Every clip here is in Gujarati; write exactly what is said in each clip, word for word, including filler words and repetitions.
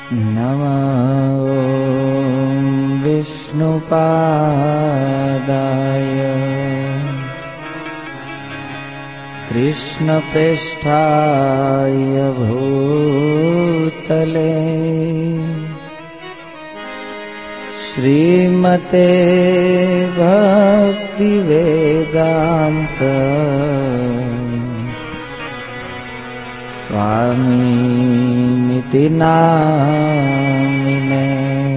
नमो विष्णुपादाय कृष्णप्रेष्ठाय भूतले श्रीमते भक्तिवेदांत स्वामिनिति नामिने।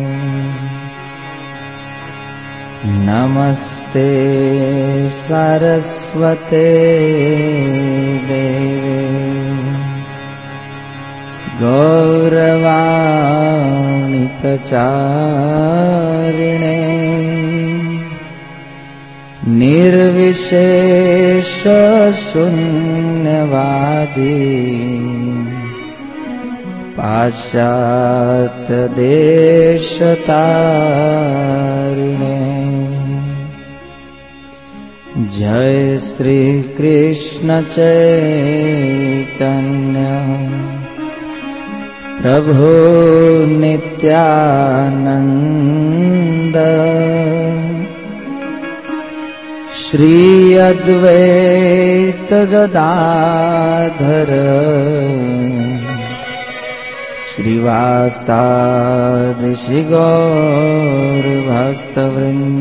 नमस्ते सरस्वते देवे गौरवाणी प्रचारिणे निर्विशेष शून्यवादी पाश्चात्य देशतारिणे। जय श्री कृष्ण चैतन्य प्रभु नित्यानंद श्री अद्वैत गदाधर श्रीवासादि श्री गौर भक्तवृंद।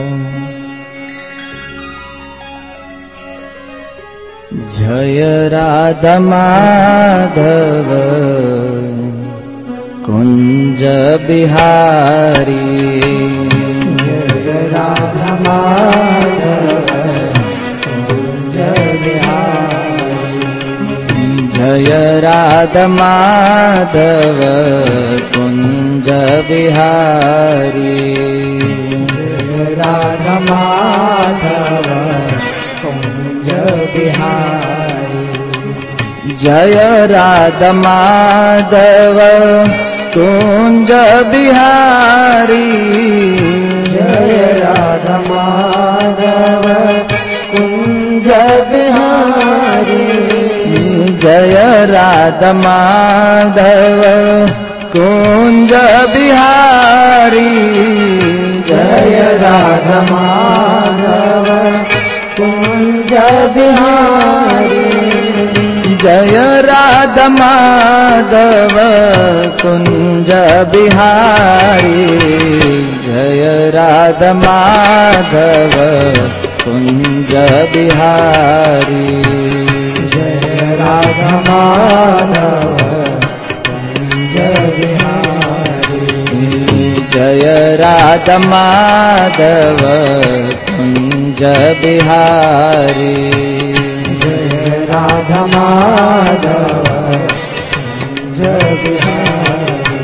जय राधा माधव कुंज बिहारी। जय राधा माधव कुंज बिहारी। जय राधा माधव कुंज बिहारी। जय राधा माधव कुंज बिहारी। जय राधा माधव कुंज बिहारी। जय राधा माधव कुंज बिहारी। जय राधा माधव कुंज बिहारी। जय राधा माधव कुंज बिहारी। जय राधा माधव कुंज बिहारी। जय राधा माधव कुंज बिहारी। जय राधा माधव कुंज बिहारी। जय राधा माधव कुंज बिहारी। जय राधा माधव कुंज बिहारी।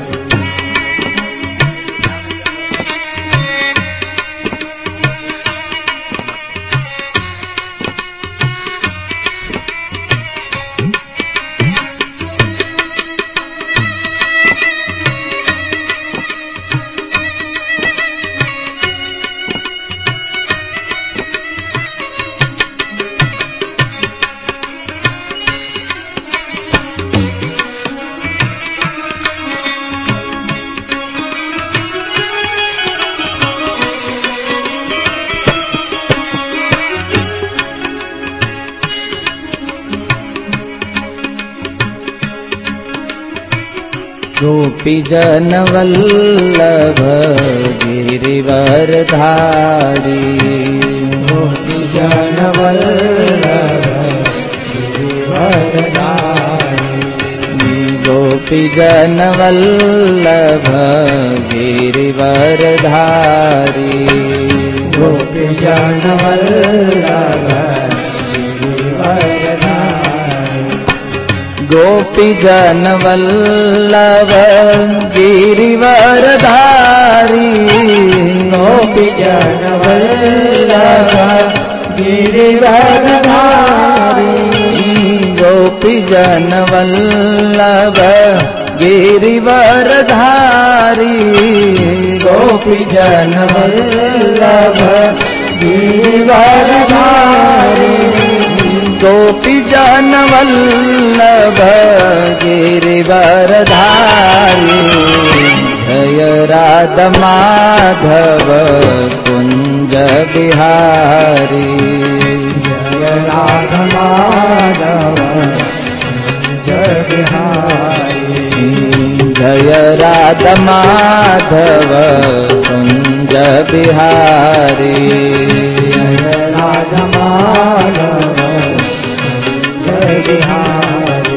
गोपीजन वल्लभ गिरिवरधारी। गोपीजन वल्लभ गिरिवरधारी। गोपीजन वल्लभ गिरिवरधारी। गोपीजन वल्लभ गिरिवरधारी। गोपीजन वल्लभ गिरिवरधारी। गोपीजन वल्लभ गिरिवरधारी। गोपीजन वल्लभ गिरिवरधारी। गोपीजन वल्लभ गिरिवरधारी। गोपीजन वल्लभ गिरिवरधारी। राधा माधव कुंज बिहारी। जय राधा माधव जय बिहारी। जय राधा माधव कुंज बिहारी। जय राधा माधव जय बिहारी।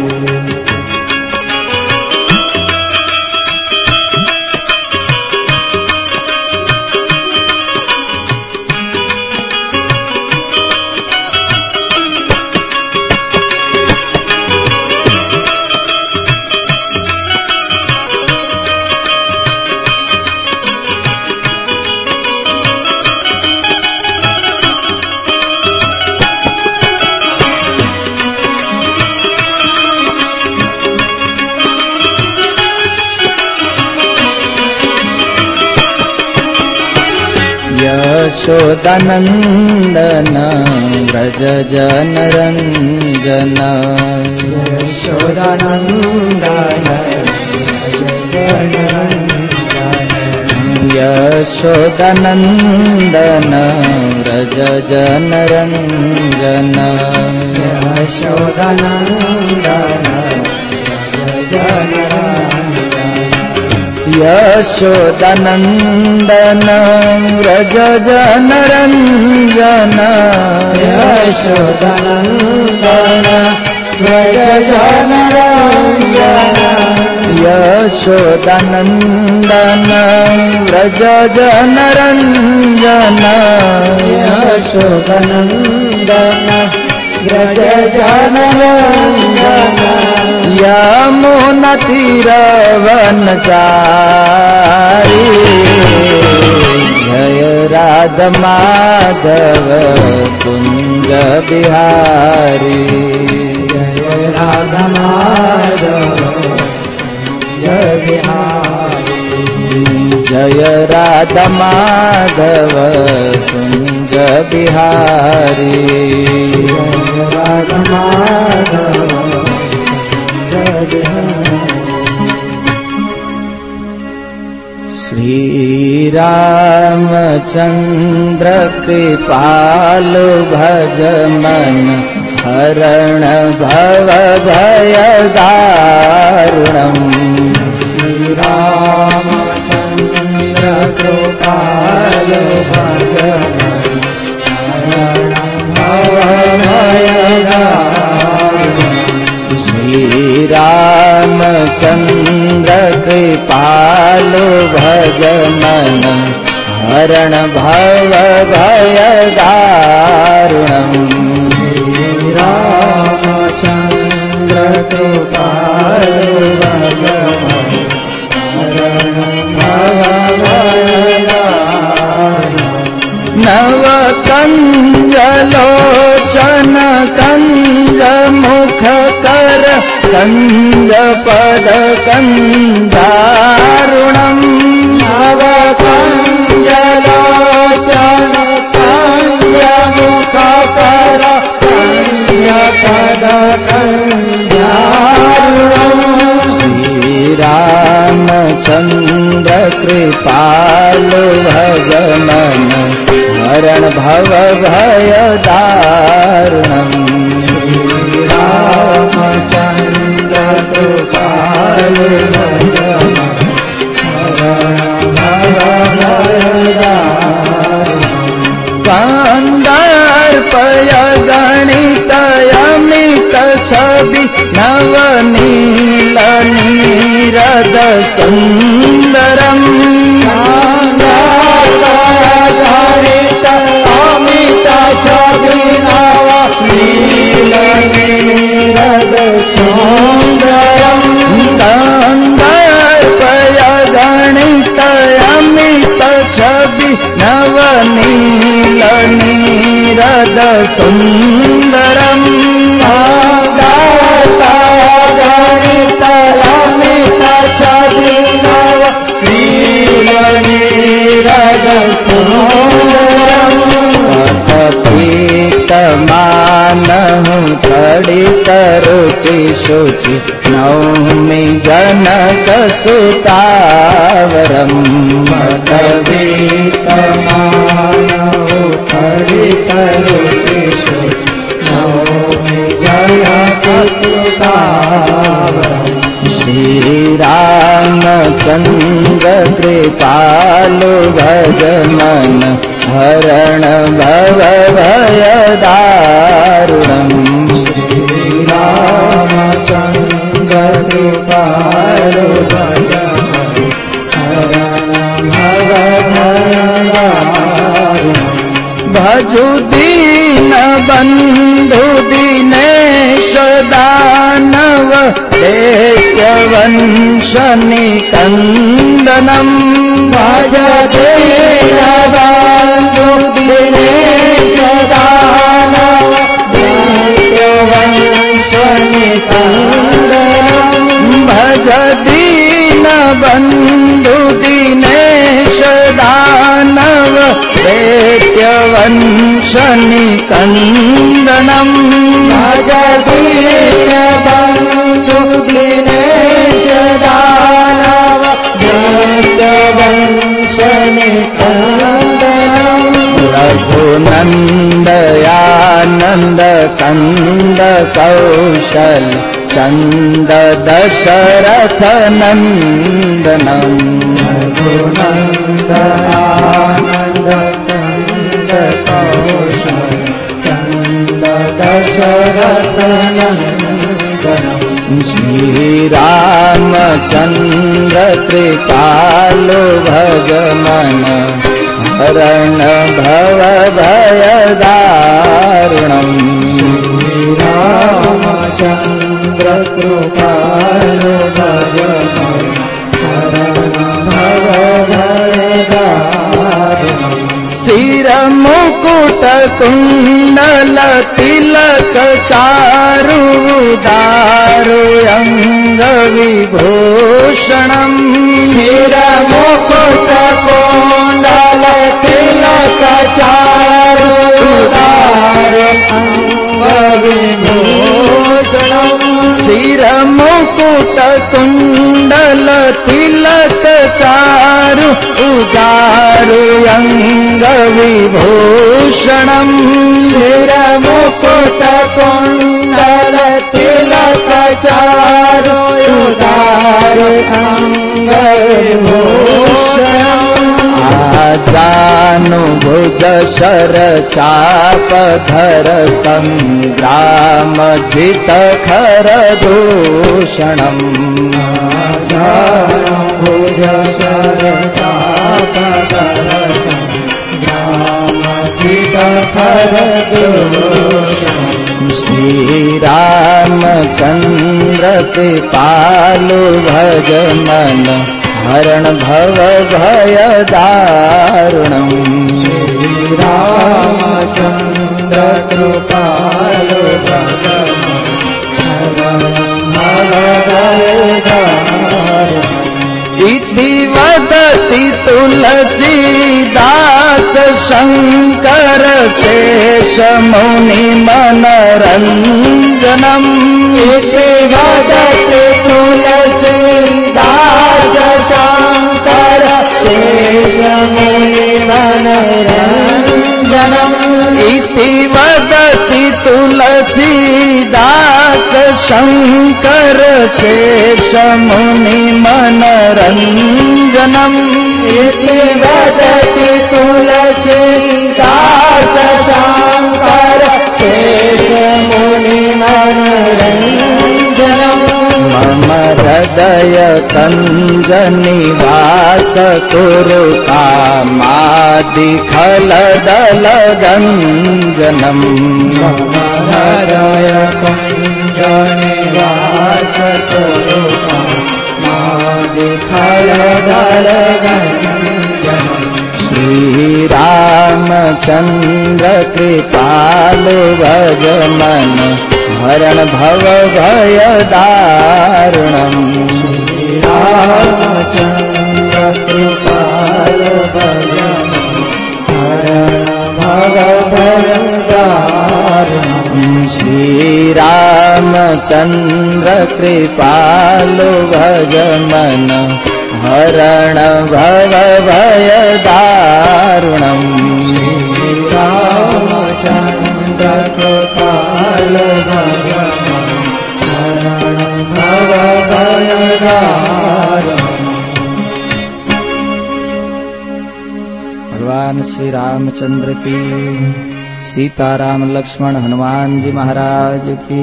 यशोदानंदन व्रज जनरंजन। यशोदानंदन व्रज जनरंजन। यशोदानंदन व्रज जनरंजन। यशोदानंदन व्रज जनरंजन। यशोदानंदन व्रज जनरंजन। यशोदानंदन व्रज जनरंजन। यशोदानंदन व्रज जनरंजन। यशोदानंदन व्रज जनरंजन। यमुना तीरवनचारी। जय राधा माधव कुंज बिहारी। जय राधा माधव जय बिहारी। जय राधा माधव कुंज बिहारी। जय राधा माधव श्री रामचंद्र कृपालु भज मन हरण भव भय दारुणम्। श्री रामचंद्र कृपालु भज मन हरण भव भय दारुणम्। श्री रामचंद्र कृपालु भज मन हरण भव भय दारुणम्। श्री रामचंद्र कृपालु भज मन हरण भव भय दारुणम्। नव कंजलोचन कंज मुख कर कंज पद कंजारुणम्। नव कंजलोचन कंज मुख कर कंज पद कंजारुणम्। श्री रामचंद्र कृपालु भज मन हरण भव भय दारुणम्। श्री रामचंद्र कृपालु भज मन हरण भव भय दारुणम्। कांदार्पय गणित अमित छवि नवनील नीरद सुंदरम्। गणित अमित छवि नवनील नीरद सुंदरम्। कांदार्पय गणित अमित छवि नवनील नीरद सुंदरम्। गणित अमित छवि नवनील नीरद सुंदरम्। पीत मानहु तड़ित रुचि शुचि नौमि जनकसुतावरम् पदवीतमानोत्थलितरुचि शुचि नौमि जनकसुतावरम् श्रीरामचन्द्र कृपालु भजमन हरण भव भयदारुणम् श्रीरामचन्द्र कृपालु भजमन हरण भव भयदारुणम् भजु दीन बन्धु दिनेश दानव दैत्यवंश निकन्दनम् भज दीन बन्धु दिनेश दानव दैत्यवंश निकन्दनम् भज दीन बन्धु दिनेश दानव दैत्यवंश निकन्दनम् भज दीन बन्धु दिनेश दानव दैत्यवंश निकन्दनम् रघुनन्दयानन्द कन्द कौशल चन्द दशरथ नन्दनम् रघुनन्दयानन्द कन्द कौशल चन्द दशरथ नन्दनम् श्रीरामचन्द्र कृपालु भजमन हरण भव भयदारुणम् श्रीरामचन्द्र कृपालु भजमन हरण भव भयदारुणम् शिरमुकुट कुण्डल तिलक चारु दारु अंग विभूषणम् शिरमुकुट कुण्डल तिलक चारु दारु अंग विभूषणम् शिरमुकुट कुण्डल तिलक चारु उदारु अंग विभूषणम् शिरमुकुट कुण्डल तिलक चारु उदारु अंग विभूषणम् आजानुभुज शर चाप धर संग्राम जित खर दूषणम् आजानुभुज शर चाप धर संग्राम जित खर दूषणम् श्रीरामचन्द्र कृपालु भजमन हरण भव भयदारुणम् श्रीरामचन्द्र कृपालु भजमन हरण भव भयदारुणम् इति वदति तुलसीदास शङ्कर शेष मुनि मनरञ्जनम् इति वदति तुलसीदास शङ्कर शेष मुनि मनरञ्जनम् इति वदति तुलसीदास शङ्कर शेष मुनि मनरञ्जनम् इति वदति तुलसीदास शङ्कर शेष मुनि मनरञ्जनम् मम हृदय कञ्ज निवास कुरु कामादि खलदल गञ्जनम् मम हृदय कञ्ज निवास कुरु कामादि खलदल गञ्जनम् श्रीरामचन्द्र कृपालु भजमन हरण भव भयदारुणम् श्रीरामचन्द्र कृपालु भजमन हरण भव भयदारुणम् श्रीराम रामचन्द्र कृपालु भज मन हरण भव भय दारुणम् रामचन्द्र कृपालु भज मन हरण भव भय दारुणम्। भगवान श्री रामचंद्र की, सीताराम लक्ष्मण हनुमान जी महाराज की।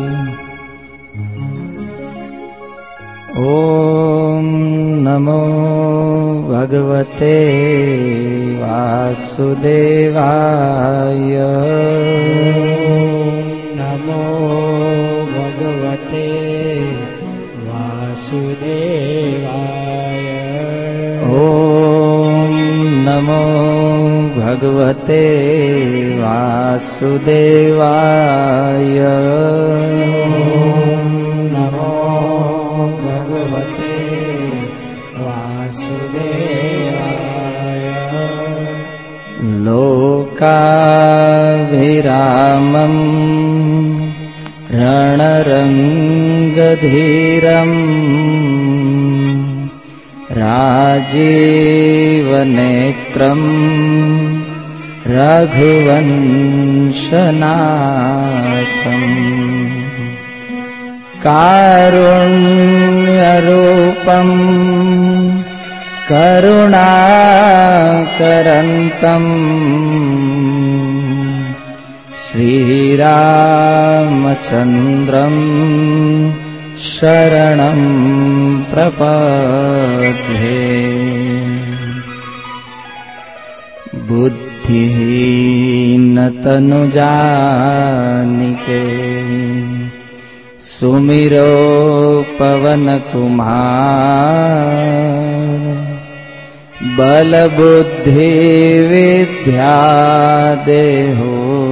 ओम नमो भगवते वासुदेवाय। नमो भगवते वासुदेवाय। ओम नमो भगवते वासुदेवाय। नमो भगवते वासुदेवाय। लोकाभिरामम् रणरङ्गधीरम् राजीवनेत्रम् रघुवंशनाथम् कारुण्यरूपम् करुणाकरन्तम् श्रीरामचन्द्रम् शरणं प्रपद्ये। बुद्धिहीनतनुजानिके सुमिरो पवन कुमार। बल बुद्धि विद्या देहो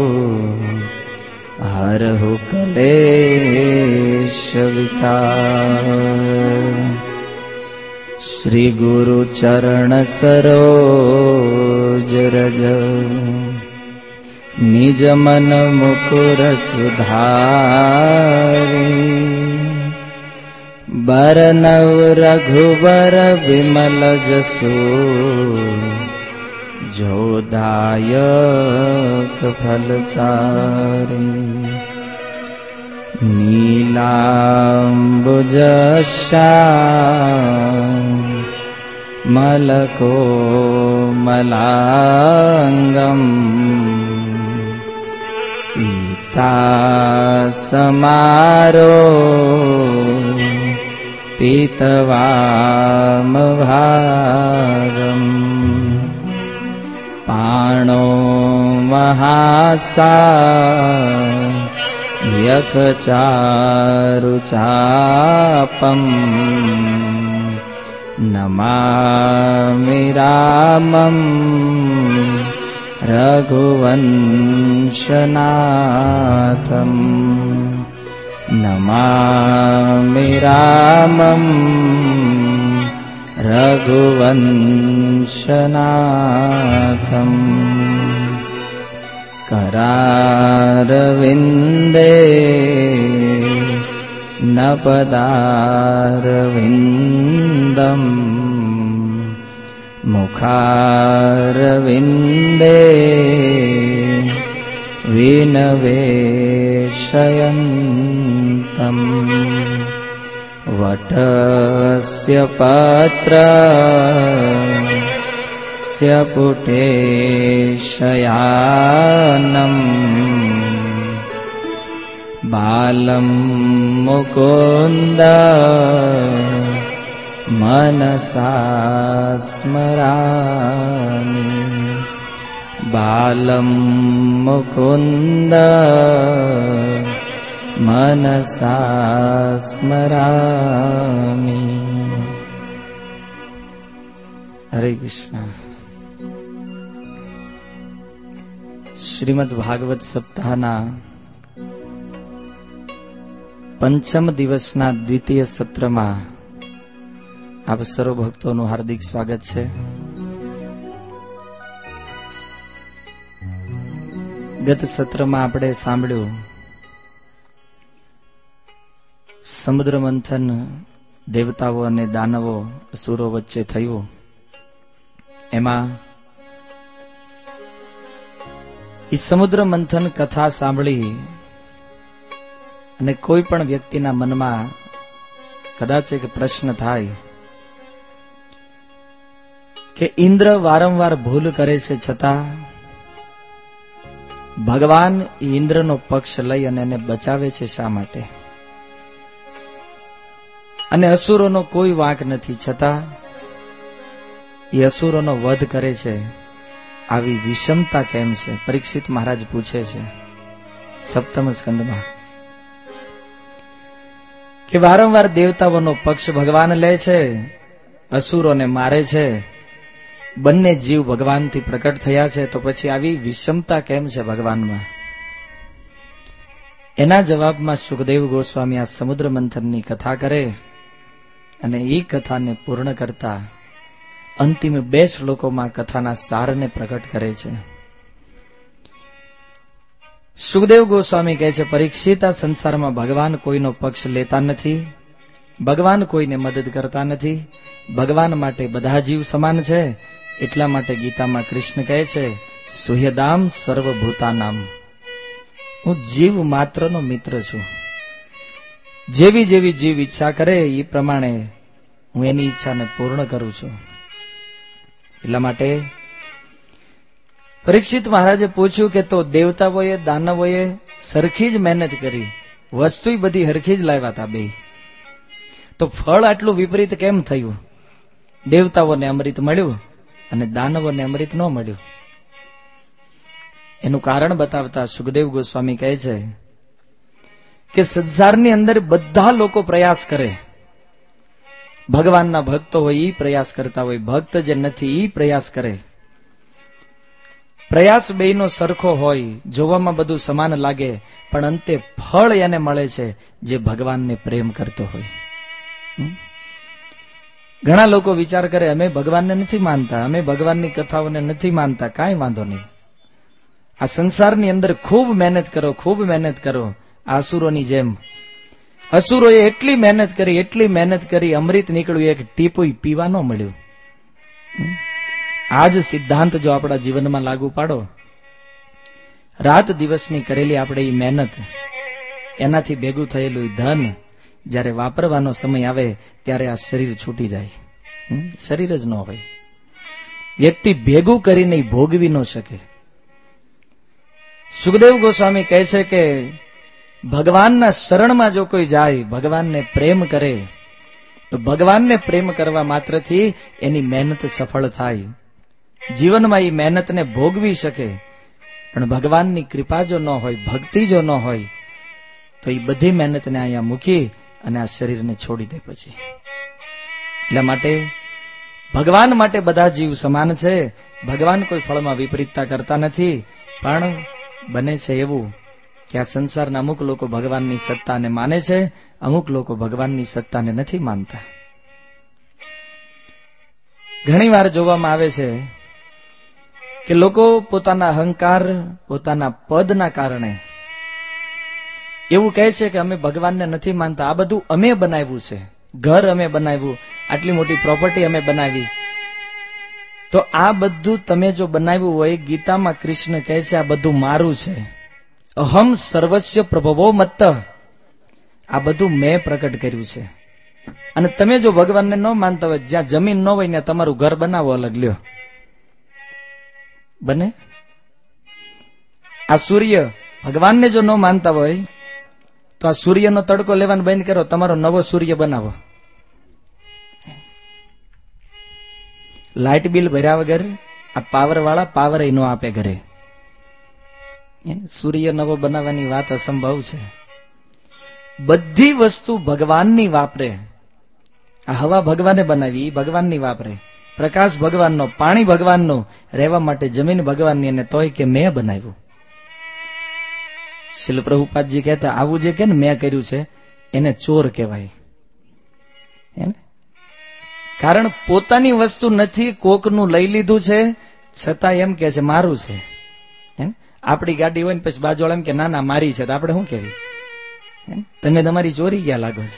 हरहु कलेश विकार। श्री गुरु चरण सरोज रज निज मन मुकुर सुधारी। बरनव रघुबर विमल जसु जो दायक फलचारी। नीलाम्बुजश्यामलको मलांगम् सीता समारो पीतवामभागम्। पाणो महासायकचारुचापम् नमामि रामम् रघुवंशनाथम्। नमामि रामम् रघुवंशनाथम्। करारविन्दे न पदारविन्दम् मुखारविन्दे विनवेशयन्तम्। वटस्य पत्रस्य पुटे शयानम् बालं मुकुन्द मनसा स्मरामि। बालं मुकुन्द मनसा स्मरामि। हरे कृष्ण। श्रीमद् भागवत सप्ताहना पंचम दिवसना द्वितीय सत्रમાં આપ સર્વ ભક્તોનું હાર્દિક સ્વાગત છે। ગત સત્રમાં આપણે સાંભળ્યું સમુદ્ર મંથન દેવતાઓ અને દાનવો અસુરો વચ્ચે થયું. એમાં એ સમુદ્ર મંથન કથા સાંભળી અને કોઈ પણ વ્યક્તિના મનમાં કદાચ એક પ્રશ્ન થાય કે ઇન્દ્ર વારંવાર ભૂલ કરે છે, છતાં ભગવાન ઇન્દ્રનો પક્ષ લઈ અને એને બચાવે છે શા માટે? અને અસુરોનો કોઈ વાંક નથી, છતાં એ અસુરોનો વધ કરે છે. આવી વિષમતા કેમ છે? પરીક્ષિત મહારાજ પૂછે છે સપ્તમ સ્કંદમાં કે વારંવાર દેવતાઓનો પક્ષ ભગવાન લે છે, અસુરોને મારે છે, બંને જીવ ભગવાનથી પ્રકટ થયા છે, તો પછી આવી વિષમતા કેમ છે ભગવાનમાં? એના જવાબમાં સુખદેવ ગોસ્વામી આ સમુદ્ર મંથનની કથા કરે અને એ કથાને પૂર્ણ કરતા અંતિમ બે શ્લોકોમાં કથાના સારને પ્રકટ કરે છે. સુખદેવ ગોસ્વામી કહે છે, પરીક્ષિત, આ સંસારમાં ભગવાન કોઈનો પક્ષ લેતા નથી, ભગવાન કોઈને મદદ કરતા નથી, ભગવાન માટે બધા જીવ સમાન છે. એટલા માટે ગીતામાં કૃષ્ણ કહે છે, સુહ્યદામ સર્વભૂતાનામ, હું જીવ માત્રનો મિત્ર છું. જેવી જેવી જીવ ઈચ્છા કરે એ પ્રમાણે હું એની ઈચ્છાને પૂર્ણ કરું છું. એટલા માટે પરીક્ષિત મહારાજે પૂછ્યું કે તો દેવતાઓએ દાનવોએ સરખી જ મહેનત કરી, વસ્તુ બધી હરખી જ લાવ્યા હતા બે, તો ફળ આટલું વિપરીત કેમ થયું? દેવતાઓને અમૃત મળ્યું અને દાનવોને અમૃત ન મળ્યું. એનું કારણ બતાવતા સુખદેવ ગોસ્વામી કહે છે કે સંસારની અંદર બધા લોકો પ્રયાસ કરે, ભગવાનના ભક્તો હોય એ પ્રયાસ કરતા હોય, ભક્ત જે નથી એ પ્રયાસ કરે. પ્રયાસ બેયનો સરખો હોય, જોવામાં બધું સમાન લાગે, પણ અંતે ફળ એને મળે છે જે ભગવાનને પ્રેમ કરતો હોય. ઘણા લોકો વિચાર કરે અમે ભગવાનને નથી માનતા, અમે ભગવાનની કથાઓને નથી માનતા, કાંઈ વાંધો નહીં, આ સંસારની અંદર ખૂબ મહેનત કરો, ખૂબ મહેનત કરો. આસુરોની જેમ અસુરોએ એટલી મહેનત કરી, એટલી મહેનત કરી, અમૃત નીકળ્યું, એક ટીપું પીવા ન મળ્યું. આ જ સિદ્ધાંત જો આપણા જીવનમાં લાગુ પાડો, રાત દિવસની કરેલી આપણે એ મહેનત, એનાથી ભેગું થયેલું ધન જ્યારે વાપરવાનો સમય આવે ત્યારે આ શરીર છૂટી જાય, શરીર જ ન હોય. વ્યક્તિ ભેગું કરીને ભોગવી ન શકે. સુખદેવ ગોસ્વામી કહે છે કે ભગવાનના શરણમાં જો કોઈ જાય, ભગવાનને પ્રેમ કરે, તો ભગવાનને પ્રેમ કરવા માત્રથી એની મહેનત સફળ થાય, જીવનમાં એ મહેનતને ભોગવી શકે. પણ ભગવાનની કૃપા જો ન હોય, ભક્તિ જો ન હોય, તો એ બધી મહેનતને અહીંયા મૂકી અને આ શરીરને છોડી દે પછી. એટલા માટે ભગવાન માટે બધા જીવ સમાન છે. ભગવાન કોઈ ફળમાં વિપરીતતા કરતા નથી. પણ બને છે એવું કે આ સંસારના અમુક લોકો ભગવાનની સત્તાને માને છે, અમુક લોકો ભગવાનની સત્તાને નથી માનતા. ઘણી વાર જોવામાં આવે છે કે લોકો પોતાના અહંકાર, પોતાના પદના કારણે એવું કહે છે કે અમે ભગવાનને નથી માનતા, આ બધું અમે બનાવ્યું છે, ઘર અમે બનાવ્યું, આટલી મોટી પ્રોપર્ટી અમે બનાવી. તો આ બધું તમે જો બનાવ્યું હોય, ગીતામાં કૃષ્ણ કહે છે આ બધું મારું છે. અહમ સર્વસ્ય પ્રભવો મત્ત, આ બધું મેં પ્રકટ કર્યું છે. અને તમે જો ભગવાનને ન માનતા હોય, જ્યાં જમીન ન હોય ને તમારું ઘર બનાવો અલગ, લ્યો, બને? આ સૂર્ય ભગવાનને જો ન માનતા હોય તો આ સૂર્યનો તડકો લેવાનું બંધ કરો, તમારો નવો સૂર્ય બનાવો. લાઇટ બિલ ભર્યા વગર આ પાવર વાળા પાવર ન આપે ઘરે. સૂર્ય નવો બનાવવાની વાત અસંભવ છે. બધી વસ્તુ ભગવાનની વાપરે. આ હવા ભગવાને બનાવી, ભગવાનની વાપરે. પ્રકાશ ભગવાનનો, પાણી ભગવાનનો, રહેવા માટે જમીન ભગવાનની, અને તોય કે મેં બનાવ્યું. શિલ પ્રભુપાદજી કહેતા આવું જે કે ને મેં કર્યું છે એને ચોર કહેવાય. કારણ પોતાની વસ્તુ નથી, કોકનું લઈ લીધું છે, છતાં એમ કે છે મારું છે. આપણી ગાડી હોય ને પછી બાજુ એમ કે ના ના મારી છે, તો આપણે શું કહેવી? તમે તમારી ચોરી ગયા લાગો છો.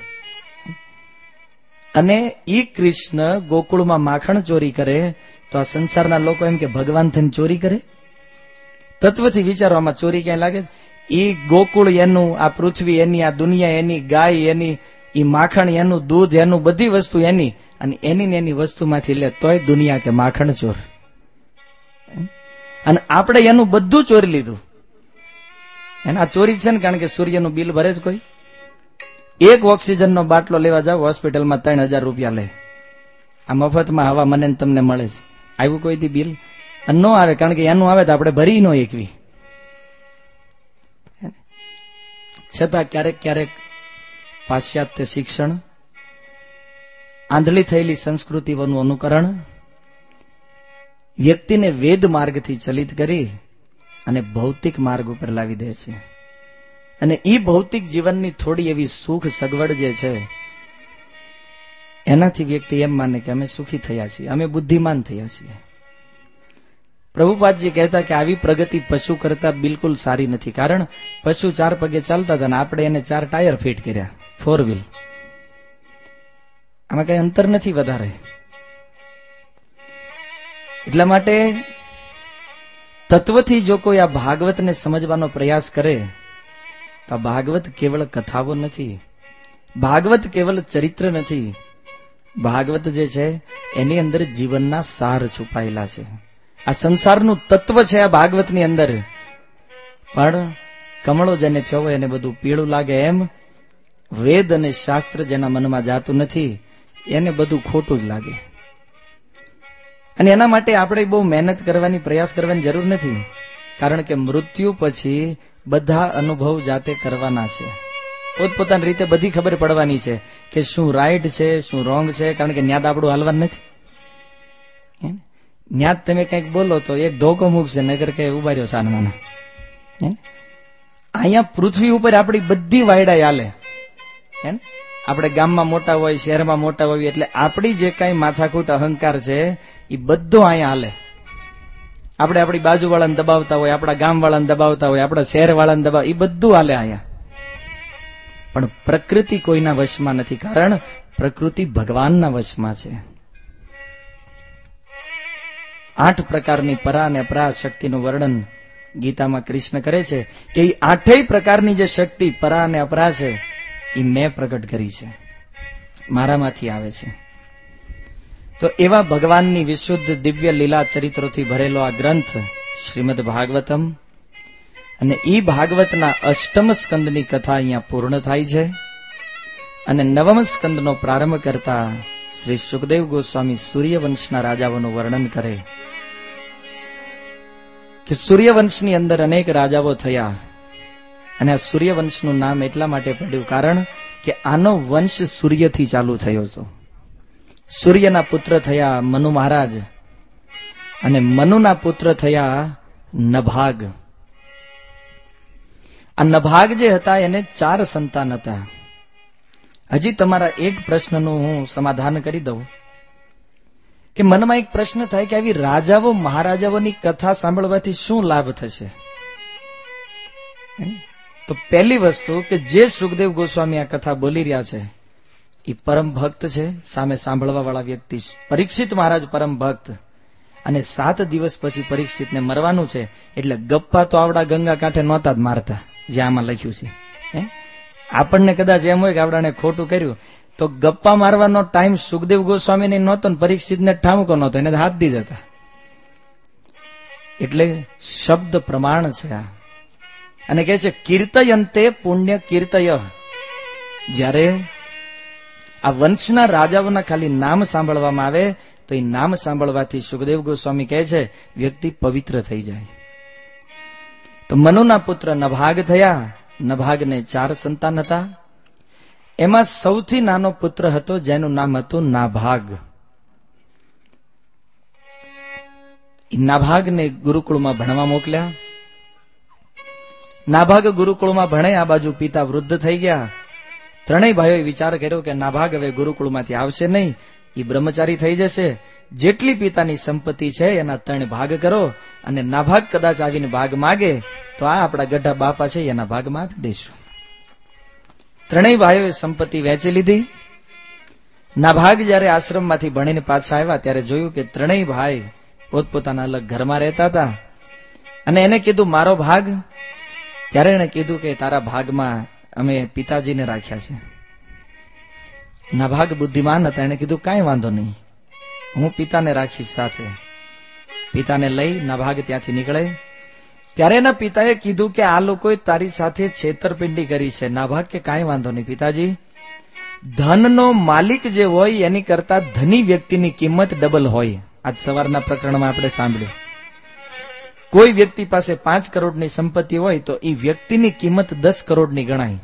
અને ઈ કૃષ્ણ ગોકુળમાં માખણ ચોરી કરે તો આ સંસારના લોકો એમ કે ભગવાન થઈને ચોરી કરે? તત્વથી વિચારવામાં ચોરી ક્યાંય લાગે? ઈ ગોકુળ એનું, આ પૃથ્વી એની, આ દુનિયા એની, ગાય એની, ઈ માખણ એનું, દૂધ એનું, બધી વસ્તુ એની, અને એની ને એની વસ્તુમાંથી લે તોય દુનિયા કે માખણ ચોર. અને આપણે એનું બધું ચોરી લીધું. અને આ ચોરી છે ને, કારણ કે સૂર્યનું બિલ ભરે જ કોઈ? એક ઓક્સિજનનો બાટલો લેવા જાવ હોસ્પિટલમાં ત્રણ હજાર રૂપિયા લે. આ મફતમાં હવા મને તમને મળે છે. આવ્યું કોઈથી બિલ? ન આવે, કારણ કે એનું આવે તો આપણે ભરી ન એકવી. છતાં ક્યારેક ક્યારેક પાશ્ચાત્ય શિક્ષણ, આંધળી થયેલી સંસ્કૃતિઓનું અનુકરણ વ્યક્તિને વેદ માર્ગથી ચલિત કરી અને ભૌતિક માર્ગ ઉપર લાવી દે છે. અને ઈ ભૌતિક જીવનની થોડી એવી સુખ સગવડ જે છે એનાથી વ્યક્તિ એમ માને કે અમે સુખી થયા છીએ, અમે બુદ્ધિમાન થયા છીએ. પ્રભુપાદજી કહેતા કે આવી પ્રગતિ પશુ કરતા બિલકુલ સારી નથી. કારણ પશુ ચાર પગે ચાલતા હતા ને આપણે એને ચાર ટાયર ફિટ કર્યા, ફોર વ્હીલ. આમાં કઈ અંતર નથી વધારે. એટલા માટે તત્વથી જો કોઈ આ ભાગવતને સમજવાનો પ્રયાસ કરે તો આ ભાગવત કેવળ કથાઓ નથી, ભાગવત કેવળ ચરિત્ર નથી. ભાગવત જે છે એની અંદર જીવનના સાર છુપાયેલા છે. આ સંસારનું તત્વ છે આ ભાગવતની અંદર. પણ કમળો જેને છોવે એને બધું પીળું લાગે, એમ વેદ અને શાસ્ત્ર જેના મનમાં જાતું નથી એને બધું ખોટું જ લાગે. અને એના માટે આપણે બહુ મહેનત કરવાની, પ્રયાસ કરવાની જરૂર નથી. કારણ કે મૃત્યુ પછી બધા અનુભવ જાતે કરવાના છે. પોતપોતાની રીતે બધી ખબર પડવાની છે કે શું રાઈટ છે, શું રોંગ છે. કારણ કે ન્યાદ આપણું હાલવાનું નથી. ન્યાદ તમે કંઈક બોલો તો એક ધોકો મૂકશે, નગર કે ઉભા રહ્યો સાનમાના. અહીંયા પૃથ્વી ઉપર આપણી બધી વાયડા હાલે. આપણે ગામમાં મોટા હોય, શહેરમાં મોટા હોય, એટલે આપણી જે કાંઈ માથાકૂટ અહંકાર છે એ બધો અહીંયા હાલે. આપણે આપણી બાજુવાળાને દબાવતા હોય, આપણા ગામવાળાને દબાવતા હોય, આપણા શહેરવાળાને દબાવ, એ બધું હાલે અહીંયા. પણ પ્રકૃતિ કોઈના વશમાં નથી. કારણ પ્રકૃતિ ભગવાનના વશમાં છે. આઠ પ્રકારની પરા અને અપરા શક્તિનું વર્ણન ગીતામાં કૃષ્ણ કરે છે કે એ આઠેય પ્રકારની જે શક્તિ પરા અને અપરા છે એ મેં પ્રગટ કરી છે, મારામાંથી આવે છે. તો એવા ભગવાનની વિશુદ્ધ દિવ્ય લીલા ચરિત્રોથી ભરેલો આ ગ્રંથ શ્રીમદ ભાગવતમ, અને ઈ ભાગવતના અષ્ટમ સ્કંદની કથા અહીંયા પૂર્ણ થાય છે. અને નવમ સ્કંદનો પ્રારંભ કરતા શ્રી સુખદેવ ગોસ્વામી સૂર્યવંશના રાજાઓનું વર્ણન કરે કે સૂર્યવંશની અંદર અનેક રાજાઓ થયા. અને આ સૂર્યવંશનું નામ એટલા માટે પડ્યું કારણ કે આનો વંશ સૂર્યથી ચાલુ થયો હતો. સૂર્યના પુત્ર થયા મનુ મહારાજ, અને મનુના પુત્ર થયા નભાગ. આ નભાગ જે હતા એને ચાર સંતાન હતા. હજી તમારા એક પ્રશ્નનું હું સમાધાન કરી દઉં કે મનમાં એક પ્રશ્ન થાય કે આવી રાજાઓ મહારાજાઓની કથા સાંભળવાથી શું લાભ થશે? તો પહેલી વસ્તુ કે જે સુખદેવ ગોસ્વામી આ કથા બોલી રહ્યા છે એ પરમ ભક્ત છે. સામે સાંભળવા વાળા વ્યક્તિ પરીક્ષિત મહારાજ પરમ ભક્ત, અને સાત દિવસ પછી પરીક્ષિતને મરવાનું છે. એટલે ગપ્પા તો આવડા ગંગા કાંઠે નહોતા જ મારતા, જે આમાં લખ્યું છે. આપણને કદાચ એમ હોય કે આપણાને ખોટું કર્યું, તો ગપ્પા મારવાનો ટાઈમ સુખદેવ ગોસ્વામીને નહોતો ને પરીક્ષિતને ઠામકો નહોતો, એને હાથ દી જતા. એટલે શબ્દ પ્રમાણ છે આ. અને કહે છે કીર્તયંતે પુણ્ય કીર્તય. જ્યારે આ વંશના રાજાઓના ખાલી નામ સાંભળવામાં આવે તો એ નામ સાંભળવાથી સુખદેવ ગોસ્વામી કહે છે વ્યક્તિ પવિત્ર થઈ જાય. તો મનુના પુત્ર નભાગ થયા. નભાગને ચાર સંતાન હતા. એમાં સૌથી નાનો પુત્ર હતો જેનું નામ હતું નાભાગ. નાભાગને ગુરુકુળમાં ભણવા મોકલ્યા. નાભાગ ગુરુકુળમાં ભણે, આ બાજુ પિતા વૃદ્ધ થઈ ગયા. ત્રણેય ભાઈઓએ વિચાર કર્યો કે નાભાગ હવે ગુરુકુળમાંથી આવશે નહીં, એ બ્રહ્મચારી થઈ જશે. જેટલી પિતાની સંપત્તિ છે એના ત્રણ ભાગ કરો, અને નાભાગ કદાચ આવીને ભાગ માગે તો આ આપણા ગઢા બાપા છે એના ભાગમાં આપી દઈશું. ત્રણેય ભાઈઓએ સંપત્તિ વહેંચી લીધી. નાભાગ જયારે આશ્રમમાંથી ભણીને પાછા આવ્યા ત્યારે જોયું કે ત્રણેય ભાઈ પોતપોતાના અલગ ઘરમાં રહેતા હતા. અને એને કીધું મારો ભાગ. ત્યારે એને કીધું કે તારા ભાગમાં અમે પિતાજીને રાખ્યા છે. નાભાગ બુદ્ધિમાન હતા, એને કીધું કાંઈ વાંધો નહીં, હું પિતાને રાખીશ સાથે. પિતાને લઈ નાભાગ ત્યાંથી નીકળે. ત્યારે એના પિતાએ કીધું કે આ લોકોએ તારી સાથે છેતરપિંડી કરી છે. નાભાગ કે કાંઈ વાંધો નહીં પિતાજી, ધનનો માલિક જે હોય એની કરતા ધની વ્યક્તિની કિંમત ડબલ હોય. આજ સવારના પ્રકરણમાં આપણે સાંભળ્યું, કોઈ વ્યક્તિ પાસે પાંચ કરોડની સંપત્તિ હોય તો એ વ્યક્તિની કિંમત દસ કરોડની ગણાય.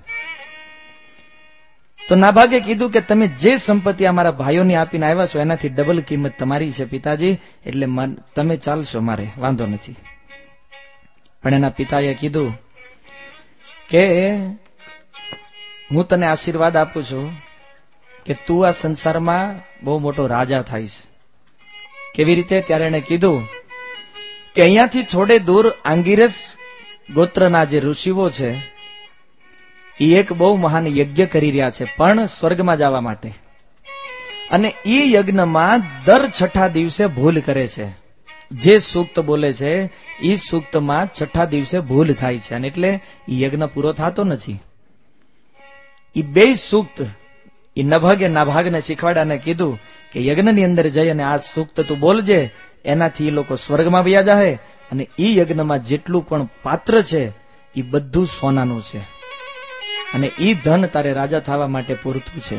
તો નાભાગે કીધું કે તમે જે સંપત્તિ અમારા ભાઈઓને આપીને આવ્યા છો એનાથી ડબલ કિંમત તમારી છે પિતાજી, એટલે તમે ચાલશો, મારે વાંધો નથી. પણ એના પિતાએ કીધું કે હું તને આશીર્વાદ આપું છું કે તું આ સંસારમાં બહુ મોટો રાજા થાઈશ. કેવી રીતે? ત્યારે એને કીધું કે અહીંયાથી થોડે દૂર આંગિરસ ગોત્રના જે ઋષિઓ છે એ એક બહુ મહાન યજ્ઞ કરી રહ્યા છે, પણ સ્વર્ગમાં જવા માટે. અને એ યજ્ઞમાં દર છઠ્ઠા દિવસે ભૂલ કરે છે. જે સૂક્ત બોલે છે એ સૂક્તમાં છઠ્ઠા દિવસે ભૂલ થાય છે, અને એટલે એ યજ્ઞ પૂરો થતો નથી. એ બે સૂક્ત એ નભાગે નાભાગને શીખવાડ્યા અને કીધું કે યજ્ઞની અંદર જઈ અને આ સૂક્ત તું બોલજે, એનાથી એ લોકો સ્વર્ગમાં વયા જાય. અને એ યજ્ઞમાં જેટલું પણ પાત્ર છે એ બધું સોનાનું છે, અને એ ધન તારે રાજા થવા માટે પૂરતું છે.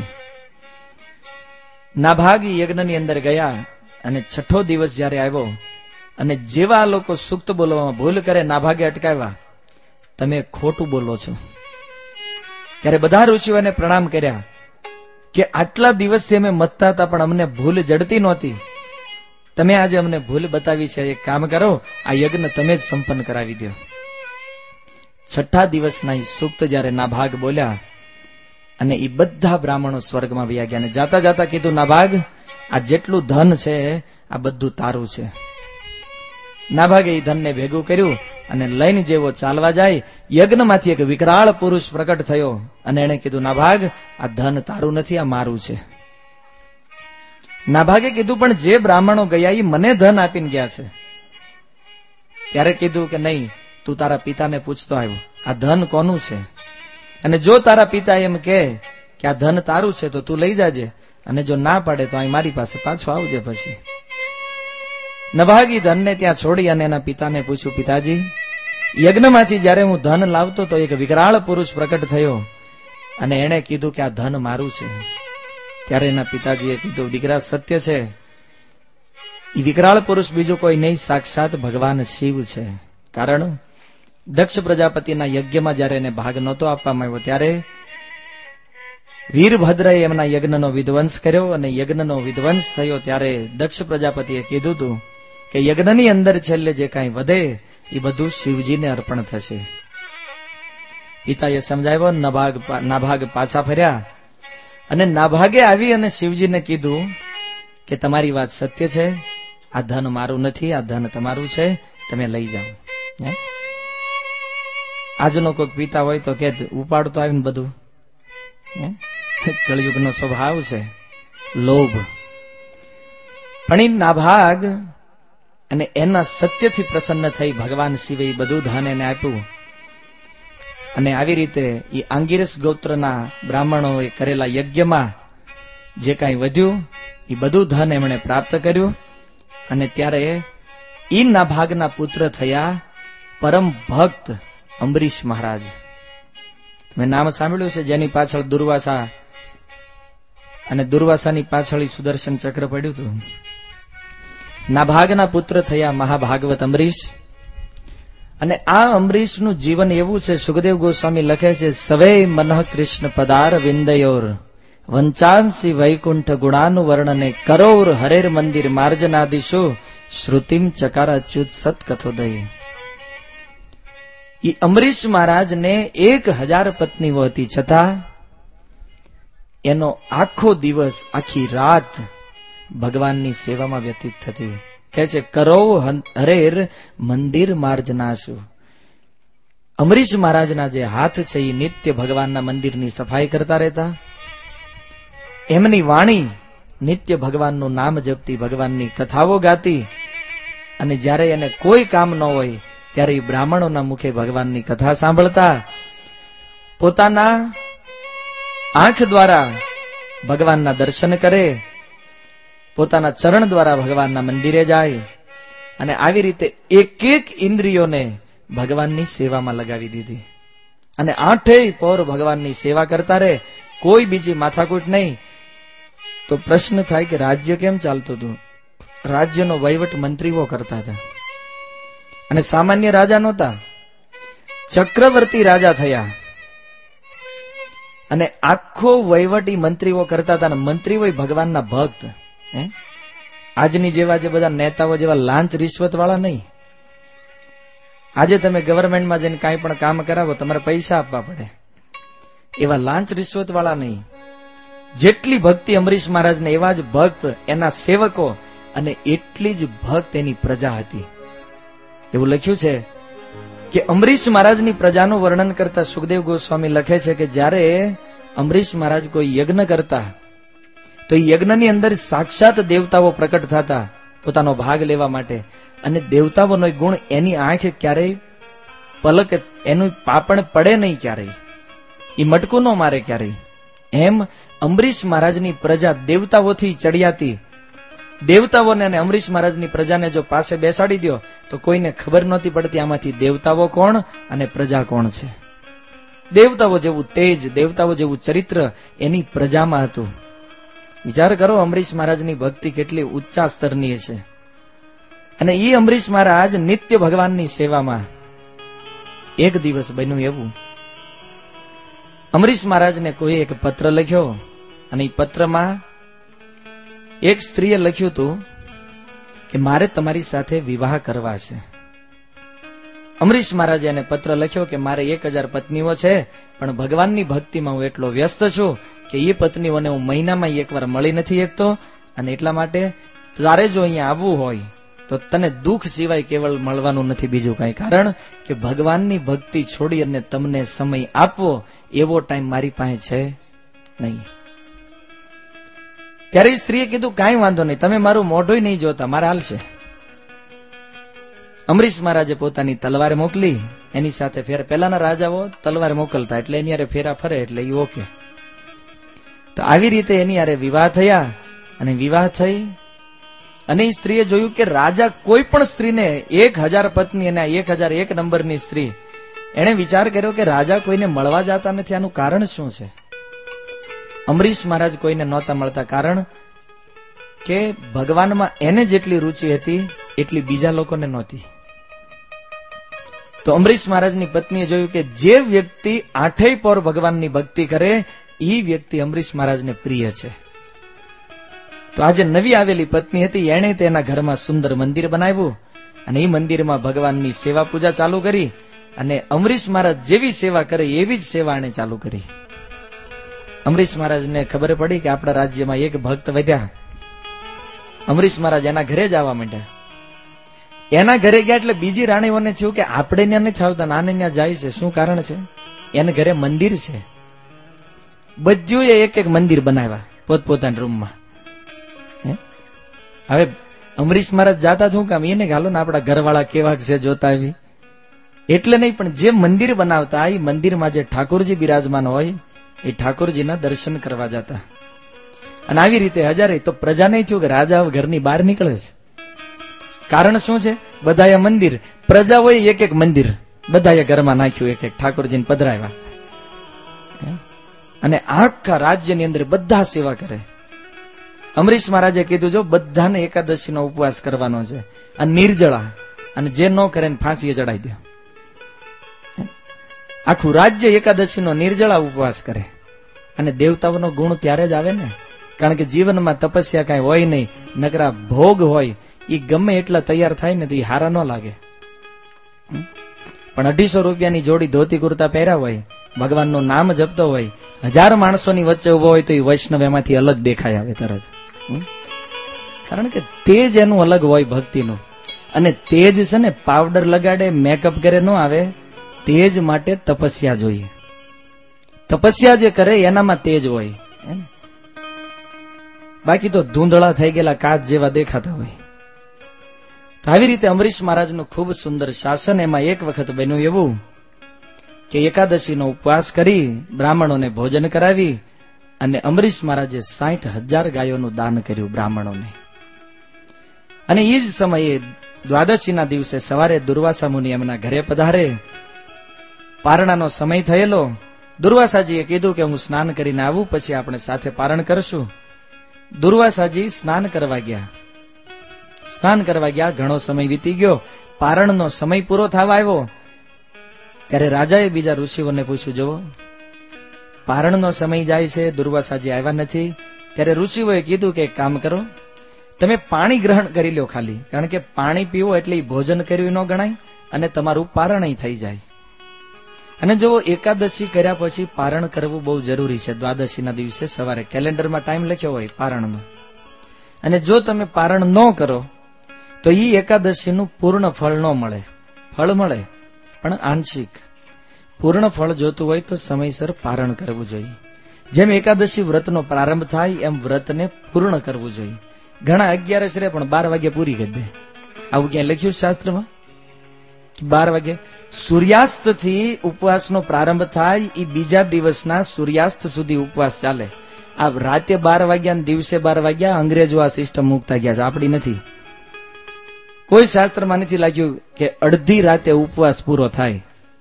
નાભાગ યજ્ઞની અંદર ગયા અને છઠ્ઠો દિવસ જયારે આવ્યો અને જેવા આ લોકો સૂક્ત બોલવામાં ભૂલ કરે, નાભાગે અટકાવ્યા, તમે ખોટું બોલો છો. ત્યારે બધા ઋષિઓને પ્રણામ કર્યા કે આટલા દિવસથી અમે મતતા હતા પણ અમને ભૂલ જડતી નહોતી, તમે આજે અમને ભૂલ બતાવી છે. એક કામ કરો, આ યજ્ઞ તમે જ સંપન્ન કરાવી દો. છઠ્ઠા દિવસના એ સૂક્ત જયારે નાભાગ બોલ્યા અને એ બધા બ્રાહ્મણો સ્વર્ગમાં વયા ગયા. અને જાતા જાતા કીધું, નાભાગ આ જેટલું ધન છે આ બધું તારું છે. નાભાગે એ ધનને ભેગું કર્યું અને લઈને જેવો ચાલવા જાય, યજ્ઞમાંથી એક વિકરાળ પુરુષ પ્રકટ થયો અને એને કીધું, નાભાગ આ ધન તારું નથી, આ મારું છે. નાભાગે કીધું, પણ જે બ્રાહ્મણો ગયા એ મને ધન આપીને ગયા છે. ત્યારે કીધું કે નહીં, તું તારા પિતાને પૂછતો આવ્યો, આ ધન કોનું છે? અને જો તારા પિતા એમ કે કે આ ધન તારું છે તો તું લઈ જાજે, અને જો ના પાડે તો અહીં મારી પાસે પાછો આવજે. પછી નભાગી ધનને ત્યાં છોડી અને એના પિતાને પૂછ્યું, પિતાજી યજ્ઞમાંથી જયારે હું ધન લાવતો તો એક વિકરાળ પુરુષ પ્રકટ થયો અને એણે કીધું કે આ ધન મારું છે. ત્યારે એના પિતાજીએ કીધું, દીકરા સત્ય છે, એ વિકરાળ પુરુષ બીજું કોઈ નહીં, સાક્ષાત ભગવાન શિવ છે. કારણ દક્ષ પ્રજાપતિના યજ્ઞમાં જયારે એને ભાગ નહોતો આપવામાં આવ્યો ત્યારે વીરભદ્રએ એમના યજ્ઞનો વિધ્વંસ કર્યો, અને યજ્ઞનો વિધ્વંસ થયો ત્યારે દક્ષ પ્રજાપતિએ કીધું હતું કે યજ્ઞની અંદર છેલ્લે જે કાંઈ વધે એ બધું શિવજીને અર્પણ થશે. પિતાએ સમજાવ્યો. નાભાગ નાભાગ પાછા ફર્યા અને નાભાગે આવી અને શિવજીને કીધું કે તમારી વાત સત્ય છે, આ ધન મારું નથી, આ ધન તમારું છે, તમે લઈ જાઓ. આજનો કોઈક પિતા હોય તો કે ઉપાડતો આવીને બધું. કળયુગનો સ્વભાવ છે લોભ. પણ નાભાગ અને એના સત્યથી પ્રસન્ન થઈ ભગવાન શિવે બધું ધન એને આપ્યું. અને આવી રીતે એ આંગિરસ ગોત્રના બ્રાહ્મણોએ કરેલા યજ્ઞમાં જે કાંઈ વધ્યું એ બધું ધન એમણે પ્રાપ્ત કર્યું. અને ત્યારે એ નાભાગના પુત્ર થયા પરમ ભક્ત અંબરીશ મહારાજ. તમે નામ સાંભળ્યું છે, જેની પાછળ દુર્વાસા અને દુર્વાસાની પાછળ સુદર્શન ચક્ર પડ્યું હતું. નાભાગના પુત્ર થયા મહાભાગવત અંબરીશ. અને આ અંબરીશનું જીવન એવું છે, સુખદેવ ગોસ્વામી લખે છે, સવે મનઃ કૃષ્ણ પદાર વિંદયોર વંચાંસી વૈકુંઠ ગુણાનું વર્ણને કરોર હરેર મંદિર માર્જનાદિશો શ્રુતિમ ચકાર અચ્યુત સત્કથોદય. એ અંબરીશ મહારાજને એક હજાર પત્નીઓ હતી, છતાં એનો આખો દિવસ આખી રાત ભગવાનની સેવામાં વ્યતીત થતી. કહે છે, કરો હરેર મંદિર માર્જનાશુ. અમરીશ મહારાજના જે હાથ છે એ નિત્ય ભગવાનના મંદિરની સફાઈ કરતા રહેતા. એમની વાણી નિત્ય ભગવાનનું નામ જપતી, ભગવાનની કથાઓ ગાતી, અને જ્યારે એને કોઈ કામ ન હોય ત્યારે એ બ્રાહ્મણોના મુખે ભગવાનની કથા સાંભળતા. પોતાના આંખ દ્વારા ભગવાનના દર્શન કરે, પોતાના ચરણ દ્વારા ભગવાનના મંદિરે જાય, અને આવી રીતે એક એક ઇન્દ્રિયોને ભગવાનની સેવામાં લગાવી દીધી. અને આઠેય પહોર ભગવાનની સેવા કરતા રહે, કોઈ બીજી માથાકૂટ નહીં. તો પ્રશ્ન થાય કે રાજ્ય કેમ ચાલતું હતું? રાજ્યનો વહીવટ મંત્રીઓ કરતા હતા, અને સામાન્ય રાજા નહોતા, ચક્રવર્તી રાજા થયા. અને આખો વહીવટી મંત્રીઓ કરતા હતા, અને મંત્રીઓ ભગવાનના ભક્ત. હે આજની જેવા જે બધા નેતાઓ જેવા લાંચ રિશ્વત વાળા નહીં. આજે તમે ગવર્મેન્ટમાં જઈને કાંઈ પણ કામ કરાવો તમારે પૈસા આપવા પડે, એવા લાંચ રિશ્વત વાળા નહીં. જેટલી ભક્તિ અમરીશ મહારાજને, એવા જ ભક્ત એના સેવકો, અને એટલી જ ભક્ત એની પ્રજા હતી. એવું લખ્યું છે કે અમરીશ મહારાજની પ્રજાનું વર્ણન કરતા સુખદેવ ગોસ્વામી લખે છે કે જ્યારે અમરીશ મહારાજ કોઈ યજ્ઞ કરતા તો એ યજ્ઞની અંદર સાક્ષાત દેવતાઓ પ્રકટ થતા પોતાનો ભાગ લેવા માટે, અને દેવતાઓનો ગુણ એની આંખ ક્યારેય પલક, એનું પાપણ પડે નહીં ક્યારેય, એ મટકું ન મારે ક્યારેય. એમ અમરીશ મહારાજની પ્રજા દેવતાઓથી ચડિયાતી. દેવતાઓને અને અમરીશ મહારાજની પ્રજાને જો પાસે બેસાડી દો તો કોઈને ખબર નહોતી પડતી આમાંથી દેવતાઓ કોણ અને પ્રજા કોણ છે. દેવતાઓ જેવું તેજ, દેવતાઓ જેવું ચરિત્ર એની પ્રજામાં હતું. વિચાર કરો અમરીશ મહારાજની ભક્તિ કેટલી ઊંચા સ્તરની છે. અને એ અમરીશ મહારાજ નિત્ય ભગવાનની સેવામાં. એક દિવસ બન્યું એવું, અમરીશ મહારાજને કોઈ એક પત્ર લખ્યો, અને એ પત્રમાં એક સ્ત્રીએ લખ્યું હતું કે મારે તમારી સાથે વિવાહ કરવા છે. અમરીશ મહારાજે એને પત્ર લખ્યો કે મારે એક હજાર પત્નીઓ છે, પણ ભગવાનની ભક્તિમાં હું એટલો વ્યસ્ત છું કે એ પત્નીઓને હું મહિનામાં એકવાર મળી નથી શકતો, અને એટલા માટે તારે જો અહીંયા આવવું હોય તો તને દુઃખ સિવાય કેવળ મળવાનું નથી, બીજું કઈ. કારણ કે ભગવાનની ભક્તિ છોડી અને તમને સમય આપવો એવો ટાઈમ મારી પાસે છે નહીં. ત્યારે સ્ત્રીએ કીધું કાંઈ વાંધો નહીં, તમે મારું મોઢું નહીં જોતા, મારા હાલ છે. અમરીશ મહારાજે પોતાની તલવાર મોકલી, એની સાથે ફેર, પેલાના રાજાઓ તલવાર મોકલતા એટલે એની હારે ફેરા ફરે એટલે એ ઓકે. તો આવી રીતે એની હારે વિવાહ થયા, અને વિવાહ થઈ અને એ સ્ત્રીએ જોયું કે રાજા કોઈ પણ સ્ત્રીને એક હજાર પત્ની અને એક હજાર એક નંબરની સ્ત્રી, એને વિચાર કર્યો કે રાજા કોઈને મળવા જતા નથી, આનું કારણ શું છે? અમરીશ મહારાજ કોઈને નહોતા મળતા, કારણ કે ભગવાનમાં એને જેટલી રુચિ હતી એટલી બીજા લોકોને નહોતી. તો અમરીશ મહારાજની પત્નીએ જોયું કે જે વ્યક્તિ આઠેય પહોર ભગવાનની ભક્તિ કરે એ વ્યક્તિ અમરીશ મહારાજને પ્રિય છે. તો આજે નવી આવેલી પત્ની હતી, એણે તેના ઘરમાં સુંદર મંદિર બનાવ્યું, અને એ મંદિરમાં ભગવાનની સેવા પૂજા ચાલુ કરી, અને અમરીશ મહારાજ જેવી સેવા કરે એવી જ સેવા એણે ચાલુ કરી. અમરીશ મહારાજને ખબર પડી કે આપણા રાજ્યમાં એક ભક્ત વધ્યા. અમરીશ મહારાજ એના ઘરે જવા માંડ્યા. એના ઘરે ગયા એટલે બીજી રાણીઓને થયું કે આપણે ત્યાં નથી આવતા, નાને ત્યાં જાય છે, શું કારણ છે? એને ઘરે મંદિર છે. બધું એક એક મંદિર બનાવ્યા પોતપોતાના રૂમમાં. હવે અમરીશ મહારાજ જાતા શું કામ? એને ગાલો ને આપણા ઘરવાળા કેવા છે જોતા આવી, એટલે નહીં, પણ જે મંદિર બનાવતા એ મંદિરમાં જે ઠાકોરજી બિરાજમાન હોય એ ઠાકોરજીના દર્શન કરવા જતા. અને આવી રીતે હજારે તો પ્રજા નહીં થયું કે રાજા ઘરની બહાર નીકળે છે. કારણ શું છે? બધાએ મંદિર, પ્રજા હોય એક એક મંદિર બધાએ ઘરમાં નાખ્યું, એક એક ઠાકોરજીને પધરાવ્યા, અને આખા રાજ્યની અંદર બધા સેવા કરે. અમરીશ મહારાજે કીધું જો બધાને એકાદશીનો ઉપવાસ કરવાનો છે, અને નિર્જળા, અને જે ન કરે ને ફાંસીએ ચડાવી દે. આખું રાજ્ય એકાદશીનો નિર્જળા ઉપવાસ કરે. અને દેવતાઓનો ગુણ ત્યારે જ આવે ને, કારણ કે જીવનમાં તપસ્યા કઈ હોય નહીં, નકરા ભોગ હોય, એ ગમે એટલા તૈયાર થાય ને તો એ હારા ન લાગે. પણ અઢીસો રૂપિયાની જોડી ધોતી કુર્તા પહેર્યા હોય, ભગવાનનું નામ જપતો હોય, હજાર માણસોની વચ્ચે ઉભો હોય તો એ વૈષ્ણવ એમાંથી અલગ દેખાય આવે તરત. કારણ કે તેજ એનું અલગ હોય ભક્તિનું. અને તેજ છે ને પાવડર લગાડે, મેકઅપ કરે ન આવે, તેજ માટે તપસ્યા જોઈએ. તપસ્યા જે કરે એનામાં તેજ હોય, બાકી તો ધૂંધળા થઈ ગયેલા કાચ જેવા દેખાતા હોય. તો આવી રીતે અમરીશ મહારાજનું ખૂબ સુંદર શાસન. એમાં એક વખત બન્યું એવું કે એકાદશીનો ઉપવાસ કરી બ્રાહ્મણોને ભોજન કરાવી અને અમરીશ મહારાજે સાઠ હજાર ગાયોનું દાન કર્યું બ્રાહ્મણોને. અને એ જ સમયે દ્વાદશીના દિવસે સવારે દુર્વાસા મુનિ એમના ઘરે પધારે. પારણાનો સમય થયેલો. દુર્વાસાજીએ કીધું કે હું સ્નાન કરીને આવું, પછી આપણે સાથે પારણ કરશું. દુર્વાસાજી સ્નાન કરવા ગયા. સ્નાન કરવા ગયા, ઘણો સમય વીતી ગયો. પારણનો સમય પૂરો થવા આવ્યો ત્યારે રાજાએ બીજા ઋષિઓને પૂછ્યું, જુઓ પારણનો સમય જાય છે, દુર્વાસાજી આવ્યા નથી. ત્યારે ઋષિઓએ કીધું કે એક કામ કરો, તમે પાણી ગ્રહણ કરી લો ખાલી, કારણ કે પાણી પીવો એટલે ભોજન કર્યું ન ગણાય અને તમારું પારણ થઈ જાય. અને જો એકાદશી કર્યા પછી પારણ કરવું બહુ જરૂરી છે. દ્વાદશીના દિવસે સવારે કેલેન્ડરમાં ટાઈમ લખ્યો હોય પારણનો. અને જો તમે પારણ ન કરો તો એ એકાદશીનું પૂર્ણ ફળ ન મળે. ફળ મળે પણ આંશિક. પૂર્ણ ફળ જોતું હોય તો સમયસર પારણ કરવું જોઈએ. જેમ એકાદશી વ્રતનો પ્રારંભ થાય એમ વ્રતને પૂર્ણ કરવું જોઈએ. ઘણા અગિયારસ રે પણ બાર વાગે પૂરી કરી દે. આવું ક્યાં લખ્યું શાસ્ત્રમાં? બાર વાગે સૂર્યાસ્ત થી ઉપવાસનો પ્રારંભ થાય, એ બીજા દિવસના સૂર્યાસ્ત સુધી ઉપવાસ ચાલે. આ રાતે બાર વાગ્યા દિવસે બાર વાગ્યા અંગ્રેજો આ સિસ્ટમ મૂકતા ગયા છે, આપણી નથી. કોઈ શાસ્ત્રમાં નથી લાગ્યું કે અડધી રાતે ઉપવાસ પૂરો થાય.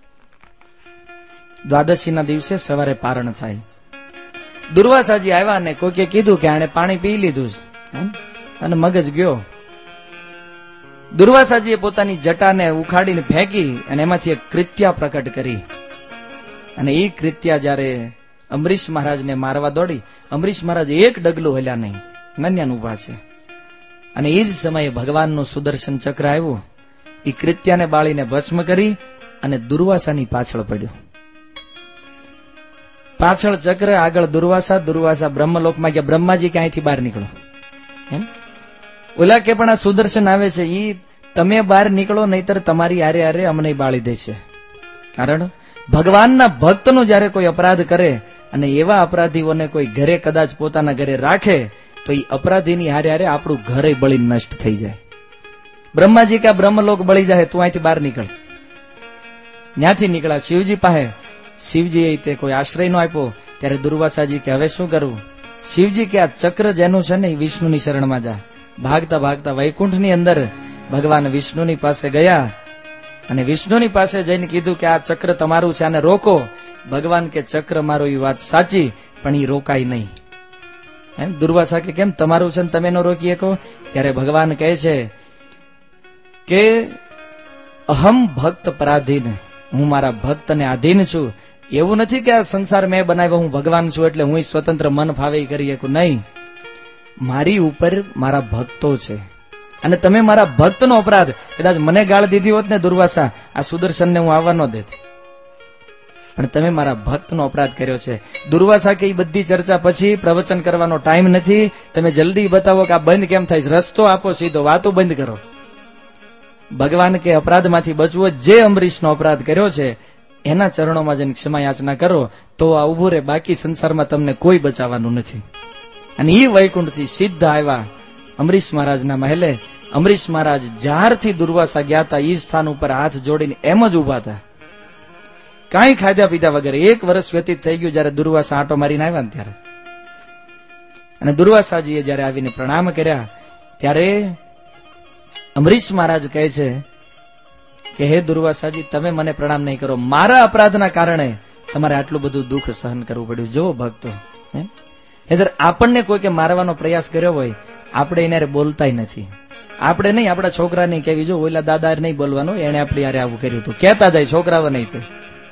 દ્વાદશીના દિવસે સવારે પારણ થાય. દુર્વાસાજી આવ્યા અને કોઈકે કીધું કે આણે પાણી પી લીધું અને મગજ ગયો. દુર્વાસાજીએ પોતાની જટાને ઉખાડીને ફેંકી અને એમાંથી એક કૃત્યા પ્રકટ કરી. અને એ કૃત્યા જયારે અમરીશ મહારાજને મારવા દોડી, અમરીશ મહારાજ એક ડગલું હલ્યા નહીં, નન્યાન ઉભા છે. અને એ જ સમયે ભગવાનનું સુદર્શન ચક્ર આવ્યું. એ કૃત્યાને બાળીને ભસ્મ કરી અને દુર્વાસાની પાછળ પડ્યો. પાછળ ચક્ર, આગળ દુર્વાસા. દુર્વાસા બ્રહ્મલોકમાં ગયા. બ્રહ્માજી ક્યાંયથી બહાર નીકળો. ઓલા કે પણ આ સુદર્શન આવે છે, ઈ તમે બહાર નીકળો, નહીતર તમારી આરે આરે અમને બાળી દેશે. કારણ ભગવાનના ભક્તનો જયારે કોઈ અપરાધ કરે અને એવા અપરાધીઓને કોઈ ઘરે કદાચ પોતાના ઘરે રાખે તો એ અપરાધીની હારે હારે આપણું ઘરે બળી નષ્ટ થઈ જાય. બ્રહ્માજી કે બ્રહ્મલોક બળી જાય, તું અહીંથી બહાર નીકળ. ત્યાંથી નીકળ્યા શિવજી પાસે. શિવજીએ તે કોઈ આશ્રય નો આપ્યો. ત્યારે દુર્વાસાજી કે હવે શું કરવું? શિવજી કે આ ચક્ર જેનું છે ને એ વિષ્ણુની શરણમાં જા. ભાગતા ભાગતા વૈકુંઠની અંદર ભગવાન વિષ્ણુની પાસે ગયા અને વિષ્ણુની પાસે જઈને કીધું કે આ ચક્ર તમારું છે, આને રોકો. ભગવાન કે ચક્ર મારો, એ વાત સાચી, પણ એ રોકાય નહીં. દુર્વાસા કે કેમ તમારું છે ને તમે ન રોકી શકો? ત્યારે ભગવાન કહે છે કે અહમ ભક્ત પરાધીન, હું મારા ભક્તને આધીન છું. એવું નથી કે આ સંસાર મેં બનાવ્યો, હું ભગવાન છું એટલે હું સ્વતંત્ર મન ફાવે કરી શકું. નહીં, મારી ઉપર મારા ભક્તો છે. અને તમે મારા ભક્તનો અપરાધ, કદાચ મને ગાળ દીધી હોત ને દુર્વાસા, આ સુદર્શનને હું આવવા ન દેત, પણ તમે મારા ભક્તનો અપરાધ કર્યો છે. દુર્વાસા કે બધી ચર્ચા પછી, પ્રવચન કરવાનો ટાઈમ નથી, તમે જલ્દી બતાવો કે આ બંધ કેમ થાય, રસ્તો આપો સીધો, વાતો બંધ કરો. ભગવાન કે અપરાધમાંથી બચવો, જે અમરીશનો અપરાધ કર્યો છે એના ચરણોમાં જઈને ક્ષમા યાચના કરો તો આ ઉભું રહે, બાકી સંસારમાં તમને કોઈ બચાવવાનું નથી. અને એ વૈકુંઠથી સીધા આવ્યા અમરીશ મહારાજના મહેલે. અમરીશ મહારાજ જ્યારથી દુર્વાસા ગયા હતા એ સ્થાન ઉપર હાથ જોડીને એમ જ ઉભા હતા, કાંઈ ખાધા પીધા વગર. એક વર્ષ વ્યતીત થઈ ગયું જયારે દુર્વાસા આંટો મારીને આવ્યા ને ત્યારે. અને દુર્વાસાજીએ જયારે આવીને પ્રણામ કર્યા ત્યારે અમરીશ મહારાજ કહે છે કે હે દુર્વાસાજી, તમે મને પ્રણામ નહીં કરો, મારા અપરાધના કારણે તમારે આટલું બધું દુઃખ સહન કરવું પડ્યું. જો ભક્તો, એટલે આપણને કોઈ કે મારવાનો પ્રયાસ કર્યો હોય, આપણે એને બોલતાય નથી. આપણે નહીં, આપણા છોકરા નહીં કેવી, જો ઓલા દાદા નહીં બોલવાનું, એને આપણી યારે આવું કર્યું હતું, કહેતા જાય છોકરાઓ નહીં તે.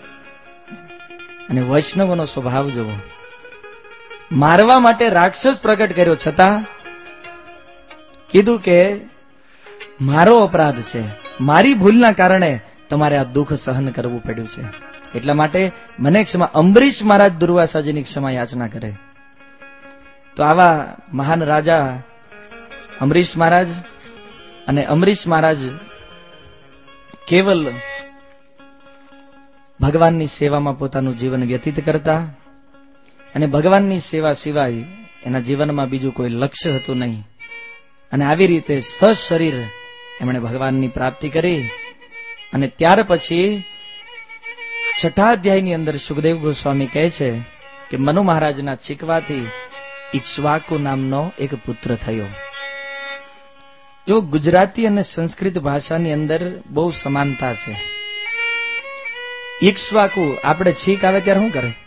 અને વૈષ્ણવનો સ્વભાવ જુઓ, મારવા માટે રાક્ષસ પ્રગટ કર્યો છતાં કીધું કે મારો અપરાધ છે, મારી ભૂલના કારણે તમારે આ દુઃખ સહન કરવું પડ્યું છે, એટલા માટે મને ક્ષમા. અંબરીશ મહારાજ દુર્વાસાજીની ક્ષમા યાચના કરે. તો આવા મહાન રાજા અંબરીશ મહારાજ. અને અંબરીશ મહારાજ કેવલ ભગવાનની સેવામાં પોતાનું જીવન વ્યતીત કરતા અને ભગવાનની સેવા સિવાય એના જીવનમાં બીજું કોઈ લક્ષ્ય હતું નહીં. અને આવી રીતે સશરીર એમણે ભગવાનની પ્રાપ્તિ કરી. અને ત્યાર પછી છઠ્ઠા અધ્યાયની અંદર સુખદેવ ગોસ્વામી કહે છે કે મનુ મહારાજના છીકવાથી ઇક્ષ્વાકુ નામનો એક પુત્ર થયો. જો ગુજરાતી અને સંસ્કૃત ભાષાની અંદર બહુ સમાનતા છે. ઇક્ષ્વાકુ આપણે છીક આવે ત્યારે શું કરે?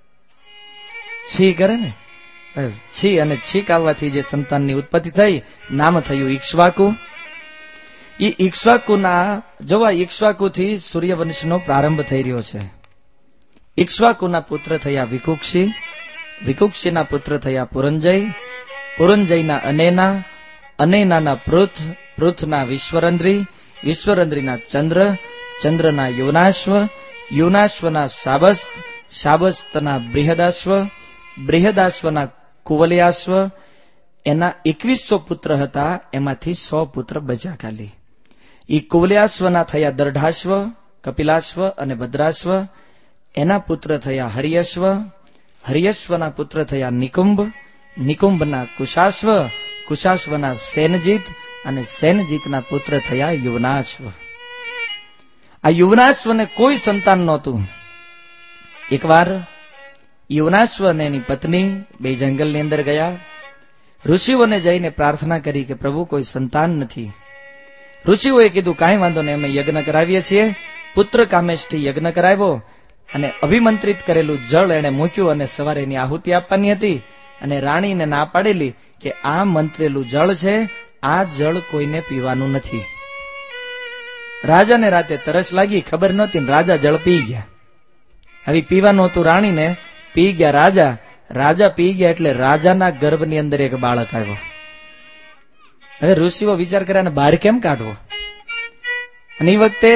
છી કરે ને. છી અને છીક આવવાથી જે સંતાનની ઉત્પત્તિ થઈ, નામ થયું ઇક્ષ્વાકુ. એ ઇક્ષ્વાકુના જોવા ઇક્ષ્વાકુથી સૂર્યવંશનો પ્રારંભ થઈ રહ્યો છે. ઇક્ષ્વાકુના પુત્ર થયા વિકુક્ષી, વિકુક્ષીના પુત્ર થયા પુરંજય, પુરંજયના અનેના, અનેનાના પૃથ, પૃથના વિશ્વરંદ્રી, વિશ્વરંદ્રીના ચંદ્ર, ચંદ્રના યોનાશ્વ, યોનાશ્વના શાબસ્ત, શાબસ્તના બૃહદાશ્વ, બૃહદાશ્વના કુવલયાશ્વ. એના એકવીસો પુત્ર હતા, એમાંથી સો પુત્ર બચ્યા ખાલી. એ કુવલયાશ્વના થયા દર્ઢાશ્વ, કપિલાશ્વ અને ભદ્રાશ્વ. એના પુત્ર થયા હરિયશ્વ, હરિયશ્વના પુત્ર થયા નિકુંભ, નિકુંભના કુશાશ્વ, કુશાશ્વના સેનજીત અને સેનજીતના પુત્ર થયા યુવનાશ્વ. આ યુવનાશ્વને કોઈ સંતાન નહોતું. એકવાર યુવનાશ્વ અને એની પત્ની બે જંગલની અંદર ગયા. ઋષિઓને જઈને પ્રાર્થના કરી કે પ્રભુ કોઈ સંતાન નથી. ઋષિઓએ કીધું કાંઈ વાંધો નહીં, અમે યજ્ઞ કરાવીએ છીએ. પુત્ર કામેશથી યજ્ઞ કરાવ્યો અને અભિમંત્રિત કરેલું જળ એને મૂક્યું અને સવારે એની આહુતિ આપવાની હતી. અને રાણીને ના પાડેલી કે આ મંત્રેલું જળ છે, આ જળ કોઈને પીવાનું નથી. રાજાને રાતે તરસ લાગી, ખબર નહોતી, રાજા જળ પી ગયા. હવે પીવાનું હતું રાણીને, પી ગયા રાજા. રાજા પી ગયા એટલે રાજાના ગર્ભની અંદર એક બાળક આવ્યો. હવે ઋષિઓ વિચાર કર્યા ને બહાર કેમ કાઢવો. અને એ વખતે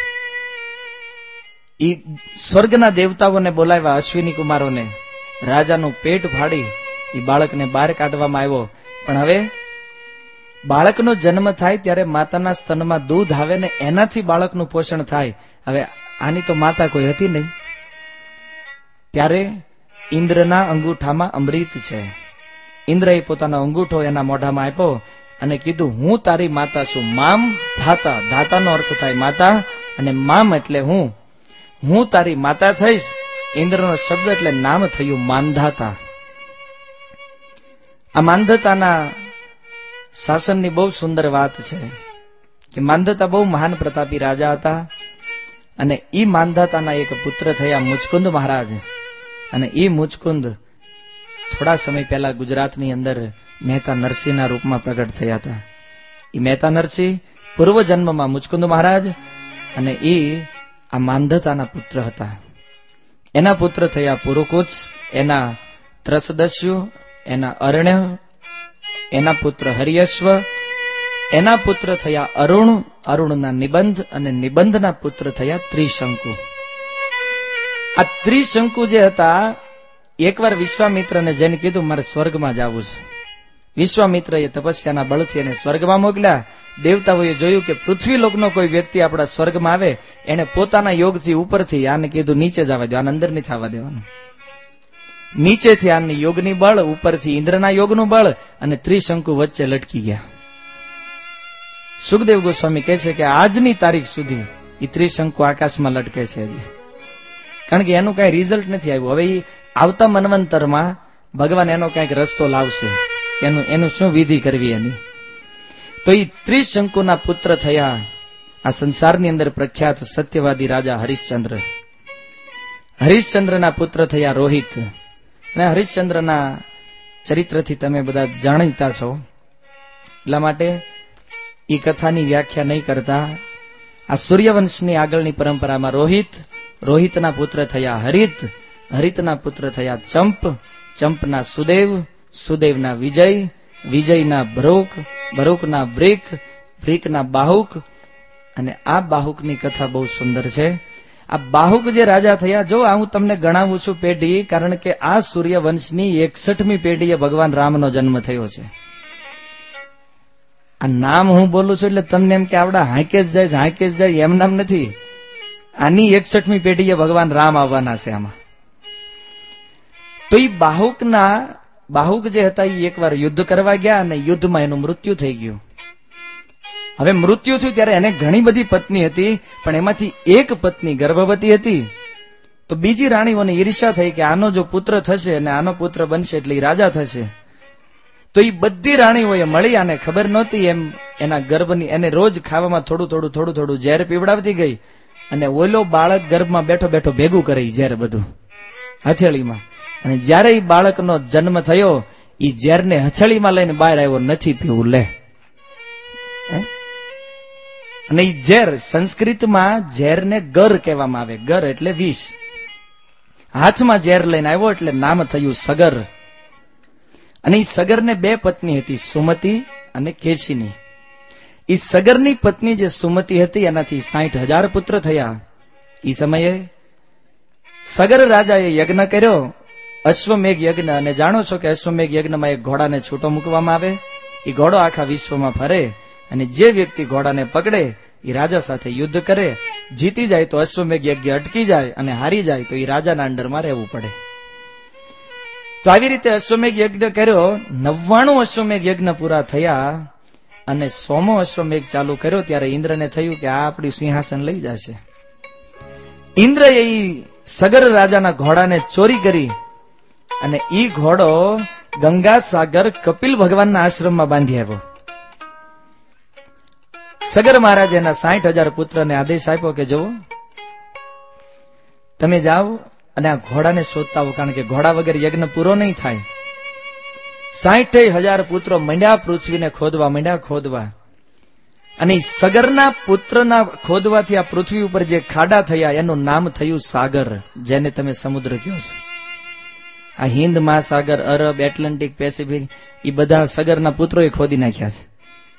ઈ સ્વર્ગના દેવતાઓને બોલાવ્યા, અશ્વિની કુમારોને. રાજાનું પેટ ફાડી એ બાળકને બહાર કાઢવામાં આવ્યો. પણ હવે બાળકનો જન્મ થાય ત્યારે માતાના સ્તનમાં દૂધ આવે ને એનાથી બાળકનું પોષણ થાય. હવે આની તો માતા કોઈ હતી નહીં. ત્યારે ઇન્દ્રના અંગૂઠામાં અમૃત છે. ઇન્દ્રએ પોતાનો અંગૂઠો એના મોઢામાં આપ્યો અને કીધું હું તારી માતા છું. મામ ધાતા, ધાતાનો અર્થ થાય માતા અને મામ એટલે હું. હું તારી માતા થઈશ. ઇન્દ્રનો શબ્દ એટલે નામ થયું માનધાતા. આ માનધાતાના શાસનની બહુ સુંદર વાત છે કે માનધાતા બહુ મહાન પ્રતાપી રાજા હતા. અને ઈ માનધાતાના એક પુત્ર થયા મુચકુંદ મહારાજ. અને ઈ મુચકુંદ થોડા સમય પહેલા ગુજરાતની અંદર મહેતા નરસિંહના રૂપમાં પ્રગટ થયા હતા. ઈ મહેતા નરસિંહ પૂર્વ જન્મમાં મુચકુંદ મહારાજ અને ઈ આ માનધાતાના પુત્ર હતા. એના પુત્ર થયા પુરુકુત્સ, એના ત્રસદસ્યુ, એના અરણ્ય, એના પુત્ર હરિયશ્વ, એના પુત્ર થયા અરુણ, અરુણના નિબંધ અને નિબંધના પુત્ર થયા ત્રિશંકુ. આ ત્રિશંકુ જે હતા, એકવાર વિશ્વામિત્રને જેને કીધું મારે સ્વર્ગમાં જવું છે. વિશ્વામિત્રએ તપસ્યાના બળથી એને સ્વર્ગમાં મોકલ્યા. દેવતાઓએ જોયું કે પૃથ્વી લોકનો કોઈ વ્યક્તિ આપણા સ્વર્ગમાં આવે, એને પોતાના યોગથી ઉપરથી આને કીધું નીચે જવા દો, આને અંદર નહીં થવા દેવાનું. નીચેથી આની યોગની બળ, ઉપરથી ઇન્દ્રના યોગનું બળ, અને ત્રિશંકુ વચ્ચે લટકી ગયા. સુખદેવ ગોસ્વામી કહે છે કે આજની તારીખ સુધી એ ત્રિશંકુ આકાશમાં લટકે છે હજી. કારણ કે એનું કઈ રિઝલ્ટ નથી આવ્યું. હવે એ આવતા મન્વંતરમાં ભગવાન એનો કઈક રસ્તો લાવશે, એનું એનું શું વિધિ કરવી એની. તો એ ત્રિશંકુના પુત્ર થયા આ સંસારની અંદર પ્રખ્યાત સત્યવાદી રાજા હરિશ્ચંદ્ર. હરિશ્ચંદ્રના પુત્ર થયા રોહિત. અને હરિશ્ચંદ્રના ચરિત્રથી તમે બધા જાણીતા છો, એટલા માટે એ કથાની વ્યાખ્યા નહીં કરતા. આ સૂર્યવંશની આગળની પરંપરામાં રોહિત, રોહિતના પુત્ર થયા હરિત, હરિતના પુત્ર થયા ચંપ, ચંપના સુદેવ, સુદેવના વિજય, વિજયના ભરૂક, ભરૂકના બ્રિક, બ્રિકના બાહુક. અને આ બાહુકની કથા બહુ સુંદર છે. આ બાહુક જે રાજા થયા, જો આ હું તમને ગણાવું છું પેઢી, કારણ કે આ સૂર્યવંશની એકસઠમી પેઢીએ ભગવાન રામનો જન્મ થયો છે. આ નામ હું બોલું છું એટલે તમને એમ કે આવડા હાંકે જ જાય હાંકે જ જાય એમ નામ નથી. આની એકસઠમી પેઢીએ ભગવાન રામ આવવાના છે આમાં. તો એ બાહુકના બાહુક જે હતા એ એકવાર યુદ્ધ કરવા ગયા અને યુદ્ધમાં એનું મૃત્યુ થઈ ગયું. હવે મૃત્યુ થયું ત્યારે એને ઘણી બધી પત્ની હતી, પણ એમાંથી એક પત્ની ગર્ભવતી હતી. તો બીજી રાણીઓને ઈર્ષ્યા થઈ કે આનો જો પુત્ર થશે અને આનો પુત્ર બનશે એટલે એ રાજા થશે. તો એ બધી રાણીઓએ મળી આને ખબર નહોતી એમ એના ગર્ભની એને રોજ ખાવામાં થોડું થોડું થોડું થોડું ઝેર પીવડાવતી ગઈ અને ઓલો બાળક ગર્ભમાં બેઠો બેઠો ભેગું કરે ઝેર બધું હથેળીમાં. અને જયારે એ બાળકનો જન્મ થયો એ ઝેરને હથેળીમાં લઈને બહાર આવ્યો, નથી પીવું લે. અને એ ઝેર સંસ્કૃતમાં ઝેરને ગર કહેવામાં આવે. ગર એટલે વિષ. હાથમાં ઝેર લઈને આવ્યો એટલે નામ થયું સગર. અને એ સગરને બે પત્ની હતી, સુમતી અને કેશિની. એ સગરની પત્ની જે સુમતી હતી એનાથી સાઠ હજાર પુત્ર થયા. એ સમયે સગર રાજાએ યજ્ઞ કર્યો, અશ્વમેઘ યજ્ઞ. અને જાણો છો કે અશ્વમેઘ યજ્ઞમાં એક ઘોડાને છૂટો મૂકવામાં આવે. એ ઘોડો આખા વિશ્વમાં ફરે અને જે વ્યક્તિ ઘોડાને પકડે એ રાજા સાથે યુદ્ધ કરે. જીતી જાય તો અશ્વમેઘ યજ્ઞ અટકી જાય અને હારી જાય તો એ રાજાના અંડરમાં રહેવું પડે. તો આવી રીતે અશ્વમેઘ યજ્ઞ કર્યો. નવ્વાણું અશ્વમેઘ યજ્ઞ પૂરા થયા અને સોમો અશ્વમેઘ ચાલુ કર્યો ત્યારે ઇન્દ્રને થયું કે આ આપણી સિંહાસન લઈ જશે. ઇન્દ્રએ એ સગર રાજાના ઘોડાને ચોરી કરી અને ઈ ઘોડો ગંગા સાગર કપિલ ભગવાનના આશ્રમમાં બાંધી આવ્યો. સગર મહારાજ એના સાઠ હજાર પુત્રને આદેશ આપ્યો કે જુઓ તમે જાઓ અને આ ઘોડાને શોધતા હો, કારણ કે ઘોડા વગર યજ્ઞ પૂરો નહીં થાય. સાઠ હજાર પુત્રો મંડ્યા પૃથ્વીને ખોદવા મંડ્યા ખોદવા. અને સગરના પુત્રના ખોદવાથી આ પૃથ્વી ઉપર જે ખાડા થયા એનું નામ થયું સાગર, જેને તમે સમુદ્ર કહો છો. આ હિન્દ મહાસાગર, અરબ, એટલાન્ટિક, પેસિફિક એ બધા સગરના પુત્રોએ ખોદી નાખ્યા છે.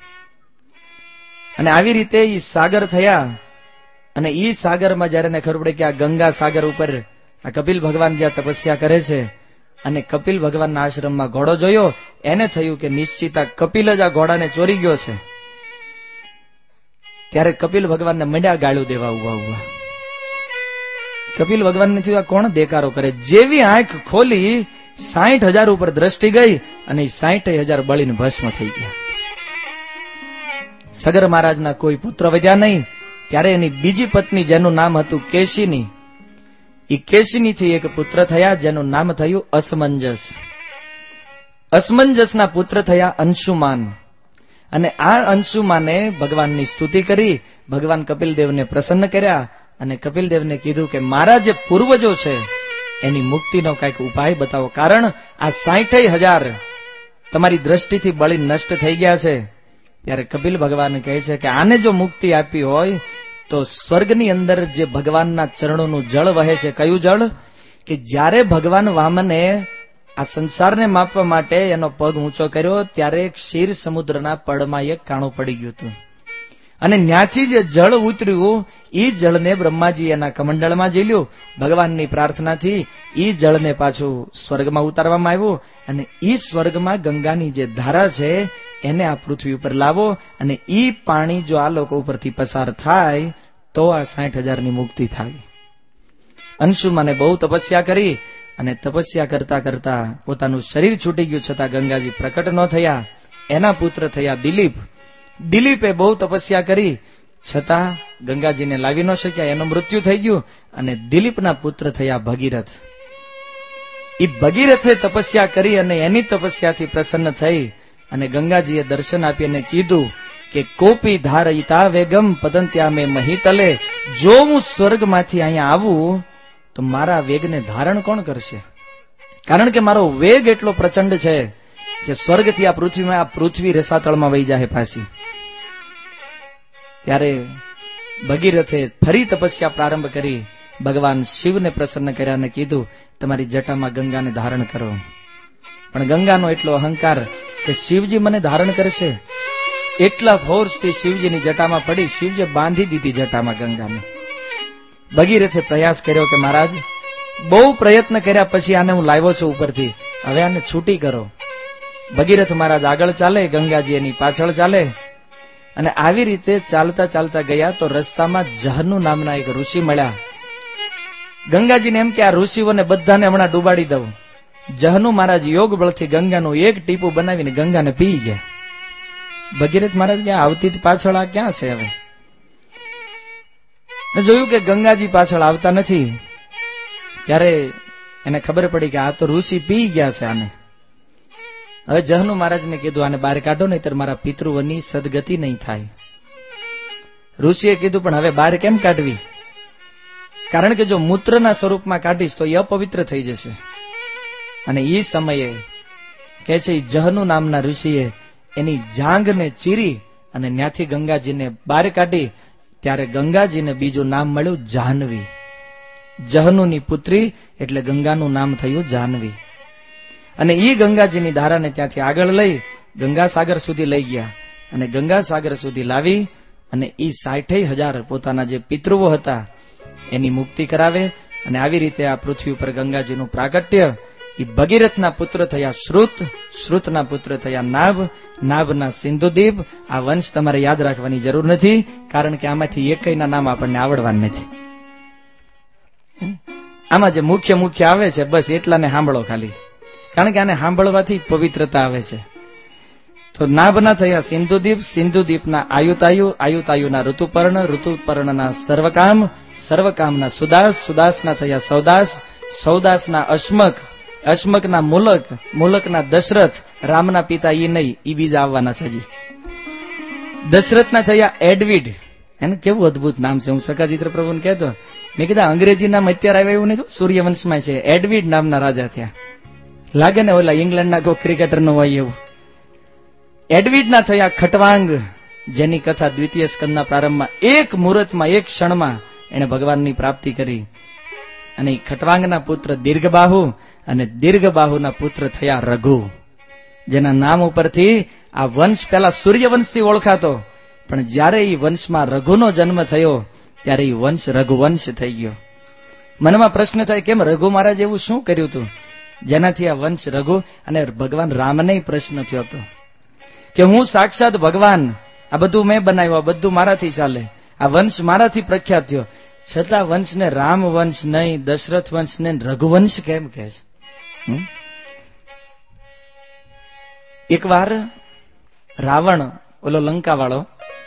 અને આવી રીતે ઈ સાગર થયા. અને ઈ સાગરમાં જયારે એને ખબર પડે કે આ ગંગા સાગર ઉપર આ કપિલ ભગવાન જ્યાં તપસ્યા કરે છે અને કપિલ ભગવાનના આશ્રમમાં ઘોડો જોયો, એને થયું કે નિશ્ચિત આ કપિલ જ આ ઘોડાને ચોરી ગયો છે. ત્યારે કપિલ ભગવાનને મંડ્યા ગાળું દેવા ઉભા ઉભા. કપિલ ભગવાનને થયું આ કોણ દેકારો કરે. જેવી આંખ ખોલી સાઠ હજાર ઉપર દ્રષ્ટિ ગઈ અને સાઠ હજાર બળીને ભસ્મ થઈ ગયા. સગર મહારાજના કોઈ પુત્ર વધ્યા નહીં. ત્યારે એની બીજી પત્ની જેનું નામ હતું કેશિની, એ કેશિની થી એક પુત્ર થયા જેનું નામ થયું અસમંજસ. અસમંજસના પુત્ર થયા અંશુમાન. અને આ અંશુમાને ભગવાનની સ્તુતિ કરી, ભગવાન કપિલદેવને પ્રસન્ન કર્યા અને કપિલદેવને કીધું કે મારા જે પૂર્વજો છે એની મુક્તિનો કઈક ઉપાય બતાવો, કારણ આ સાઠ હજાર તમારી દ્રષ્ટિથી બળી નષ્ટ થઈ ગયા છે. ત્યારે કપિલ ભગવાન કહે છે કે આને જો મુક્તિ આપી હોય તો સ્વર્ગની અંદર જે ભગવાનના ચરણોનું જળ વહે છે. કયું જળ? કે જ્યારે ભગવાન વામને આ સંસારને માપવા માટે એનો પગ ઊંચો કર્યો ત્યારે ક્ષીર સમુદ્રના પડમાં એક કાણું પડી ગયું હતું. અને ન્યાથી જે જળ ઉતર્યું એ જળને બ્રહ્માજી એના કમંડળમાં ઝીલ્યું. ભગવાનની પ્રાર્થનાથી ઈ જળને પાછું સ્વર્ગમાં ઉતારવામાં આવ્યું. અને ઈ સ્વર્ગમાં ગંગાની જે ધારા છે એને આ પૃથ્વી ઉપર લાવો અને ઈ પાણી જો આ લોકો ઉપરથી પસાર થાય તો આ સાઠ હજારની મુક્તિ થાય. અંશુમાને બહુ તપસ્યા કરી અને તપસ્યા કરતા કરતા પોતાનું શરીર છૂટી ગયું છતાં ગંગાજી પ્રકટ ન થયા. એના પુત્ર થયા દિલીપ. દિલીપે બહુ તપસ્યા કરી છતાં ગંગાજીને લાવી ન શક્યા, એનું મૃત્યુ થઈ ગયું. અને દિલીપના પુત્ર થયા ભગીરથ. એ ભગીરથે તપસ્યા કરી અને એની તપસ્યાથી પ્રસન્ન થઈ અને ગંગાજીએ દર્શન આપી અને કીધું કે કોપી ધારયિતા વેગમ પદંત્યા મે મહીતલે. જો હું સ્વર્ગમાંથી અહીંયા આવું તો મારા વેગને ધારણ કોણ કરશે? કારણ કે મારો વેગ એટલો પ્રચંડ છે કે સ્વર્ગથી આ પૃથ્વીમાં આ પૃથ્વી રસાતળમાં વહી જાય પાછી. ત્યારે ભગીરથે ફરી તપસ્યા પ્રારંભ કરી, ભગવાન શિવને પ્રસન્ન કર્યા અને કીધું તમારી જટામાં ગંગાને ધારણ કરો. પણ ગંગાનો એટલો અહંકાર કે શિવજી મને ધારણ કરશે. એટલા ફોર્સથી શિવજીની જટામાં પડી, શિવજી બાંધી દીધી જટામાં ગંગાને. ભગીરથે પ્રયાસ કર્યો કે મહારાજ બહુ પ્રયત્ન કર્યા પછી આને હું લાવ્યો છું ઉપરથી, હવે આને છૂટી કરો. ભગીરથ મહારાજ આગળ ચાલે, ગંગાજી એની પાછળ ચાલે અને આવી રીતે ચાલતા ચાલતા ગયા તો રસ્તામાં જહનુ નામના એક ઋષિ મળ્યા. ગંગાજીને એમ કે આ ઋષિઓને બધાને હમણાં ડૂબાડી દઉં. જહનુ મહારાજ યોગ બળથી ગંગાનું એક ટીપું બનાવીને ગંગાને પી ગયા. ભગીરથ મહારાજ ક્યાં આવતી પાછળ આ ક્યાં છે? હવે જોયું કે ગંગાજી પાછળ આવતા નથી. ત્યારે એને ખબર પડી કે આ તો ઋષિ પી ગયા છે આને. હવે જહનુ મહારાજને કીધું આને બહાર કાઢો, નહીતર મારા પિતૃઓની સદગતિ નહીં થાય. ઋષિએ કીધું પણ હવે બહાર કેમ કાઢવી? કારણ કે જો મૂત્રના સ્વરૂપમાં કાઢીશ તો એ અપવિત્ર થઈ જશે. અને એ સમયે કે છે જહનુ નામના ઋષિએ એની જાંઘને ચીરી અને ત્યાંથી ગંગાજીને બહાર કાઢી. ત્યારે ગંગાજીને બીજું નામ મળ્યું જાહ્નવી. જહનુની પુત્રી એટલે ગંગાનું નામ થયું જાહ્નવી. અને ઈ ગંગાજીની ધારાને ત્યાંથી આગળ લઈ ગંગાસાગર સુધી લઈ ગયા અને ગંગાસાગર સુધી લાવી અને ઈ સાઠેય હજાર પોતાના જે પિતૃઓ હતા એની મુક્તિ કરાવે. અને આવી રીતે આ પૃથ્વી ઉપર ગંગાજીનું પ્રાગટ્ય. ઈ ભગીરથના પુત્ર થયા શ્રુત, શ્રુતના પુત્ર થયા નાભ, નાભના સિંધુદીપ. આ વંશ તમારે યાદ રાખવાની જરૂર નથી, કારણ કે આમાંથી એકયના નામ આપણને આવડવાના નથી. આમાં જે મુખ્ય મુખ્ય આવે છે બસ એટલાને સાંભળો ખાલી, કારણ કે આને સાંભળવાથી પવિત્રતા આવે છે. તો નાભના થયા સિંધુદીપ, સિંધુદીપના આયુતાયુ, આયુતાયુના ઋતુપર્ણ, ઋતુપર્ણના સર્વકામ, સર્વકામના સુદાસ, સુદાસના થયા સૌદાસ, સૌદાસના અશ્મક, અશ્મકના મુલક, મુલકના દશરથ. રામના પિતા ઈ નહીં, ઈ બીજા આવવાના છે હજી. દશરથના થયા એડવિડ. એને કેવું અદભુત નામ છે. હું સકાચિત્ર પ્રભુને કહેતો, મેં કીધા અંગ્રેજી નામ અત્યારે આવ્યા એવું નહીં, સૂર્યવંશમાં છે. એડવિડ નામના રાજા થયા. લાગે ને ઓલા ઇંગ્લેન્ડના કોઈ ક્રિકેટર નો હોય એવું. એડવિડના થયા ખટવાંગ, જેની કથા દ્વિતીય સ્કંદના પ્રારંભમાં એક મુહૂર્તમાં, એક ક્ષણમાં એને ભગવાનની પ્રાપ્તિ કરી. અને ખટવાંગના પુત્ર દીર્ઘબાહુ, અને દીર્ઘબાહુના પુત્ર થયા રઘુ, જેના નામ ઉપરથી આ વંશ પેલા સૂર્યવંશથી ઓળખાતો, પણ જયારે એ વંશમાં રઘુનો જન્મ થયો ત્યારે એ વંશ રઘુવંશ થઈ ગયો. મનમાં પ્રશ્ન થાય કેમ રઘુ મહારાજ એવું શું કર્યું હતું જેનાથી આ વંશ રઘુ? અને ભગવાન રામને પ્રશ્ન થયો હતો કે હું સાક્ષાત ભગવાન, આ બધું મેં બનાવ્યું, આ બધું મારાથી ચાલે, આ વંશ મારાથી પ્રખ્યાત થયો, છતાં વંશને રામ વંશ નહીં, દશરથ વંશ ને રઘુવંશ કેમ કહે છે? એક વાર રાવણ, ઓલો લંકા વાળો,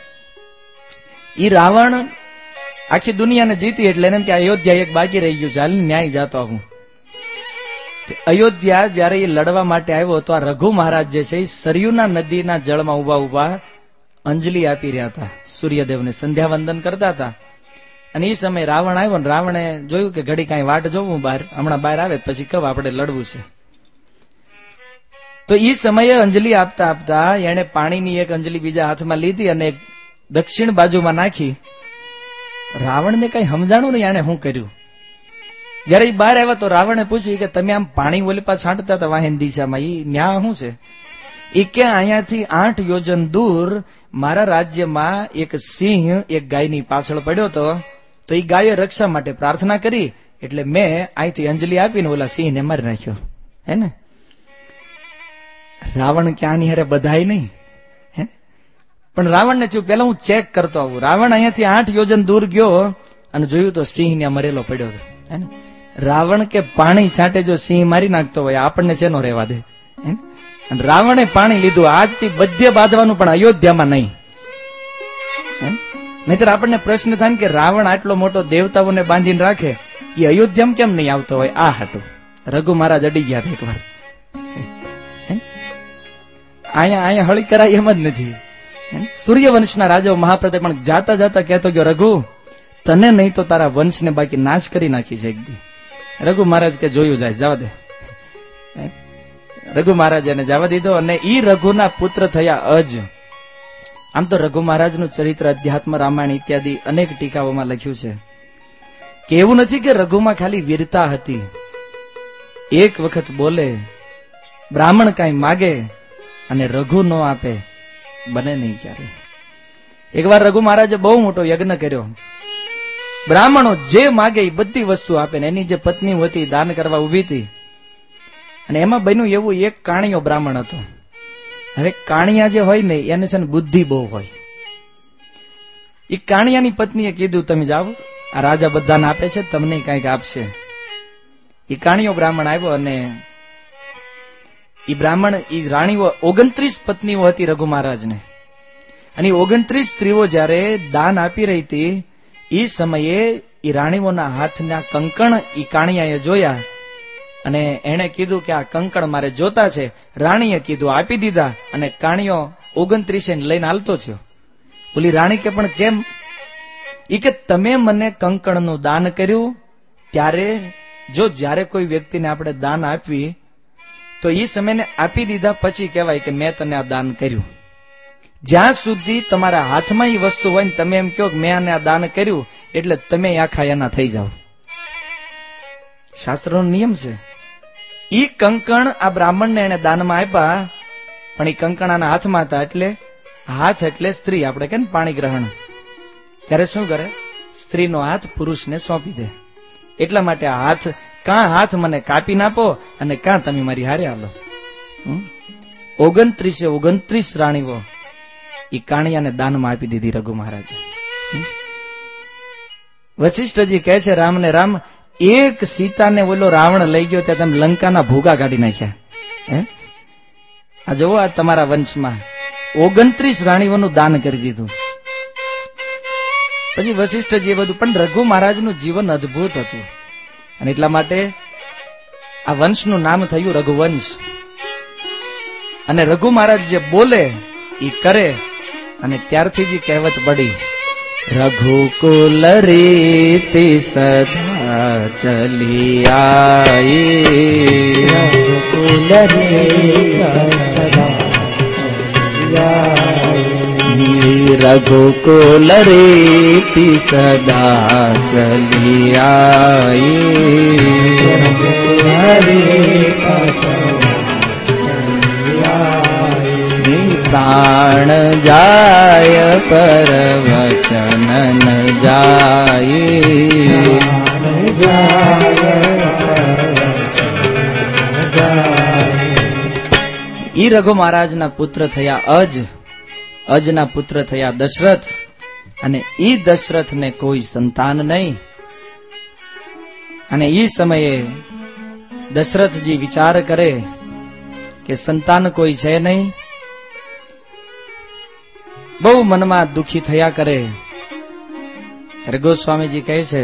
ઈ રાવણ આખી દુનિયાને જીતી એટલે એને કે અયોધ્યા એક બાકી રહી ગયું, ચાલ ન્યાય જાતો હું. અયોધ્યા જયારે એ લડવા માટે આવ્યો તો આ રઘુ મહારાજ જે છે એ સરયુના નદીના જળમાં ઉભા ઉભા અંજલિ આપી રહ્યા હતા, સૂર્યદેવને સંધ્યા વંદન કરતા હતા. અને એ સમયે રાવણ આવ્યો ને રાવણે જોયું કે ઘડી કાંઈ વાટ જોવું બહાર, હમણાં બહાર આવે પછી કબ આપણે લડવું છે. તો એ સમયે અંજલિ આપતા આપતા એને પાણીની એક અંજલિ બીજા હાથમાં લીધી અને દક્ષિણ બાજુમાં નાખી. રાવણને કઈ સમજાણું નહીં આને શું કર્યું. જયારે એ બહાર આવ્યા તો રાવણે પૂછ્યું કે તમે આમ પાણી ઓલીપા છાંટતા હતા વાહન દિશામાં, એ ન્યા શું છે? એ કે અહીંયાથી આઠ યોજન દૂર મારા રાજ્યમાં એક સિંહ એક ગાયની પાછળ પડ્યો હતો, તો એ ગાયે રક્ષા માટે પ્રાર્થના કરી એટલે મેં અહીંથી અંજલિ આપીને ઓલા સિંહને મારી નાખ્યો. હે ને? રાવણ ક્યાં ની હારે બધાય નહીં, હે? પણ રાવણને થયું પેલા હું ચેક કરતો આવું. રાવણ અહીંયાથી આઠ યોજન દૂર ગયો અને જોયું તો સિંહ ત્યાં મરેલો પડ્યો હતો. હે ને? રાવણ કે પાણી છાંટે જો સિંહ મારી નાખતો હોય આપણને શેનો રહેવા દે? અને રાવણે પાણી લીધું. આજથી બધે બાંધવાનું પણ અયોધ્યામાં નહીં. નહીતર આપણને પ્રશ્ન થાય કે રાવણ આટલો મોટો દેવતાઓને બાંધીને રાખે, એ અયોધ્યામાં કેમ નહીં આવતો હોય? આ હાટું રઘુ મહારાજ અડી ગયા હતા એકવાર. અહીંયા અહીંયા હળી કરાય એમ જ નથી. સૂર્યવંશના રાજાઓ મહાપ્રતાપ પણ જાતા જાતા કહેતો ગયો રઘુ તને નહીં તો તારા વંશને બાકી નાશ કરી નાખી છે એક દી. રઘુ મહારાજ કે જોયું જાય, જવા દે. રઘુ મહારાજ એને જવા દીધો અને ઈ રઘુના પુત્ર થયા અજ. આમ તો રઘુ મહારાજનું ચરિત્ર અધ્યાત્મ રામાયણ ઇત્યાદિ અનેક ટીકાઓમાં લખ્યું છે કે એવું નથી કે રઘુમાં ખાલી વીરતા હતી. એક વખત બોલે, બ્રાહ્મણ કાંઈ માગે અને રઘુ ન આપે, બને નહીં ક્યારે. એકવાર રઘુ મહારાજે બહુ મોટો યજ્ઞ કર્યો. બ્રાહ્મણો જે માગે એ બધી વસ્તુ આપે ને એની જે પત્ની હતી દાન કરવા ઉભી હતી અને એમાં બન્યું એવું એક કાણિયો બ્રાહ્મણ હતો. હવે કાણિયા જે હોય ને એને છે ને બુદ્ધિ બહુ હોય. એ કાણિયાની પત્નીએ કીધું તમે જાઓ, આ રાજા બધાને આપે છે, તમને કંઈક આપશે. એ કાણિયો બ્રાહ્મણ આવ્યો અને એ બ્રાહ્મણ એ રાણીઓ ઓગણત્રીસ પત્નીઓ હતી રઘુ મહારાજને, અને ઓગણત્રીસ સ્ત્રીઓ જયારે દાન આપી રહી હતી એ સમયે એ રાણીઓના હાથના કંકણ એ કાણિયાએ જોયા અને એને કીધું કે આ કંકણ મારે જોતા છે. રાણીએ કીધું આપી દીધા અને કાણિયો ઓગણત્રીસે લઈને હાલતો થયો. બોલી રાણી કે પણ કેમ? ઈ કે તમે મને કંકણનું દાન કર્યું ત્યારે જો જ્યારે કોઈ વ્યક્તિને આપણે દાન આપવી તો એ સમયને આપી દીધા પછી કહેવાય કે મેં તને આ દાન કર્યું. જ્યાં સુધી તમારા હાથમાં એ વસ્તુ હોય ને તમે એમ કહો કે મેં આને આ દાન કર્યું એટલે તમે આખા એના થઈ જાઓ. શાસ્ત્રનો નિયમ છે. ઈ કંકણ આ બ્રાહ્મણને એને દાનમાં આપ્યા, પણ એ કંકણાના હાથમાં હતા. એટલે હાથ એટલે સ્ત્રી, આપણે કે પાણી ગ્રહણ, ત્યારે શું કરે? સ્ત્રીનો હાથ પુરુષને સોંપી દે. એટલા માટે આ હાથ, કાં હાથ મને કાપી નાખો અને કાં તમે મારી હારે હાલો. ઓગણત્રીસે ઓગણત્રીસ રાણીઓ એ કાણિયાને દાનમાં આપી દીધી રઘુ મહારાજે. વશિષ્ઠજી કહે છે રામને, રામ એક સીતાને ઓલો રાવણ લઈ ગયો ત્યાં તમે લંકાના ભૂગા કાઢી નાખ્યા. હે આ જોવો, આ તમારા વંશમાં ઓગણત્રીસ રાણીઓનું દાન કરી દીધું. પછી વશિષ્ઠજી બધું, પણ રઘુ મહારાજનું જીવન અદભુત હતું અને એટલા માટે આ વંશનું નામ થયું રઘુવંશ. અને રઘુ મહારાજ જે બોલે એ કરે અને ત્યારથી જ કહેવત પડી, રઘુકુલ રીતિ સદા ચલી આઈ, રઘુકુલ રઘુકુલ રીતિ સદા ચલી આઈ, પ્રાણ જાય પર વચન ન જાય, ઈ રઘુ મહારાજના પુત્ર થયા અજ, અજના પુત્ર થયા દશરથ, અને ઈ દશરથને કોઈ સંતાન નહીં. અને ઈ સમયે દશરથજી વિચાર કરે કે સંતાન કોઈ છે નહીં, બહુ મનમાં દુખી થયા કરે. ત્યારે ગોસ્વામીજી કહે છે,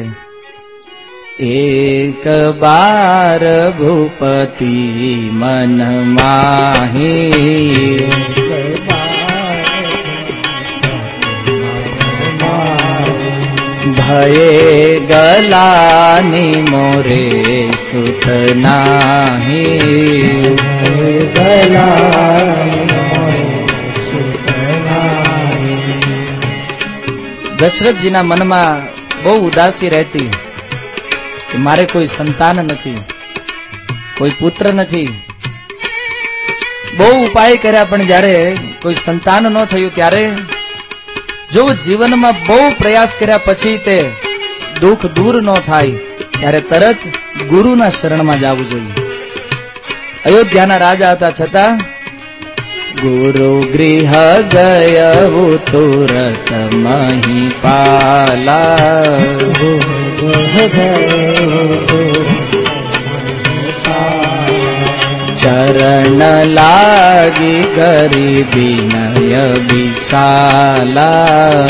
એક બાર ભૂપતિ મન માહી, ભયે ગલાની મોરે સુત નાહી, દશરથજીના મનમાં બહુ ઉદાસી રહેતી કે મારે કોઈ સંતાન નથી, કોઈ પુત્ર નથી. બહુ ઉપાય કર્યા પણ જયારે કોઈ સંતાન ન થયું ત્યારે જો જીવનમાં બહુ પ્રયાસ કર્યા પછી તે દુઃખ દૂર ન થાય ત્યારે તરત ગુરુના શરણમાં જવું જોઈએ. અયોધ્યાના રાજા હતા છતાં ગુરુ ગૃહ ગયવું તુરત મહિપાલા, ચરણ લાગી કરી વિનય વિશાલા,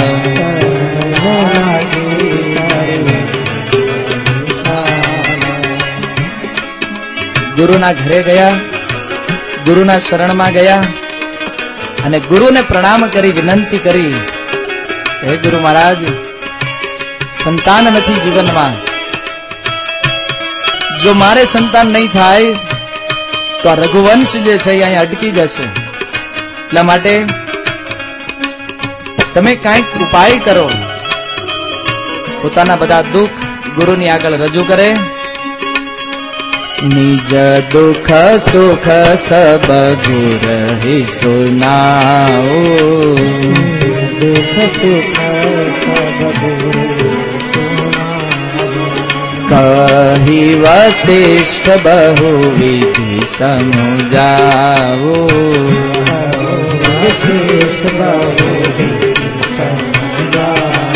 ગુરુના ઘરે ગયા, ગુરુના શરણમાં ગયા અને ગુરુને પ્રણામ કરી વિનંતી કરી, હે ગુરુ મહારાજ, સંતાન નથી જીવનમાં, જો મારે સંતાન નહીં થાય તો આ રઘુવંશ જે છે અહીંયા અટકી જશે. એટલા માટે તમે કાંઈક ઉપાય કરો. પોતાના બધા દુઃખ ગુરુની આગળ રજૂ કરે. નિજ દુઃખ સુખ સબ ગુર હી સુનાઓ, દુઃખ સુખ સબ ગુર કહી વશિષ્ઠ બહુ વિધિ સમજાવો, વશિષ્ઠ બહુ વિધિ સમજાવો.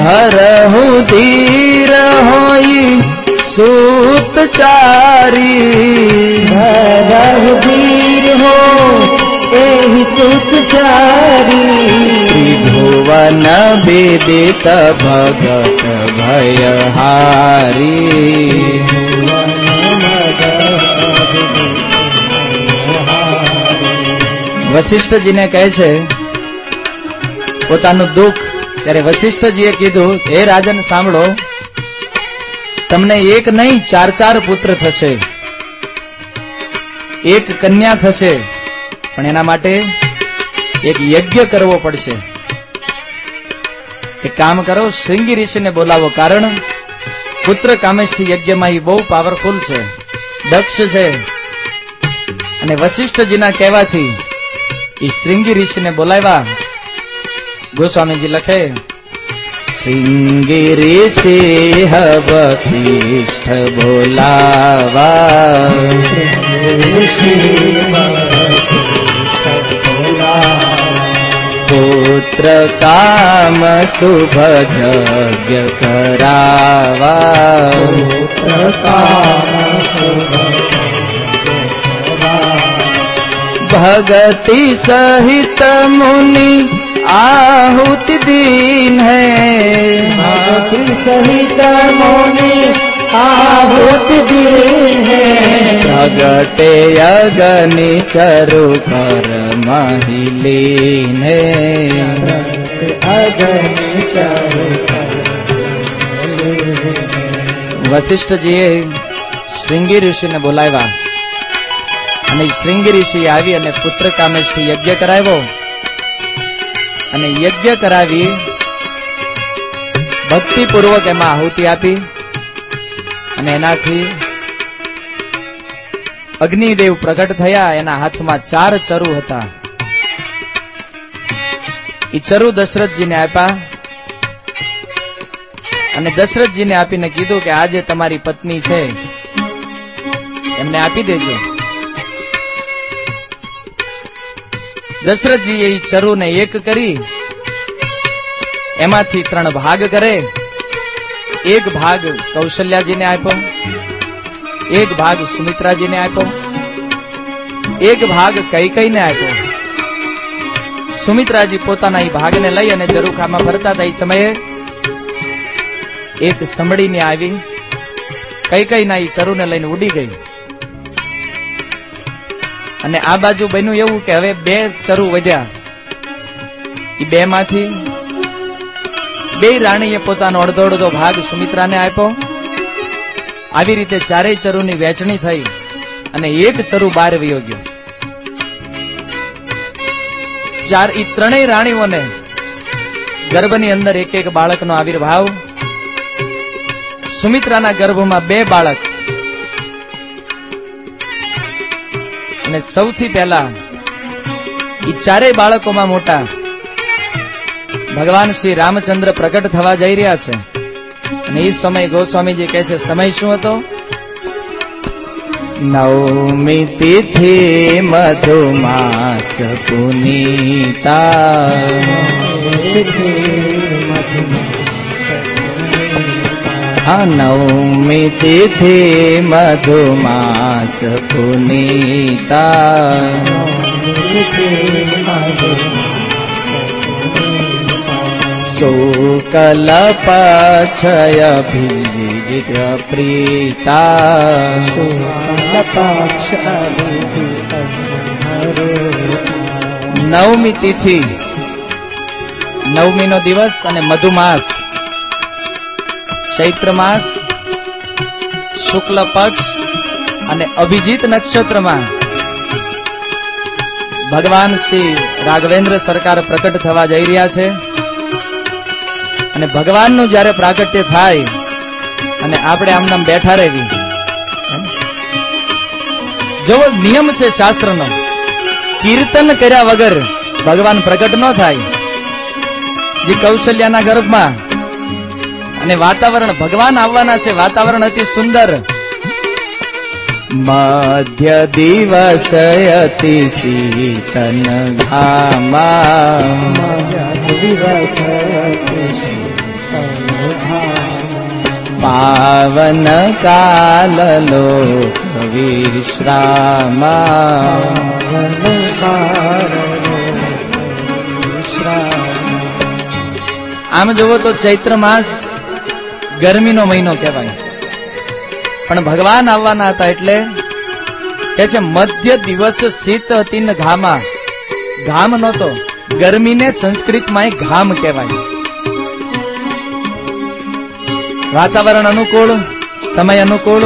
भरहु धीर होई सूत चारी। भरहु धीर हो एहि सूत चारी। त्रिभुवन विदित भगत भयहारी। વશિષ્ઠજીને કહે છે પોતાનું દુઃખ, ત્યારે વશિષ્ઠજીએ કીધું, હે રાજન સાંભળો, તમને એક નહીં ચાર ચાર પુત્ર થશે, એક કન્યા થશે, પણ એના માટે એક યજ્ઞ કરવો પડશે. એક કામ કરો, શ્રીંગી ઋષિને બોલાવો, કારણ પુત્ર કામેષ્ઠી યજ્ઞમાં એ બહુ પાવરફુલ છે, દક્ષ છે. અને વશિષ્ઠજીના કહેવાથી એ શ્રીંગી ઋષિને બોલાવ્યા. ગોસ્વામીજી લખે, શ્રીંગી ઋષિ વશિષ્ઠ બોલાવા. પુત્ર કામ શુભ યજ્ઞ કરાવા. પુત્ર કામ શુભ भगति सहित मुनि आहुति दीन है। भगति सहित मुनि आहुति दीन है। प्रगटे अगनि चरु कर महिलीन है। अगनि चरु कर वशिष्ठ जीए श्रृंगी ऋषि ने बोलाव्या અને શ્રીંગી ઋષિ આવી અને પુત્ર કામેષ્ઠી યજ્ઞ કરાવ્યો. અને યજ્ઞ કરાવી ભક્તિપૂર્વક એમાં આહુતિ આપી અને એનાથી અગ્નિદેવ પ્રગટ થયા. એના હાથમાં ચાર ચરુ હતા. એ ચરુ દશરથજીને આપ્યા અને દશરથજીને આપીને કીધું કે આ જે તમારી પત્ની છે એમને આપી દેજો. દશરથજીએ એ ચરુને એક કરી એમાંથી ત્રણ ભાગ કરે. એક ભાગ કૌશલ્યાજીને આપ્યો, એક ભાગ સુમિત્રાજીને આપ્યો, એક ભાગ કૈકેયીને આપ્યો. સુમિત્રાજી પોતાના એ ભાગને લઈ અને ઝરૂખામાં ફરતા હતા. એ સમયે એક સંભળીને આવી કૈકેયીના એ ચરુને લઈને ઉડી ગઈ. અને આ બાજુ બન્યું એવું કે હવે બે ચરુ વધ્યા. એ બે માંથી બે રાણીએ પોતાનો અડધો અડધો ભાગ સુમિત્રાને આપ્યો. આવી રીતે ચારેય ચરુની વહેંચણી થઈ અને એક ચરુ બહાર વયો ગયો. ચાર એ ત્રણેય રાણીઓને ગર્ભની અંદર એક એક બાળકનો આવિર્ભાવ. સુમિત્રાના ગર્ભમાં બે બાળક અને સૌથી પહેલા એ ચારેય બાળકોમાં મોટા ભગવાન શ્રી રામચંદ્ર પ્રગટ થવા જઈ રહ્યા છે. અને એ સમય ગોસ્વામીજી કહે છે, સમય શું હતો? નવમી તિથિ મધુમાસ પુનીતા. હા, નવમી તિથિ મધુમાસ પુનીતા. શુકલ પક્ષય ભીજિત પ્રીતા. નવમી તિથિ, નવમી નો દિવસ અને મધુમાસ, ચૈત્ર માસ, શુક્લ પક્ષ અને અભિજીત નક્ષત્રમાં ભગવાન શ્રી રાઘવેન્દ્ર સરકાર પ્રકટ થવા જઈ રહ્યા છે. અને ભગવાનનું જયારે પ્રાગટ્ય થાય અને આપણે આમનામ બેઠા રહેવી, જો નિયમ છે શાસ્ત્રનો, કીર્તન કર્યા વગર ભગવાન પ્રગટ ન થાય. જે કૌશલ્યાના ગર્ભમાં અને વાતાવરણ, ભગવાન આવવાના છે, વાતાવરણ અતિ સુંદર. મધ્ય દિવસ અતિ શીતન ઘામા. पावन काल लोक विश्रामा આમ જોવો તો ચૈત્ર માસ ગરમીનો મહિનો કહેવાય, પણ ભગવાન આવવાના હતા એટલે કે છે મધ્ય દિવસ શીત હતી ને ઘામા. ઘામ નહોતો, ગરમીને સંસ્કૃતમાં ઘામ કહેવાય. વાતાવરણ અનુકૂળ, સમય અનુકૂળ,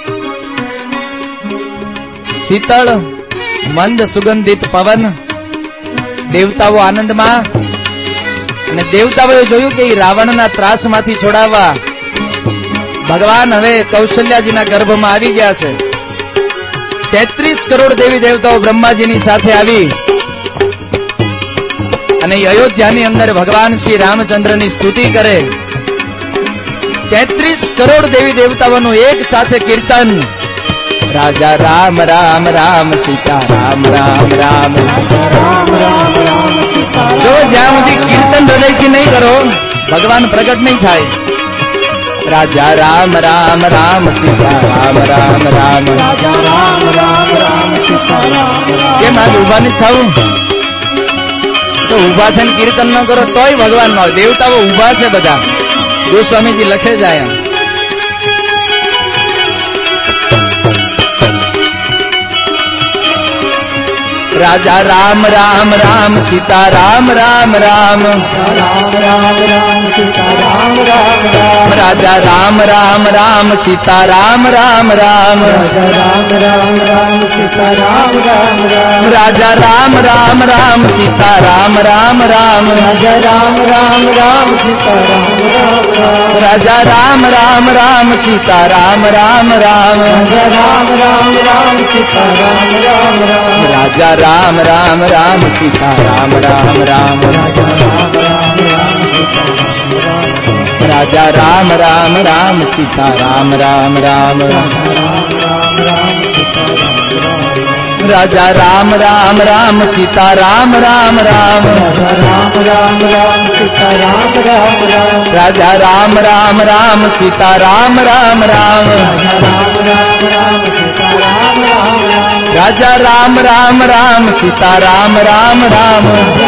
શીતળ મંદ સુગંધિત પવન, દેવતાઓ આનંદમાં. અને દેવતાઓએ જોયું કે રાવણના ત્રાસમાંથી છોડાવવા ભગવાન હવે કૌશલ્યાજીના ગર્ભમાં આવી ગયા છે. તેત્રીસ કરોડ દેવી દેવતાઓ બ્રહ્માજીની સાથે આવી અને અયોધ્યાની અંદર ભગવાન શ્રી રામચંદ્રની સ્તુતિ કરે. તેત્રીસ કરોડ દેવી દેવતાઓનું એક સાથે કીર્તન. રાજા રામ રામ રામ સીતા રામ રામ રામ રામ રામ રામ સીતા. જો જ્યાં સુધી કીર્તન હૃદયથી નહીં કરો ભગવાન પ્રગટ નહીં થાય. રાજા રામ રામ રામ સીતા રામ રામ રામ રાજા રામ રામ રામ સીતા રામ. કેમ આજે ઉભા નથી થવું? તો ઉભા થઈને કીર્તન ન કરો તોય ભગવાન ન હોય. દેવતાઓ ઉભા છે બધા. ગોસ્વામીજી લખે જાય રાજા રામ રામ રામ સીતા રામ રામ રામ રામ રામ રામ સીતા રામ રામ રામ રાજા રામ રામ રામ સીતા રામ રામ રામ રાજા રામ રામ રામ સીતા રામ રામ રામ રાજા રામ રામ રામ સીતા રામ રામ રામ રાજા રામ રામ રામ સીતા રામ રામ રામ રાજા રામ રામ રામ સીતા રામ રામ રામ રાજા રામ રામ રામ સીતા રામ રામ રામ રાજા રામ રામ રામ સીતા રામ રામ રામ રાજા રામ રામ રામ સીતા રામ રામ રામ રાજા રામ રામ રામ સીતા રામ રામ રામ રામ રામ રામ સીતા રામ રામ રામ રાજા રામ રામ રામ સીતા રામ રામ રામ રાજા રામ રામ રામ સીતા રામ રામ રામ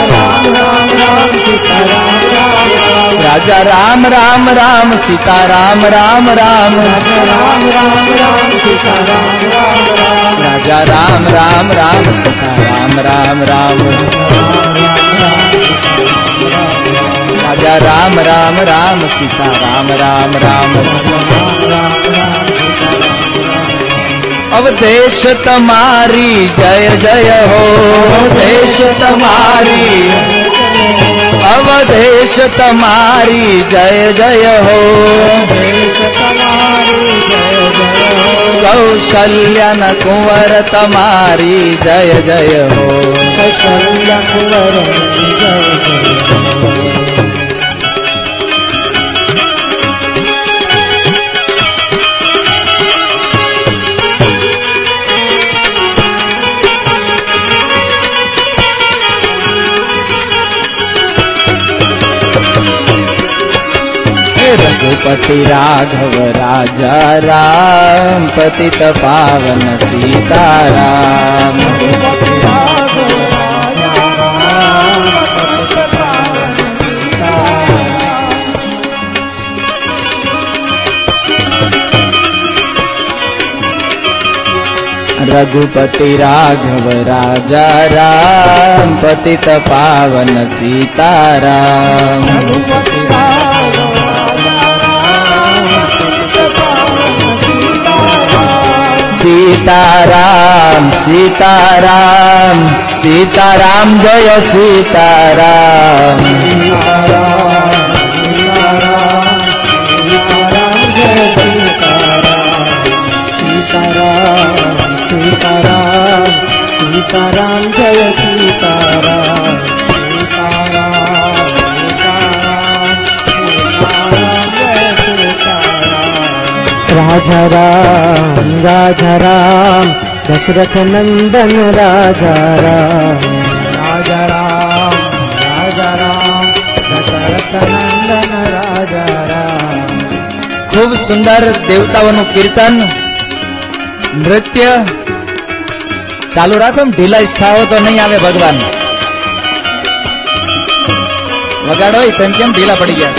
રાજા રામ રામ રામ સીતા રામ રામ રામ રાજા રામ રામ રામ સીતા રામ રામ રામ રાજા રામ રામ રામ સીતા રામ રામ રામ अवदेश तुम्हारी जय जय हो देश तुम्हारी अवदेश तुम्हारी जय जय हो देश तुम्हारी जय जय हो कौशल्या न कुंवर तुम्हारी जय जय हो कौशल्या कुंवर जय जय हो रघुपति राघव राजा राम पतित पावन सीताराम रघुपति राघव राजा राम पतित पावन सीताराम सीताराम सीताराम सीताराम जय सीताराम सीताराम सीताराम जय सीताराम राजा राम राजा राम दशरथ नंदन राजा राम राजा राम राजा राम दशरथ नंदन राजा राम સુંદર દેવતાઓનું કીર્તન નૃત્ય ચાલુ રાખો. ઢીલા થાઓ તો નહીં આવે ભગવાન. વગાડો તેમ કેમ ઢીલા પડી ગયા.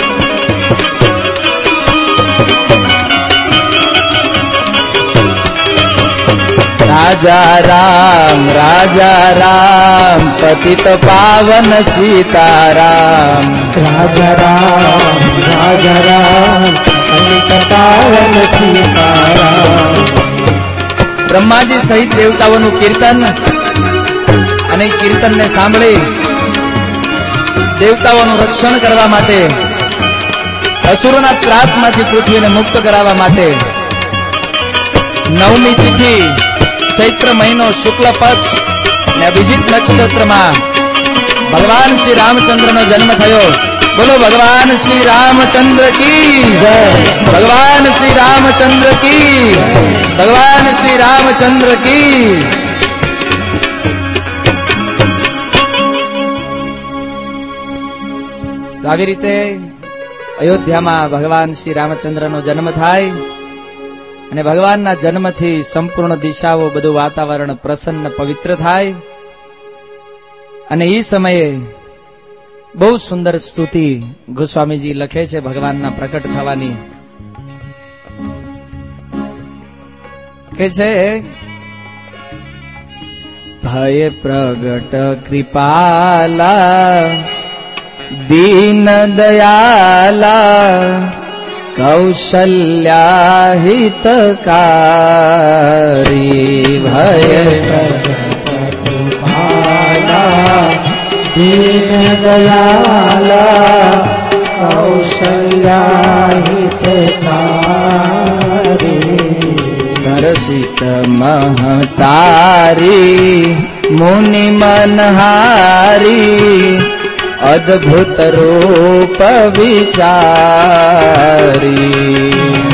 राजा राम राजा राम पतित पावन सीताराम. राजा राम राजा राम पतित पावन सीताराम. બ્રહ્માજી સહિત દેવતાઓનું કીર્તન અને કીર્તનને સાંભળી દેવતાઓનું રક્ષણ કરવા માટે, અસુરોના ત્રાસમાંથી પૃથ્વીને મુક્ત કરાવવા માટે નવમી તિથિ ચૈત્ર મહિનો શુક્લ પક્ષ અને અભિજીત નક્ષત્રમાં ભગવાન શ્રી રામચંદ્રનો જન્મ થયો. બોલો ભગવાન શ્રી રામચંદ્ર કી જય. ભગવાન શ્રી રામચંદ્ર કી. ભગવાન શ્રી રામચંદ્ર કી. તો આવી રીતે અયોધ્યામાં ભગવાન શ્રી રામચંદ્રનો જન્મ થાય અને ભગવાનના જન્મથી સંપૂર્ણ દિશાઓ, બધું વાતાવરણ પ્રસન્ન પવિત્ર થાય. અને એ સમયે બહુ સુંદર સ્તુતિ ગોસ્વામીજી લખે છે ભગવાનના પ્રકટ થવાની. કે છે ભય પ્રગટ કૃપાલા દીન દયાલા કૌશલ્યા હિતકારી. ભય કૃપાલા દીન દયાલા કૌશલ્યા હિતકારી. દર્શિત મહતારી મુનિ મનહારી અદ્ભુત રૂપ વિચારી.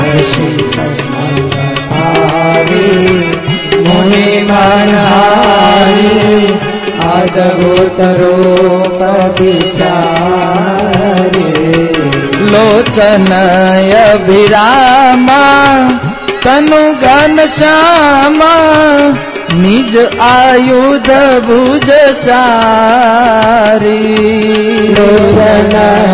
મુનિ મનહારી અદ્ભુત રૂપ વિચારી. લોચનય વિરામા તનુ ઘન શ્યામા નિજ આયુધ ભુજ ચારી. લોચન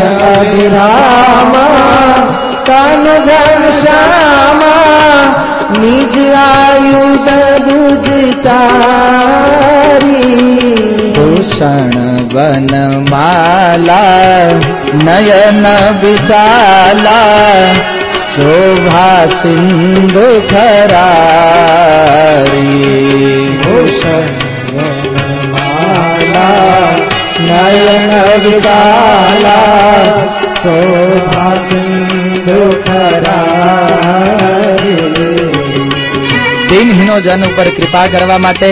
અભિરામા તનુ ઘન શ્યામા નિજ આયુધ ભુજ ચારી. ભૂષણ વનમાલા નયન વિશાલા શોભા સિંધુ ખરારી. ભૂષણ વનમાલા નયન વિશાલા શોભા સિંધુ ખરારી. દિનહીનો જન ઉપર કૃપા કરવા માટે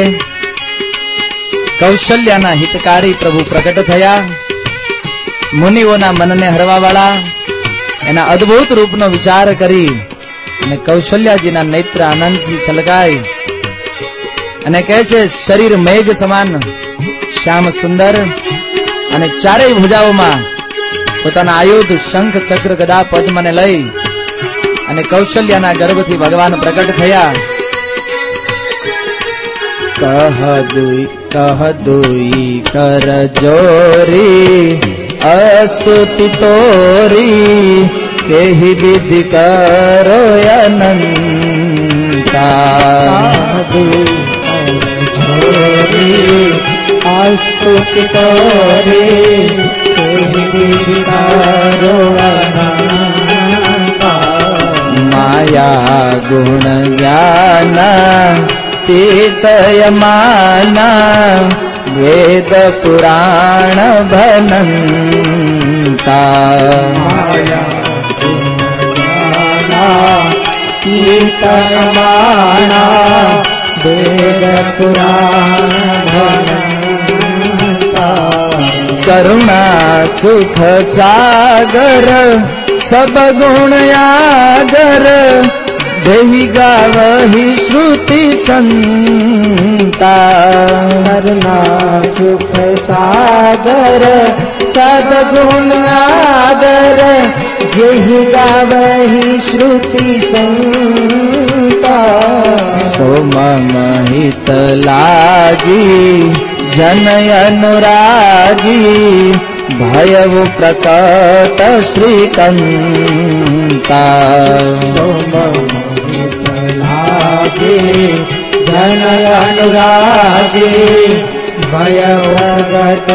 કૌશલ્યાના હિતકારી પ્રભુ પ્રકટ થયા. મુનિઓના મનને હરવા વાળા એના અદ્ભુત રૂપનો વિચાર કરી અને કૌશલ્યાજીના નેત્ર આનંદથી છલકાય અને કહે છે શરીર મેઘ સમાન શ્યામ સુંદર અને ચારેય ભુજાઓમાં પોતાના આયુધ શંખ ચક્ર ગદા પદ્મને લઈ અને કૌશલ્યાના ગર્ભથી ભગવાન પ્રકટ થયા. કહ દુઈ કહ દુઈ કર જોરી અસ્તુતિ તોરી કેહી વિધિ કરો અનંતા. અસ્તુતિ તોરી કેહી વિધિ કરો અનંતા. માયા ગુણ જ્ઞાન તીતયમાના વેદ પુરાણ ભનંતા. કીર્તનમાણા વેદ પુરાણ ભનંતા. કરુણા સુખ સાગર સબ ગુણ આગર જહી ગાવહી શ્રુતિ સંતા. કરુણા સુખ સાગર સદગુણ આદર જેહી ગાવહી શ્રુતિ સંતા સો મમ હિત લાગી જન અનુરાગી ભયવ પ્રકટ શ્રીકંતા સો મમ હિત લાગી જન અનુરાગી ભય પ્રગટ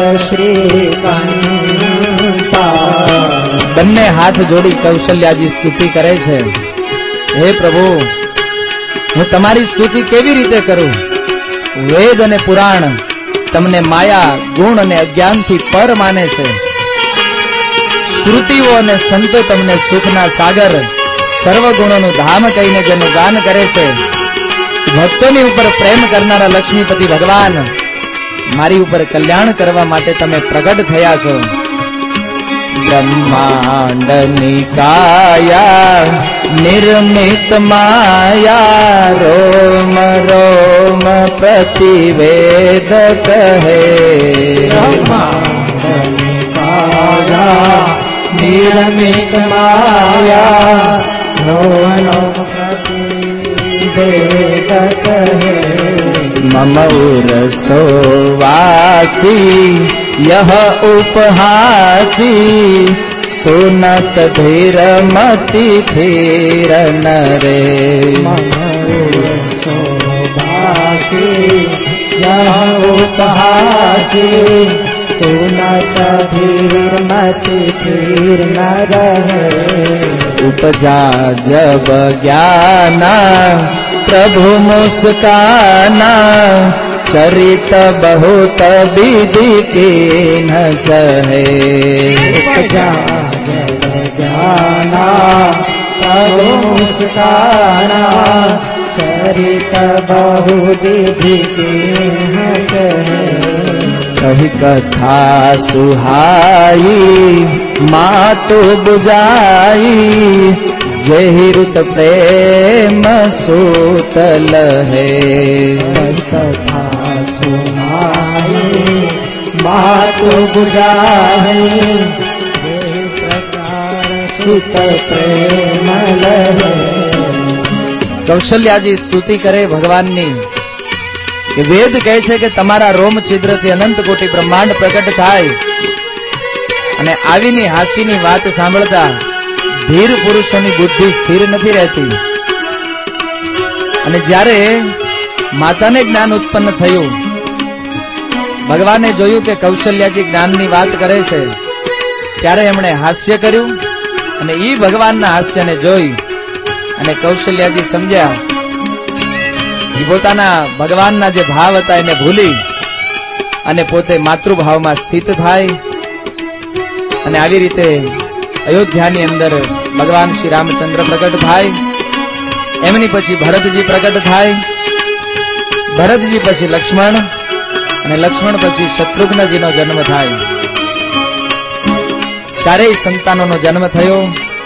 શ્રીકંતા. બંને હાથ જોડી કૌશલ્યાજી સ્તુતિ કરે છે. હે પ્રભુ, હું તમારી સ્તુતિ કેવી રીતે કરું? વેદ અને પુરાણ તમને માયા, ગુણ અને અજ્ઞાનથી પર માને છે. શ્રુતિઓ અને સંતો તમને સુખના સાગર, સર્વગુણોનું ધામ કહીને જેનું ગાન કરે છે. ભક્તોની ઉપર પ્રેમ કરનારા લક્ષ્મીપતિ ભગવાન મારી ઉપર કલ્યાણ કરવા માટે તમે પ્રગટ થયા છો. બ્રહ્માંડ નિકાયા નિર્મિત માયા રોમ રોમ પ્રતિવેદ કહે. બ્રહ્માંડ નિકાયા નિર્મિત માયા રોમ પ્રતિવેદ કહે. મમ ઉરસો વાસી यह उपहासी सुनत धीर मति धीर नरे. सोबासी यह उपहासी सुनत धीर मति धीर नरे. उपजा जब ज्ञाना प्रभु मुस्काना चरित बहुत विधि के न चहे. उपजा जब ज्ञाना प्रभु मुस्काना चरित बहु विधि के न चहे. कही कथा सुहाई मातु बुझाई जही रुत प्रेम सूतल है. कथा सुनाई मातु बुझाई प्रकार सुत प्रेम लहे. કૌશલ્યાજી સ્તુતિ કરે ભગવાનની કે વેદ કહે છે કે તમારા રોમ છિદ્રથી અનંત કોટી બ્રહ્માંડ પ્રગટ થાય અને આવીની હાસીની વાત સાંભળતા ધીર પુરુષોની બુદ્ધિ સ્થિર નથી રહેતી. અને જ્યારે માતાને જ્ઞાન ઉત્પન્ન થયું, ભગવાને જોયું કે કૌશલ્યાજી જ્ઞાનની વાત કરે છે, ત્યારે એમણે હાસ્ય કર્યું અને એ ભગવાનના હાસ્યને જોઈ અને કૌશલ્યાજી સમજ્યા કે પોતાના ભગવાનના જે ભાવ હતા એને ભૂલી અને પોતે માતૃભાવમાં સ્થિત થાય. અને આવી રીતે અયોધ્યાની અંદર ભગવાન શ્રી રામચંદ્ર પ્રગટ થાય. એમની પછી ભરતજી પ્રગટ થાય. ભરતજી પછી લક્ષ્મણ અને લક્ષ્મણ પછી શત્રુઘ્નજીનો જન્મ થાય. ચારેય સંતાનોનો જન્મ થયો.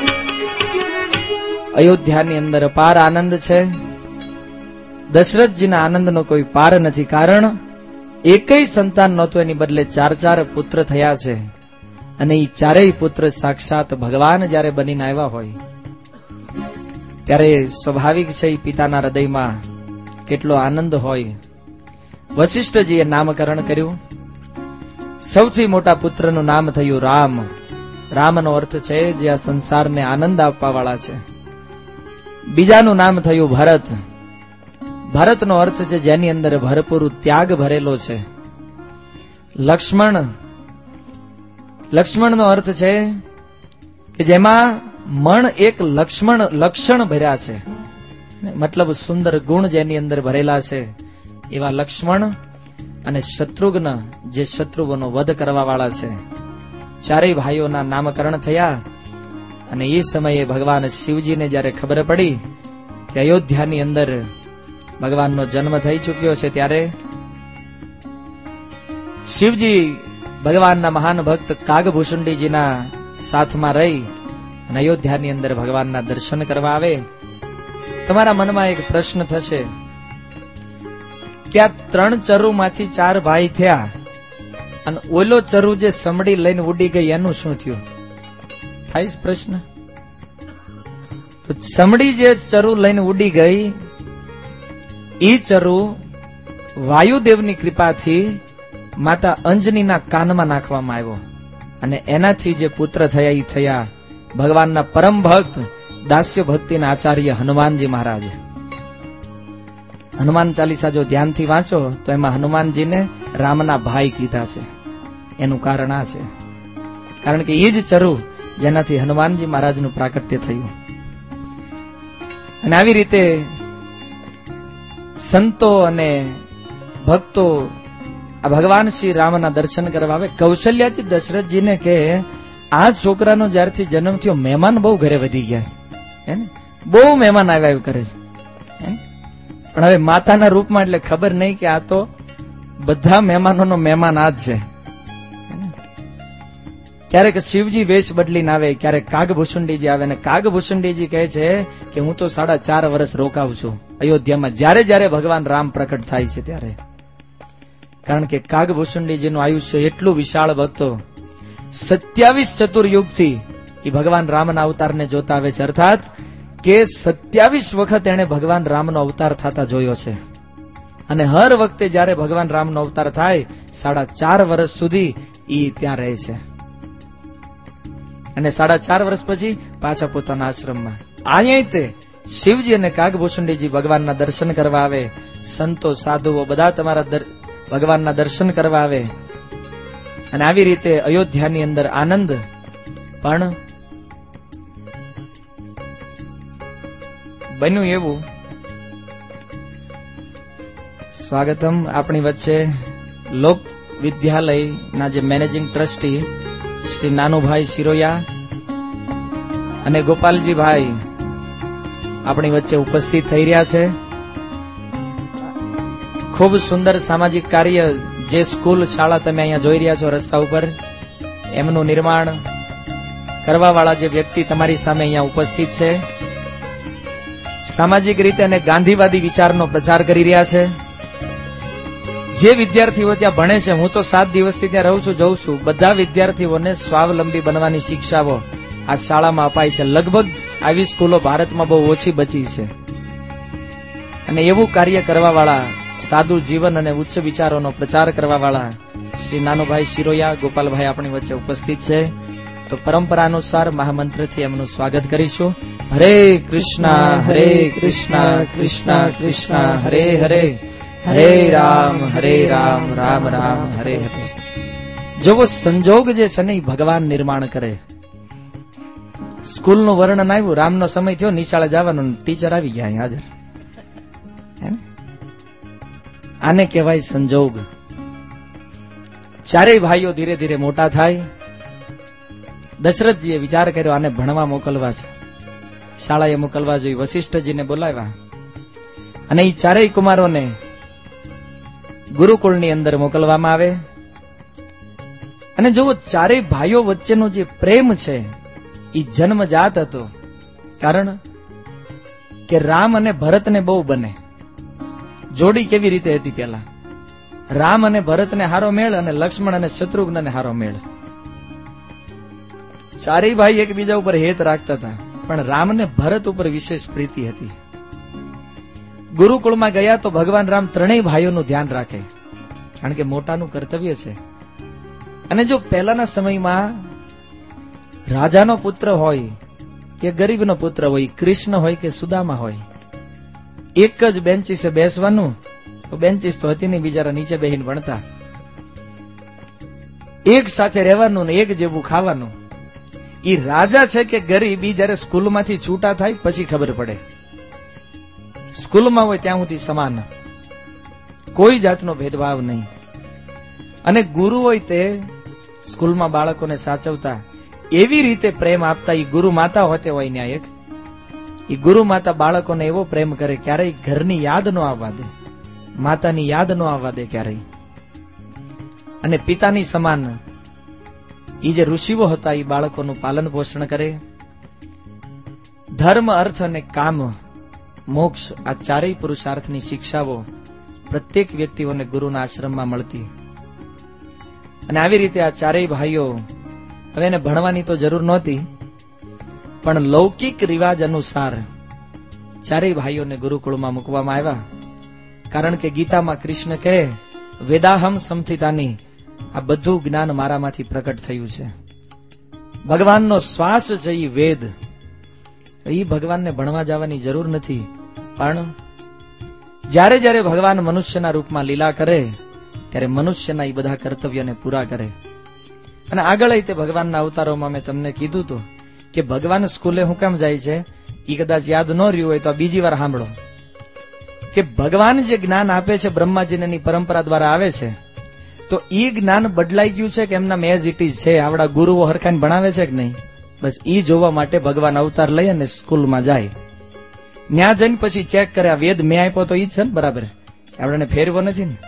અયોધ્યાની અંદર અપાર આનંદ છે. દશરથજીના આનંદનો કોઈ પાર નથી. કારણ એકય સંતાન નહોતું, એની બદલે ચાર ચાર પુત્ર થયા છે. અને એ ચારેય પુત્ર સાક્ષાત ભગવાન જયારે બનીને આવ્યા હોય ત્યારે સ્વાભાવિક છે પિતાના હૃદયમાં કેટલો આનંદ હોય. વશિષ્ઠજીએ નામકરણ કર્યું. સૌથી મોટા પુત્રનું નામ થયું રામ. રામનો અર્થ છે જે આ સંસારને આનંદ આપવા વાળા છે. બીજાનું નામ થયું ભરત. ભરતનો અર્થ છે જેની અંદર ભરપૂર ત્યાગ ભરેલો છે. લક્ષ્મણ લક્ષ્મણનો અર્થ છે કે જેમાં મણ એક લક્ષ્મણ લક્ષણ ભર્યા છે, મતલબ સુંદર ગુણ જેની અંદર ભરેલા છે એવા લક્ષ્મણ. અને શત્રુઘ્ન જે શત્રુઓનો વધ કરવા વાળા છે. ચારેય ભાઈઓના નામકરણ થયા. અને એ સમયે ભગવાન શિવજીને જયારે ખબર પડી કે અયોધ્યાની અંદર ભગવાનનો જન્મ થઈ ચુક્યો છે, ત્યારે શિવજી ભગવાનના મહાન ભક્ત કાગભૂષુંડીજીના સાથમાં રહી અને અયોધ્યાની અંદર ભગવાનના દર્શન કરવા આવે. તમારા મનમાં એક પ્રશ્ન થશે કે આ ત્રણ ચરુમાંથી ચાર ભાઈ થયા અને ઓલો ચરુ જે સમડી લઈને ઉડી ગઈ એનું શું થયું? થાય પ્રશ્ન. તો સમડી જે ચરુ લઈને ઉડી ગઈ, ઈ ચરુ વાયુદેવની કૃપાથી માતા અંજનીના કાનમાં નાખવામાં આવ્યો અને એનાથી જે પુત્ર થયા ઈ થયા ભગવાનના પરમ ભક્ત દાસ્ય ભક્તિના આચાર્ય હનુમાનજી મહારાજ. હનુમાન ચાલીસા જો ધ્યાનથી વાંચો તો એમાં હનુમાનજીને રામના ભાઈ કીધા છે. એનું કારણ આ છે, કારણ કે એ જ ચરુ જેનાથી હનુમાનજી મહારાજનું પ્રાકટ્ય થયું. અને આવી રીતે સંતો અને ભક્તો આ ભગવાન શ્રી રામના દર્શન કરવા આવે. કૌશલ્યાજી દશરથજીને કે આ છોકરાનો જ્યારથી જન્મ થયો મહેમાન બહુ ઘરે વધી ગયા છે, બહુ મહેમાન આવ્યા એવું કરે છે. પણ હવે માતાના રૂપમાં એટલે ખબર નહીં કે આ તો બધા મહેમાનોનો મહેમાન આ જ છે. ક્યારેક શિવજી વેશ બદલીને આવે, ક્યારેક કાગભૂષુંડીજી આવે, અને કાગભૂષુંડીજી કહે છે કે હું તો સાડા ચાર વર્ષ રોકાવું છું અયોધ્યામાં, જ્યારે જ્યારે ભગવાન રામ પ્રકટ થાય છે ત્યારે. કારણ કે કાગભૂષુંડીજીનું આયુષ્ય એટલું વિશાળ ભક્તો, સત્યાવીસ ચતુર્યુગથી એ ભગવાન રામના અવતારને જોતા આવે છે. અર્થાત કે સત્યાવીસ વખત એને ભગવાન રામનો અવતાર થતા જોયો છે. અને હર વખતે જયારે ભગવાન રામનો અવતાર થાય સાડા ચાર વર્ષ સુધી ઈ ત્યાં રહે છે. અને સાડા ચાર વર્ષ પછી પાછા પોતાના આશ્રમમાં. અહીંયા તે શિવજી અને કાગભૂષુંડીજી ભગવાનના દર્શન કરવા આવે. સંતો સાધુઓ બધા તમારા ભગવાનના દર્શન કરવા આવે. અને આવી રીતે અયોધ્યાની અંદર આનંદ. પણ બન્યું એવું, સ્વાગતમ આપણી વચ્ચે લોક વિદ્યાલયના જે મેનેજિંગ ટ્રસ્ટી શ્રી નાનુભાઈ શિરોયા અને ગોપાલજીભાઈ આપણી વચ્ચે ઉપસ્થિત થઈ રહ્યા છે. ખૂબ સુંદર સામાજિક કાર્ય જે સ્કૂલ શાળા તમે અહીંયા જોઈ રહ્યા છો રસ્તા ઉપર, એમનું નિર્માણ કરવા વાળા જે વ્યક્તિ તમારી સામે અહીંયા ઉપસ્થિત છે, સામાજિક રીતે અને ગાંધીવાદી વિચારનો પ્રચાર કરી રહ્યા છે. જે વિદ્યાર્થીઓ ત્યાં ભણે છે, હું તો સાત દિવસથી ત્યાં રહું છું, જોઉં છું, બધા વિદ્યાર્થીઓને સ્વાવલંબી બનવાની શિક્ષાઓ આ શાળામાં અપાય છે. લગભગ આવી સ્કૂલો ભારતમાં બહુ ઓછી બચી છે. અને એવું કાર્ય કરવા વાળા, સાદું જીવન અને ઉચ્ચ વિચારોનો પ્રચાર કરવા વાળા શ્રી નાનુભાઈ શિરોયા, ગોપાલભાઈ આપણી વચ્ચે ઉપસ્થિત છે. તો પરંપરા અનુસાર મહામંત્રથી એમનું સ્વાગત કરીશું. હરે કૃષ્ણ હરે કૃષ્ણ કૃષ્ણ કૃષ્ણ હરે હરે, હરે રામ હરે રામ રામ રામ હરે હરે. જેવો સંજોગ જે છે ને ભગવાન નિર્માણ કરે. સ્કૂલનું વર્ણન આવ્યું, રામનો સમય થયો, નિશાળે જવાનું, ટીચર આવી ગયા હાજર. આને કહેવાય સંજોગ. ચારેય ભાઈઓ ધીરે ધીરે મોટા થાય. દશરથજીએ વિચાર કર્યો આને ભણવા મોકલવા છે, શાળાએ મોકલવા જોઈએ. વશિષ્ઠજીને બોલાવ્યા અને એ ચારેય કુમારોને ગુરુકુળની અંદર મોકલવામાં આવે. અને જો ચારેય ભાઈઓ વચ્ચેનો જે પ્રેમ છે એ જન્મજાત હતો. કારણ કે રામ અને ભરતને બહુ બને. જોડી કેવી રીતે હતી પેલા? રામ અને ભરતને હારો મેળ અને લક્ષ્મણ અને શત્રુઘ્નને હારો મેળ. ચારેય ભાઈ એકબીજા ઉપર હેત રાખતા હતા, પણ રામને ભરત ઉપર વિશેષ પ્રીતિ હતી. ગુરુકુળમાં ગયા તો ભગવાન રામ ત્રણેય ભાઈઓનું ધ્યાન રાખે, કારણ કે મોટાનું કર્તવ્ય છે. અને જો પહેલાના સમયમાં રાજાનો પુત્ર હોય કે ગરીબનો પુત્ર હોય, કૃષ્ણ હોય કે સુદામા હોય, એક જ બેન્ચીસે બેસવાનું. તો બેન્ચીસ તો હતી નહીં, બિચારા નીચે બેહીને ભણતા. એક સાથે રહેવાનું ને એક જેવું ખાવાનું. ઈ રાજા છે કે ગરીબ, ઈ જયારે સ્કૂલમાંથી છૂટા થાય પછી ખબર પડે. સ્કૂલમાં હોય ત્યાં સુધી સમાન, કોઈ જાતનો ભેદભાવ નહીં. અને ગુરુ હોય તે સ્કૂલમાં બાળકોને સાચવતા, એવી રીતે પ્રેમ આપતા. ઈ ગુરુ માતા હોતે હોય ન્યા એક, ઈ ગુરુ માતા બાળકોને એવો પ્રેમ કરે, ક્યારેય ઘરની યાદ ન આવવા દે, માતાની યાદ ન આવવા દે ક્યારેય. અને પિતાની સમાન ઈ જે ઋષિઓ હતા એ બાળકોનું પાલન પોષણ કરે. ધર્મ, અર્થ અને કામ, મોક્ષ, આ ચારેય પુરુષાર્થની શિક્ષાઓ પ્રત્યેક વ્યક્તિઓને ગુરુના આશ્રમમાં મળતી. અને આવી રીતે આ ચારેય ભાઈઓ, હવે એને ભણવાની તો જરૂર નહોતી, પણ લૌકિક રિવાજ અનુસાર ચારેય ભાઈઓને ગુરુકુળમાં મૂકવામાં આવ્યા. કારણ કે ગીતામાં કૃષ્ણ કહે વેદાહમ સમથિતાની, આ બધું જ્ઞાન મારામાંથી પ્રકટ થયું છે. ભગવાનનો શ્વાસ છે એ વેદ. એ ભગવાનને ભણવા જવાની જરૂર નથી. પણ જ્યારે જ્યારે ભગવાન મનુષ્યના રૂપમાં લીલા કરે ત્યારે મનુષ્યના એ બધા કર્તવ્યોને પૂરા કરે. અને આગળ તે ભગવાનના અવતારોમાં મેં તમને કીધું હતું કે ભગવાન સ્કૂલે હું કામ જાય છે, એ કદાચ યાદ ન રહ્યું હોય તો બીજી વાર સાંભળો કે ભગવાન જે જ્ઞાન આપે છે બ્રહ્માજીની પરંપરા દ્વારા આવે છે, તો એ જ્ઞાન બદલાઈ ગયું છે કે એમના એઝ ઇટ ઇઝ છે, આવડા ગુરુઓ હરખાઈને ભણાવે છે કે નહીં, બસ એ જોવા માટે ભગવાન અવતાર લઈ અને સ્કૂલમાં જાય. ત્યાં જઈને પછી ચેક કરે આ વેદ મેં આપ્યો તો ઈ જ છે ને બરાબર, આપણે ફેરવો નથી ને.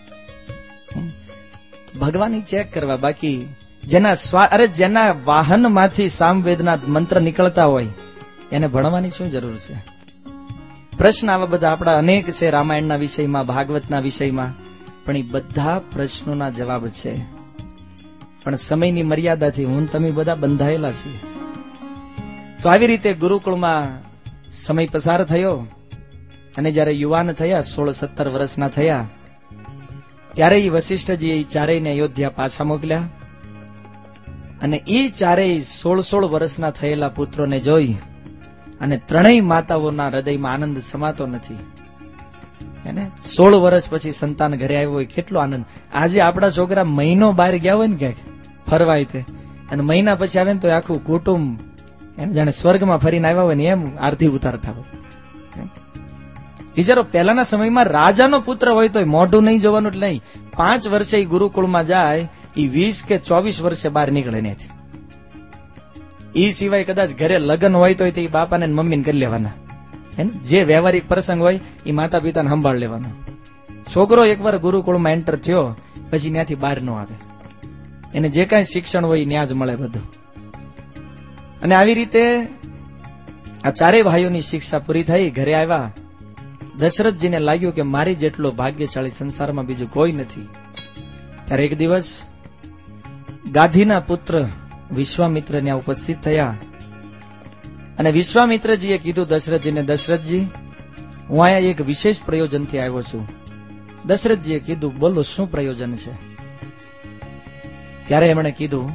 ભગવાન ચેક કરવા, બાકી જેના સ્વા અરે જેના વાહન માંથી સામવેદના મંત્ર નીકળતા હોય એને ભણવાની શું જરૂર છે? પ્રશ્ન આવા બધા આપણા અનેક છે રામાયણના વિષયમાં, ભાગવતના વિષયમાં, પણ એ બધા પ્રશ્નોના જવાબ છે. પણ સમયની મર્યાદાથી હું તમે બધા બંધાયેલા છીએ. તો આવી રીતે ગુરુકુળમાં સમય પસાર થયો અને જયારે યુવાન થયા, સોળ સત્તર વર્ષના થયા, ત્યારે એ વશિષ્ઠજી એ ચારેયને અયોધ્યા પાછા મોકલ્યા. અને એ ચારેય સોળ સોળ વર્ષના થયેલા પુત્રોને જોઈ અને ત્રણેય માતાઓના હૃદયમાં આનંદ સમાતો નથી. એને સોળ વર્ષ પછી સંતાન ઘરે આવ્યો હોય, કેટલો આનંદ. આજે આપણા છોકરા મહિનો બહાર ગયા હોય ને ક્યાંક ફરવાય તે, અને મહિના પછી આવે ને તો આખું કુટુંબ એને જાણે સ્વર્ગમાં ફરીને આવ્યા હોય ને એમ આરતી ઉતારતા હોય. વિચારો, પહેલાના સમયમાં રાજાનો પુત્ર હોય તો મોઢું નહીં જોવાનું એટલે નહીં, પાંચ વર્ષે ગુરુકુળમાં જાય એ વીસ કે ચોવીસ વર્ષે બહાર નીકળે નથી. એ સિવાય કદાચ ઘરે લગ્ન હોય તો એ બાપાને મમ્મીને કરી લેવાના. જે વ્યવહારિક પ્રસંગ હોય એ માતા પિતાને સંભાળ લેવાનો. છોકરો એકવાર ગુરુકુળમાં એન્ટર થયો પછી ત્યાંથી બહાર ન આવે. એને જે કાંઈ શિક્ષણ હોય ત્યાં જ મળે બધું. અને આવી રીતે આ ચારેય ભાઈઓની શિક્ષા પૂરી થઈ, ઘરે આવ્યા. દશરથજીને લાગ્યું કે મારી જેટલો ભાગ્યશાળી સંસારમાં બીજું કોઈ નથી. ત્યારે એક દિવસ ગાધીના પુત્ર વિશ્વામિત્ર ત્યાં ઉપસ્થિત થયા અને વિશ્વામિત્રજીએ કીધું દશરથજીને, દશરથજી હું અહીંયા એક વિશેષ પ્રયોજનથી આવ્યો છું. દશરથજીએ કીધું બોલો શું પ્રયોજન છે? ત્યારે એમણે કીધું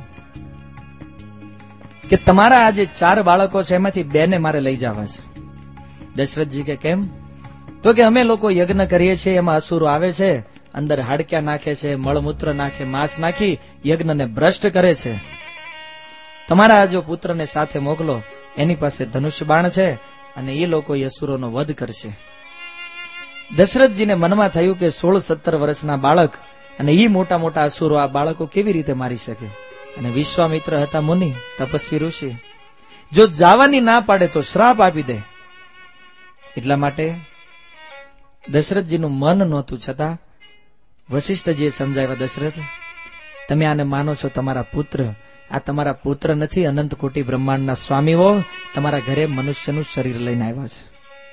કે તમારા આ જે ચાર બાળકો છે એમાંથી બે ને મારે લઈ જવા છે. દશરથજી કે કેમ? તો કે અમે લોકો યજ્ઞ કરીએ છીએ, એમાં અસુરો આવે છે, અંદર હાડક્યા નાખે છે, મળમૂત્ર નાખે, માંસ નાખી યજ્ઞને ભ્રષ્ટ કરે છે. તમારા જો પુત્રને સાથે મોકલો, એની પાસે ધનુષ બાણ છે અને એ લોકો અસુરોનો વધ કરશે. દશરથજીને મનમાં થયું કે સોળ સત્તર વર્ષના બાળક અને એ મોટા મોટા અસુરો આ બાળકો કેવી રીતે મારી શકે? અને વિશ્વામિત્ર હતા મુનિ, તપસ્વી ઋષિ, જો જવાની ના પાડે તો શ્રાપ આપી દે. એટલા માટે દશરથજીનું મન નહોતું, છતાં વશિષ્ઠજીએ સમજાવ્યા, દશરથ તમે આને માનો છો તમારા પુત્ર, આ તમારા પુત્ર નથી, અનંત કોટી બ્રહ્માંડના સ્વામીઓ તમારા ઘરે મનુષ્યનું શરીર લઈને આવ્યા છે.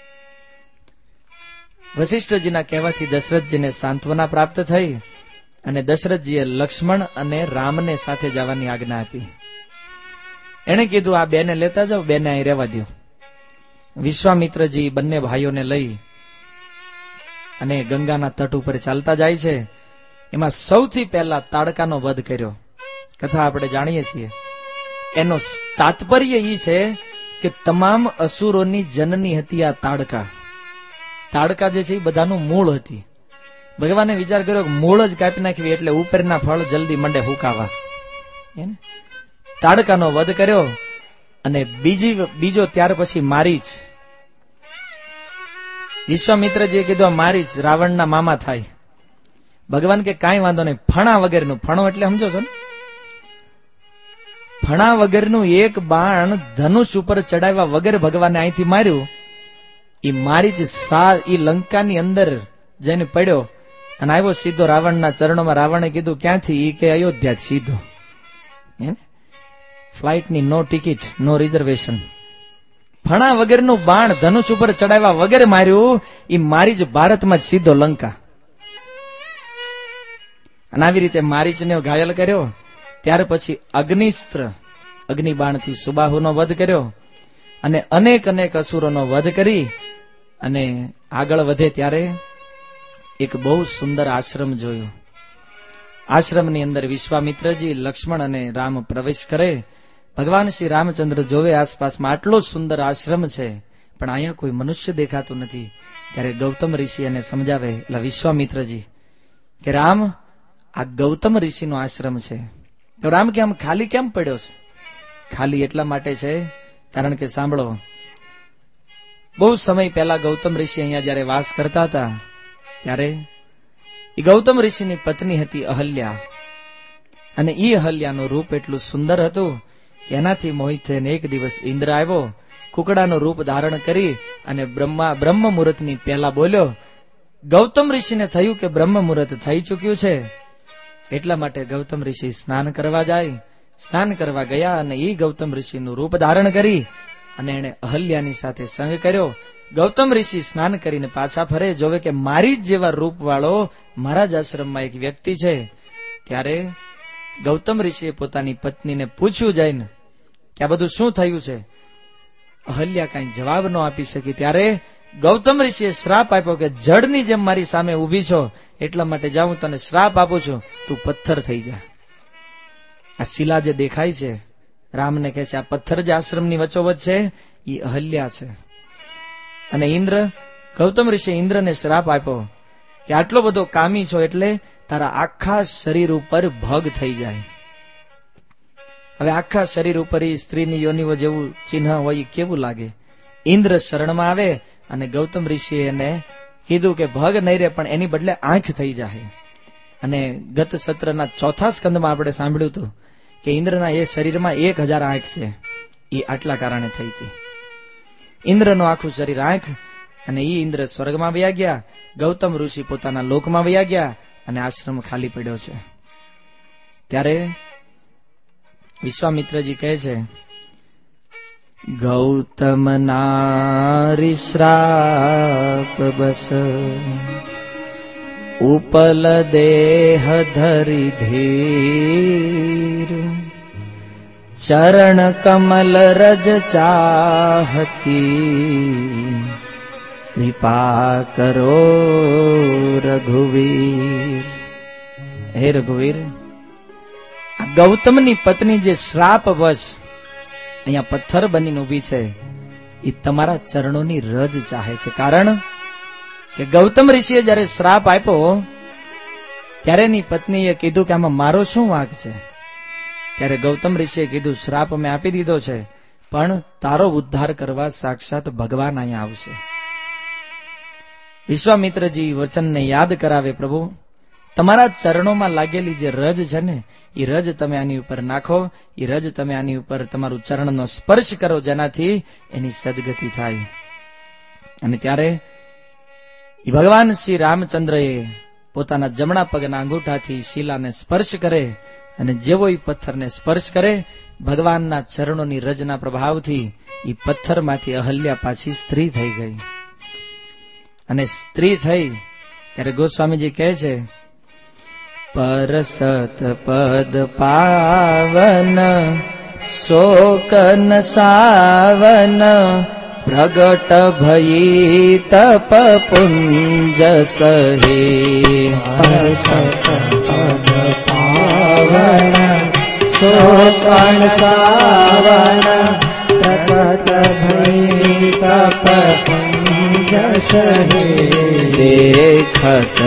વશિષ્ઠજીના કહેવાથી દશરથજીને સાંત્વના પ્રાપ્ત થઈ અને દશરથજીએ લક્ષ્મણ અને રામને સાથે જવાની આજ્ઞા આપી. એને કીધું આ બેને લેતા જાઓ, બેને અહીં રહેવા દો. વિશ્વામિત્રજી બંને ભાઈઓને લઈ અને ગંગાના તટ ઉપર ચાલતા જાય છે. એમાં સૌથી પહેલા તાડકાનો વધ કર્યો. કથા આપણે જાણીએ છીએ. એનો તાત્પર્ય એ છે કે તમામ અસુરોની જનની હતી આ તાડકા. તાડકા જે છે એ બધાનું મૂળ હતી. ભગવાને વિચાર કર્યો કે મૂળ જ કાપી નાખવી એટલે ઉપરના ફળ જલ્દી મંડે હુકાવા. તાડકાનો વધ કર્યો અને બીજી બીજો ત્યાર પછી મારીચ. વિશ્વામિત્રજીએ કીધું મારીચ રાવણના મામા થાય. ભગવાન કે કાંઈ વાંધો નહીં, ફણા વગરનું, ફણો એટલે સમજો છો ને, ફણા વગરનું એક બાણ ધનુષ ઉપર ચડાવ્યા વગર ભગવાને અહીંથી માર્યું. એ મારીચ સા ઈ લંકાની અંદર જઈને પડ્યો અને આવ્યો સીધો રાવણના ચરણોમાં. રાવણે કીધું ક્યાંથી? ઈ કે અયોધ્યા સીધો. ફ્લાઇટની નો ટિકિટ, નો રિઝર્વેશન. ફણા વગરનું બાણ ધનુષ ઉપર ચડાવ્યા વગર માર્યું. એ મારીચ ભારતમાં જ સીધો લંકા. અને આવી રીતે મારીચને ઘાયલ કર્યો. ત્યાર પછી અગ્નિસ્ત્ર, અગ્નિબાણથી સુબાહુનો વધ કર્યો અને અનેક અનેક અસુરોનો વધ કરી અને આગળ વધે ત્યારે એક બહુ સુંદર આશ્રમ જોયો. આશ્રમની અંદર વિશ્વામિત્રજી, લક્ષ્મણ અને રામ પ્રવેશ કરે. ભગવાન શ્રી રામચંદ્ર જોવે આસપાસમાં આટલો સુંદર આશ્રમ છે, પણ અહીંયા કોઈ મનુષ્ય દેખાતું નથી. ત્યારે ગૌતમ ઋષિ એને સમજાવે, એટલે વિશ્વામિત્રજી કે રામ, આ ગૌતમ ઋષિનો આશ્રમ છે. તો રામ કે આમ ખાલી કેમ પડ્યો છે? ખાલી એટલા માટે છે કારણ કે સાંભળો, બહુ સમય પહેલા ગૌતમ ઋષિ અહીંયા જયારે વાસ કરતા હતા ત્યારે એ ગૌતમ ઋષિની પત્ની હતી અહલ્યા, અને એ અહલ્યાનું રૂપ એટલું સુંદર હતું કે એનાથી મોહિત થઈને એક દિવસ ઇન્દ્ર આવ્યો, કુકડાનું રૂપ ધારણ કરી અને બ્રહ્મા બ્રહ્મ મુહૂર્તની પહેલા બોલ્યો. ગૌતમ ઋષિને થયું કે બ્રહ્મ મુહૂર્ત થઈ ચુક્યું છે, એટલા માટે ગૌતમ ઋષિ સ્નાન કરવા જાય. સ્નાન કરવા ગયા અને એ ગૌતમ ઋષિનું રૂપ ધારણ કરી અને એને અહલ્યાની સાથે સંગ કર્યો. ગૌતમ ઋષિ સ્નાન કરીને પાછા ફરે, જોવે કે મારી જ જેવા રૂપ વાળો મારા જ આશ્રમમાં એક વ્યક્તિ છે. ત્યારે ગૌતમ ઋષિએ પોતાની પત્નીને પૂછ્યું જઈને કે આ બધું શું થયું છે? અહલ્યા કઈ જવાબ ન આપી શકી. ત્યારે ગૌતમ ઋષિએ શ્રાપ આપ્યો કે જડની જેમ મારી સામે ઉભી છો, એટલા માટે જાઉં હું તને શ્રાપ આપું છું, તું પથ્થર થઈ જા. આ શિલા જે દેખાય છે, રામને કહે છે આ પથ્થર જે આશ્રમની વચ્ચોવચ્ચ છે એ અહલ્યા છે. અને ઇન્દ્ર, ગૌતમ ઋષિ ઇન્દ્રને શ્રાપ આપ્યો કે આટલો બધો કામી છો એટલે તારા આખા શરીર ઉપર ભગ થઈ જાય. હવે આખા શરીર ઉપર એ સ્ત્રીની યોનિઓ જેવું ચિહ્ન હોય એ કેવું લાગે? ઇન્દ્ર શરણમાં આવે અને ગૌતમ ઋષિએ એને કીધું કે ભગ નહીં રહે, પણ એની બદલે આંખ થઈ જાય. અને ગત સત્રના ચોથા સ્કંદમાં આપણે સાંભળ્યું હતું કે ઇન્દ્રના એ શરીરમાં એક હજાર આંખ છે, એ આટલા કારણે થઈ હતી. ઇન્દ્રનું આખું શરીર આંખ, અને એ ઇન્દ્ર સ્વર્ગમાં વયા ગયા, ગૌતમ ઋષિ પોતાના લોકમાં વયા ગયા અને આશ્રમ ખાલી પડ્યો છે. ત્યારે વિશ્વામિત્રજી કહે છે, ગૌતમ નારી શ્રાપ બસ ઉપલ દેહ ધરી ધીર, ચરણ કમલ રજ ચાહતી, કૃપા કરો રઘુવીર. હે રઘુવીર, આ ગૌતમની પત્ની જે શ્રાપ વશ અહીંયા પથ્થર બનીને ઉભી છે, એ તમારા ચરણોની રજ ચાહે છે. કારણ કે ગૌતમ ઋષિએ જયારે શ્રાપ આપ્યો ત્યારે એની પત્નીએ કીધું કે આમાં મારો શું વાંક છે? ત્યારે ગૌતમ ઋષિએ કીધું શ્રાપ મેં આપી દીધો છે, પણ તારો ઉદ્ધાર કરવા સાક્ષાત ભગવાન અહીંયા આવશે. વિશ્વામિત્રજી વચનને યાદ કરાવે, પ્રભુ તમારા ચરણોમાં લાગેલી જે રજ છે ને, એ રજ તમે આની ઉપર નાખો, એ રજ તમે આની ઉપર તમારું ચરણનો સ્પર્શ કરો, જેનાથી એની સદગતિ થાય. અને ત્યારે ભગવાન શ્રી રામચંદ્રએ પોતાના જમણા પગના અંગૂઠાથી શિલાને સ્પર્શ કરે, અને જેવો એ પથ્થરને સ્પર્શ કરે, ભગવાનના ચરણોની રજના પ્રભાવથી એ પથ્થરમાંથી અહલ્યા પાછી સ્ત્રી થઈ ગઈ. અને સ્ત્રી થઈ ત્યારે ગોસ્વામીજી કહે છે, પરસત પદ પાવન શોકન સાવન, પ્રગટ ભઈ તપ પુંજ સહે. પરસત પદ પાવન શોકન સાવન, પ્રગટ ભઈ તપ પુંજ સહે. દેખત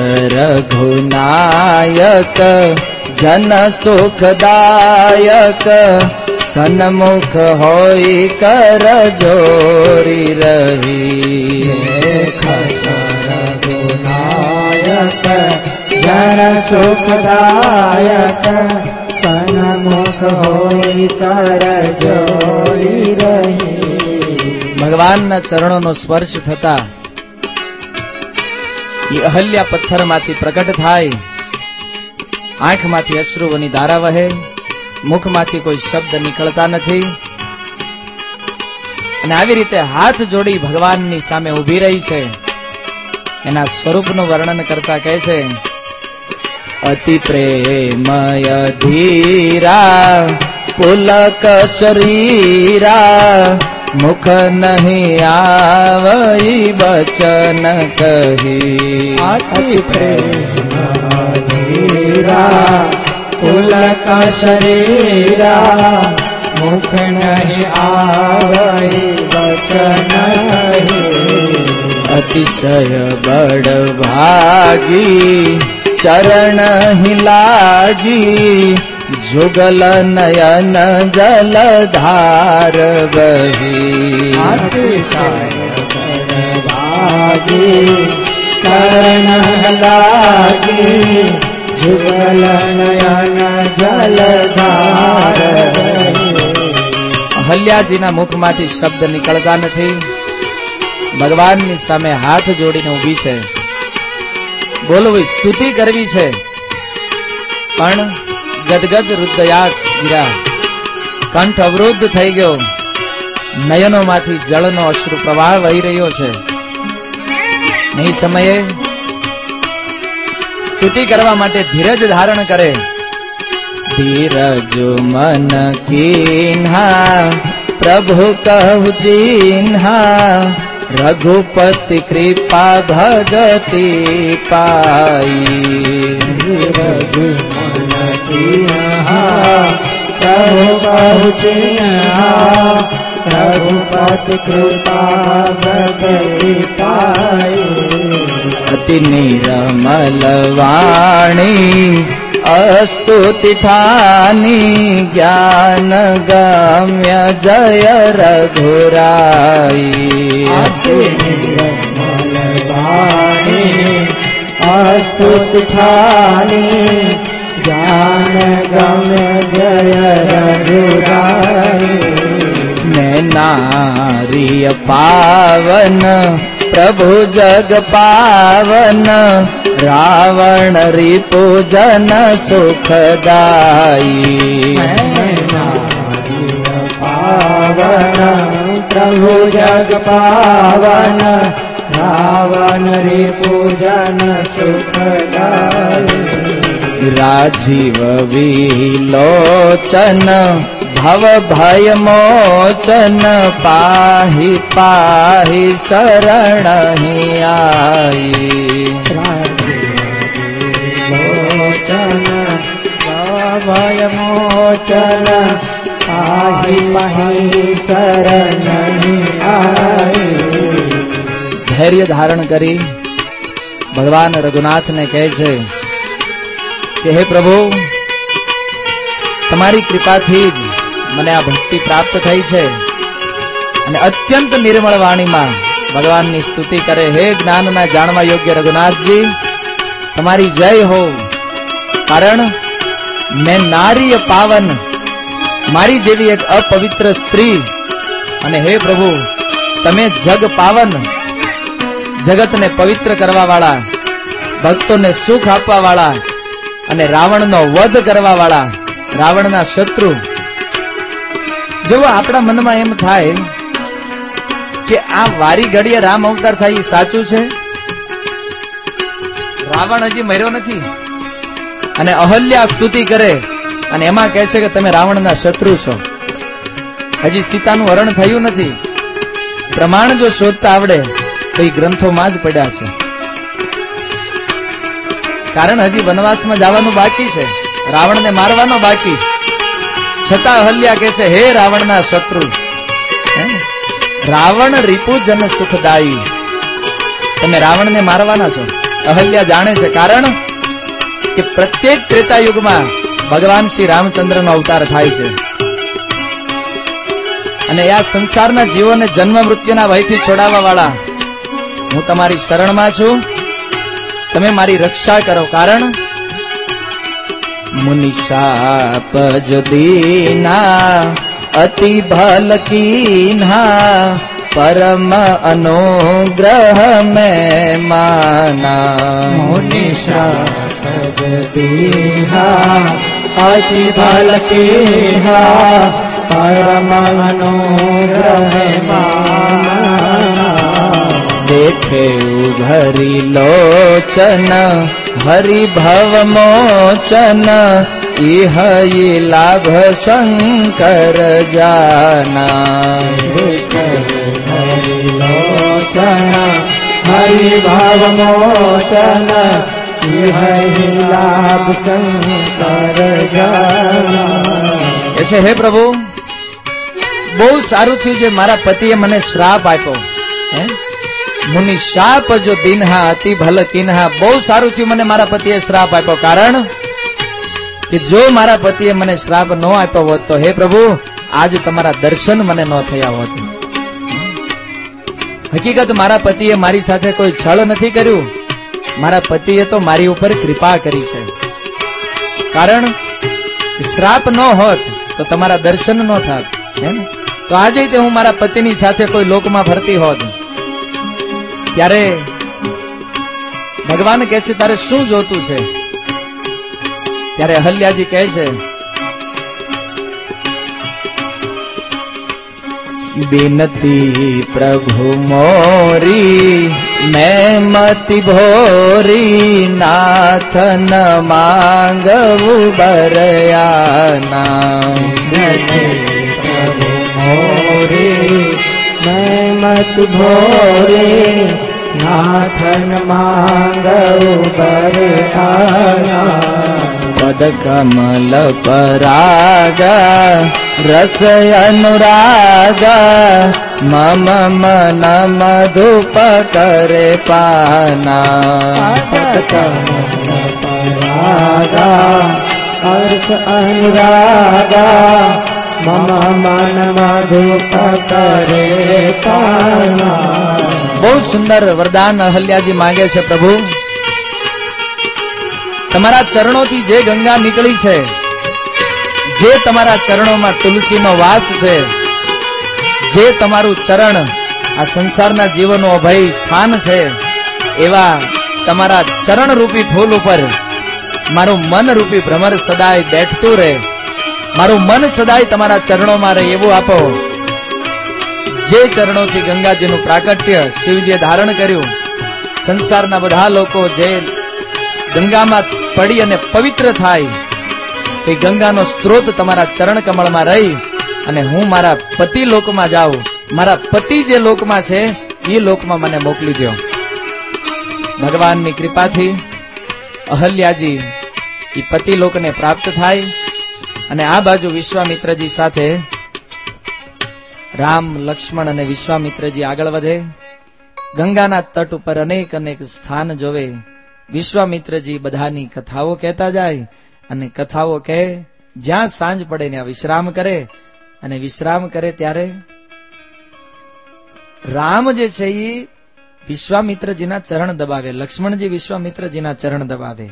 રઘુનાયક જન સુખદાયક, સન્મુખ હોઈ કર જોરી રહી. દેખત રઘુનાયક જન સુખદાયક, સન્મુખ હોઈ કર જોરી રહી. ભગવાનના ચરણોનો સ્પર્શ થતા એ અહલ્યા પથ્થરમાંથી પ્રકટ થાય, આંખમાંથી અશ્રુઓની ધારા વહે, મુખમાંથી કોઈ શબ્દ નીકળતા નથી, અને આવી રીતે હાથ જોડી ભગવાનની સામે ઉભી રહી છે. એના સ્વરૂપનું વર્ણન કરતા કહે છે, અતિ પ્રેમય ધીરા પુલક શરીરા, मुख नहीं आवई बचन कही। अति प्रेम धीरा कुल का शरीरा, मुख नहीं आवई बचन कही। अतिशय बड़ भागी चरण ही लागी, जुगल नयन जलधार बही। अतिशय बड़ भागी चरण लागी, जुगल नयन जलधार बही। અહલ્યાજીના મુખમાંથી શબ્દ નીકળતા નથી. ભગવાનની સામે હાથ જોડીને ઊભી છે, બોલવી સ્તુતિ કરવી છે, પણ ગદગદ હૃદયાત ગીરા, કંઠ અવરુદ્ધ થઈ ગયો, નયનોમાંથી જળનો અશ્રુ પ્રવાહ વહી રહ્યો છે. એ સમયે સ્તુતિ કરવા માટે ધીરજ ધારણ કરે. ધીરજ મન કીન્હા પ્રભુ કહું ચીન્હા, रघुपति कृपा भगति पाई। धीरज मन कीन्हा प्रभु कहु चीन्हा, रघुपति कृपा भगति पाई। अति निर्मल वाणी अस्तुति ठानी, ज्ञान गम्य जय रघुराई। अति निर्मल वाणी अस्तुति ठानी, ज्ञान गम्य जय रघुराई। मैं नारी पावन प्रभु जग पावन, रावण रिपु जन सुखदाई। मैं नारी पावन प्रभु जग पावन, रावण रिपु जन सुखदाई। राजीव विलोचन भव भय मोचन, पाहि पाहि शरण ही आई। लोचन भव भय मोचन, पाहि पाहि शरण ही आई। धैर्य धारण करी भगवान रघुनाथ ने कहे छे કે હે પ્રભુ, તમારી કૃપાથી મને આ ભક્તિ પ્રાપ્ત થઈ છે. અને અત્યંત નિર્મળ વાણીમાં ભગવાનની સ્તુતિ કરે. હે જ્ઞાનના જાણવા યોગ્ય રઘુનાથજી, તમારી જય હો. કારણ મેં નારી પાવન, મારી જેવી એક અપવિત્ર સ્ત્રી, અને હે પ્રભુ તમે જગ પાવન, જગતને પવિત્ર કરવા વાળા, ભક્તોને સુખ આપવા વાળા, અને રાવણનો વધ કરવા વાળા, રાવણના શત્રુ. જો આપણા મનમાં એમ થાય કે આ વારી ઘડીએ રામ અવતાર થાય એ સાચું છે, રાવણ હજી મર્યો નથી, અને અહલ્યા સ્તુતિ કરે અને એમાં કહે છે કે તમે રાવણના શત્રુ છો, હજી સીતાનું હરણ થયું નથી. પ્રમાણ જો શોધતા આવડે તો એ ગ્રંથોમાં જ પડ્યા છે. કારણ હજી વનવાસમાં જવાનું બાકી છે, રાવણને મારવાનો બાકી. છતાં અહલ્યા કહે છે હે રાવણના શત્રુ, રાવણ રીપુ જન સુખદાયી, તમે રાવણને મારવાના છો. અહલ્યા જાણે છે, કારણ કે પ્રત્યેક ત્રેતા યુગમાં ભગવાન શ્રી રામચંદ્રનો અવતાર થાય છે. અને આ સંસારના જીવોને જન્મ મૃત્યુના ભયથી છોડાવવા વાળા હું તમારી શરણમાં છું, તમે મારી રક્ષા કરો. કારણ મુનિશાપ જો દીના અતિ ભલ કીન્હા, परम अनुग्रह में माना। मुनिशाप दीहा अति भल कीहा, परम अनुग्रह माना। देखे उघरी लोचन हरि भव मोचन, इह ये लाभ शंकर जाना। हरि भाव मोचन इह ही लाभ शंकर जाना। ऐसे हे प्रभु બહુ સારું થયું જે મારા પતિએ મને શ્રાપ આપ્યો, મુનિ શાપ જો દિનહા અતિ ભલ કિન્હા. બહુ સારું થયું મને મારા પતિએ શ્રાપ આપ્યો, કારણ કે જો મારા પતિએ મને શ્રાપ ન આપ્યો હોત તો હે પ્રભુ આજ તમારા દર્શન મને ન થયા હોત. હકીકત મારા પતિએ મારી સાથે કોઈ છળ નથી કર્યું, મારા પતિએ તો મારી ઉપર કૃપા કરી છે. કારણ શ્રાપ ન હોત તો તમારા દર્શન ન થાત, હે ને? તો આજે તે હું મારા પતિની સાથે કોઈ લોકમાં ફરતી હોત, ત્યારે ભગવાન કહે છે તારે શું જોતું છે? ત્યારે અહલ્યાજી કહે છે बिनती प्रभु मोरी मैं मति भोरी नाथ न मांगवु बरयाना। प्रभु मोरी मैं मति भोरी नाथ न मांगवु बरयाना। पद कमल परागा रस अनुरागा मम मन मधुप करे पाना। पद कमल परागा रस अनुरागा मम मन मधुप करे पाना। બહુ સુંદર વરદાન અહલ્યાજી માંગે છે પ્રભુ, તમારા ચરણોથી જે ગંગા નીકળી છે, જે તમારા ચરણોમાં તુલસીનો વાસ છે, જે તમારું ચરણ આ સંસારના જીવનનું અભય સ્થાન છે, એવા તમારા ચરણ રૂપી ફૂલ ઉપર મારું મન રૂપી ભ્રમર સદાય બેઠતું રહે, મારું મન સદાય તમારા ચરણોમાં રહે એવું આપો. જે ચરણોથી ગંગાજીનું પ્રાકટ્ય શિવજીએ ધારણ કર્યું, સંસારના બધા લોકો જે ગંગામાં પડી અને પવિત્ર થાય, એ ગંગાનો સ્ત્રોત તમારા ચરણ કમળમાં રહી અને હું મારા પતિ લોકમાં જાઉં, મારા પતિ જે લોકમાં છે એ લોકમાં મને મોકલી દો. ભગવાનની કૃપાથી અહલ્યાજી એ પતિ લોકને પ્રાપ્ત થાય અને આ બાજુ વિશ્વામિત્રજી સાથે રામ, લક્ષ્મણ અને વિશ્વામિત્રજી આગળ વધે. ગંગાના તટ ઉપર અનેક અનેક સ્થાન જોવે. વિશ્વામિત્રજી બધાની કથાઓ કહેતા જાય અને કથાઓ કહે, જ્યાં સાંજ પડે ત્યાં વિશ્રામ કરે અને વિશ્રામ કરે ત્યારે રામ જે છે એ વિશ્વામિત્રજીના ચરણ દબાવે, લક્ષ્મણજી વિશ્વામિત્રજીના ચરણ દબાવે.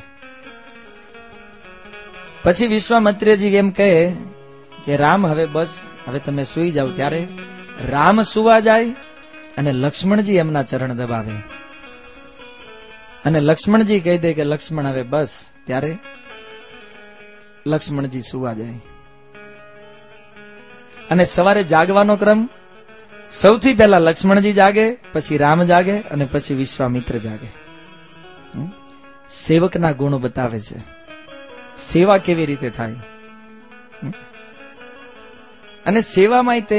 પછી વિશ્વામિત્રજી એમ કહે કે રામ હવે બસ, હવે તમે સુઈ જાઓ. ત્યારે રામ સુવા જાય અને લક્ષ્મણજી એમના ચરણ દબાવે અને લક્ષ્મણજી કહી દે કે લક્ષ્મણ હવે બસ. ત્યારે લક્ષ્મણજી સુવા જાય અને સવારે જાગવાનો ક્રમ સૌથી પહેલા લક્ષ્મણજી જાગે, પછી રામ જાગે અને પછી વિશ્વામિત્ર જાગે. સેવકના ગુણ બતાવે છે, સેવા કેવી રીતે થાય. અને સેવામાં તે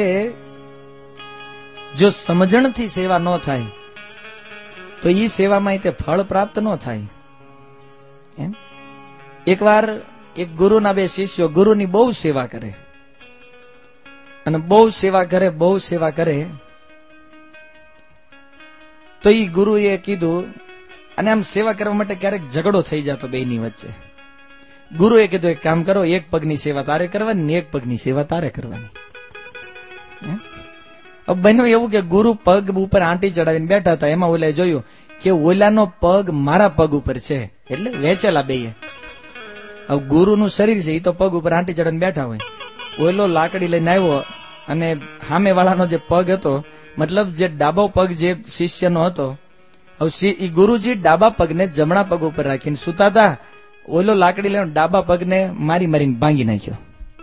જો સમજણથી સેવા ન થાય તો એ સેવામાં તે ફળ પ્રાપ્ત ન થાય. એમ એક વાર એક ગુરુના બે શિષ્યો ગુરુની બહુ સેવા કરે અને બહુ સેવા કરે બહુ સેવા કરે તો એ ગુરુએ કીધું, અને આમ સેવા કરવા માટે ક્યારેક ઝઘડો થઈ જતો બેની વચ્ચે. ગુરુએ કીધું એક કામ કરો, એક પગની સેવા તારે કરવાની, એક પગની સેવા તારે કરવાની. બન્યું એવું કે ગુરુ પગ ઉપર આંટી ચડાવીને બેઠા હતા, એમાં ઓલા જોયું કે ઓલાનો પગ મારા પગ ઉપર છે, એટલે વેચેલા બે. હવે ગુરુનું શરીર છે એ તો પગ ઉપર આંટી ચડાવીને બેઠા હોય, ઓલો લાકડી લઈને આવ્યો અને સામે વાળાનો જે પગ હતો, મતલબ જે ડાબો પગ જે શિષ્યનો હતો, હવે એ ગુરુજી ડાબા પગને જમણા પગ ઉપર રાખીને સુતા હતા. ઓલો લાકડી લઈને ડાબા પગને મારી મારીને ભાંગી નાખ્યો.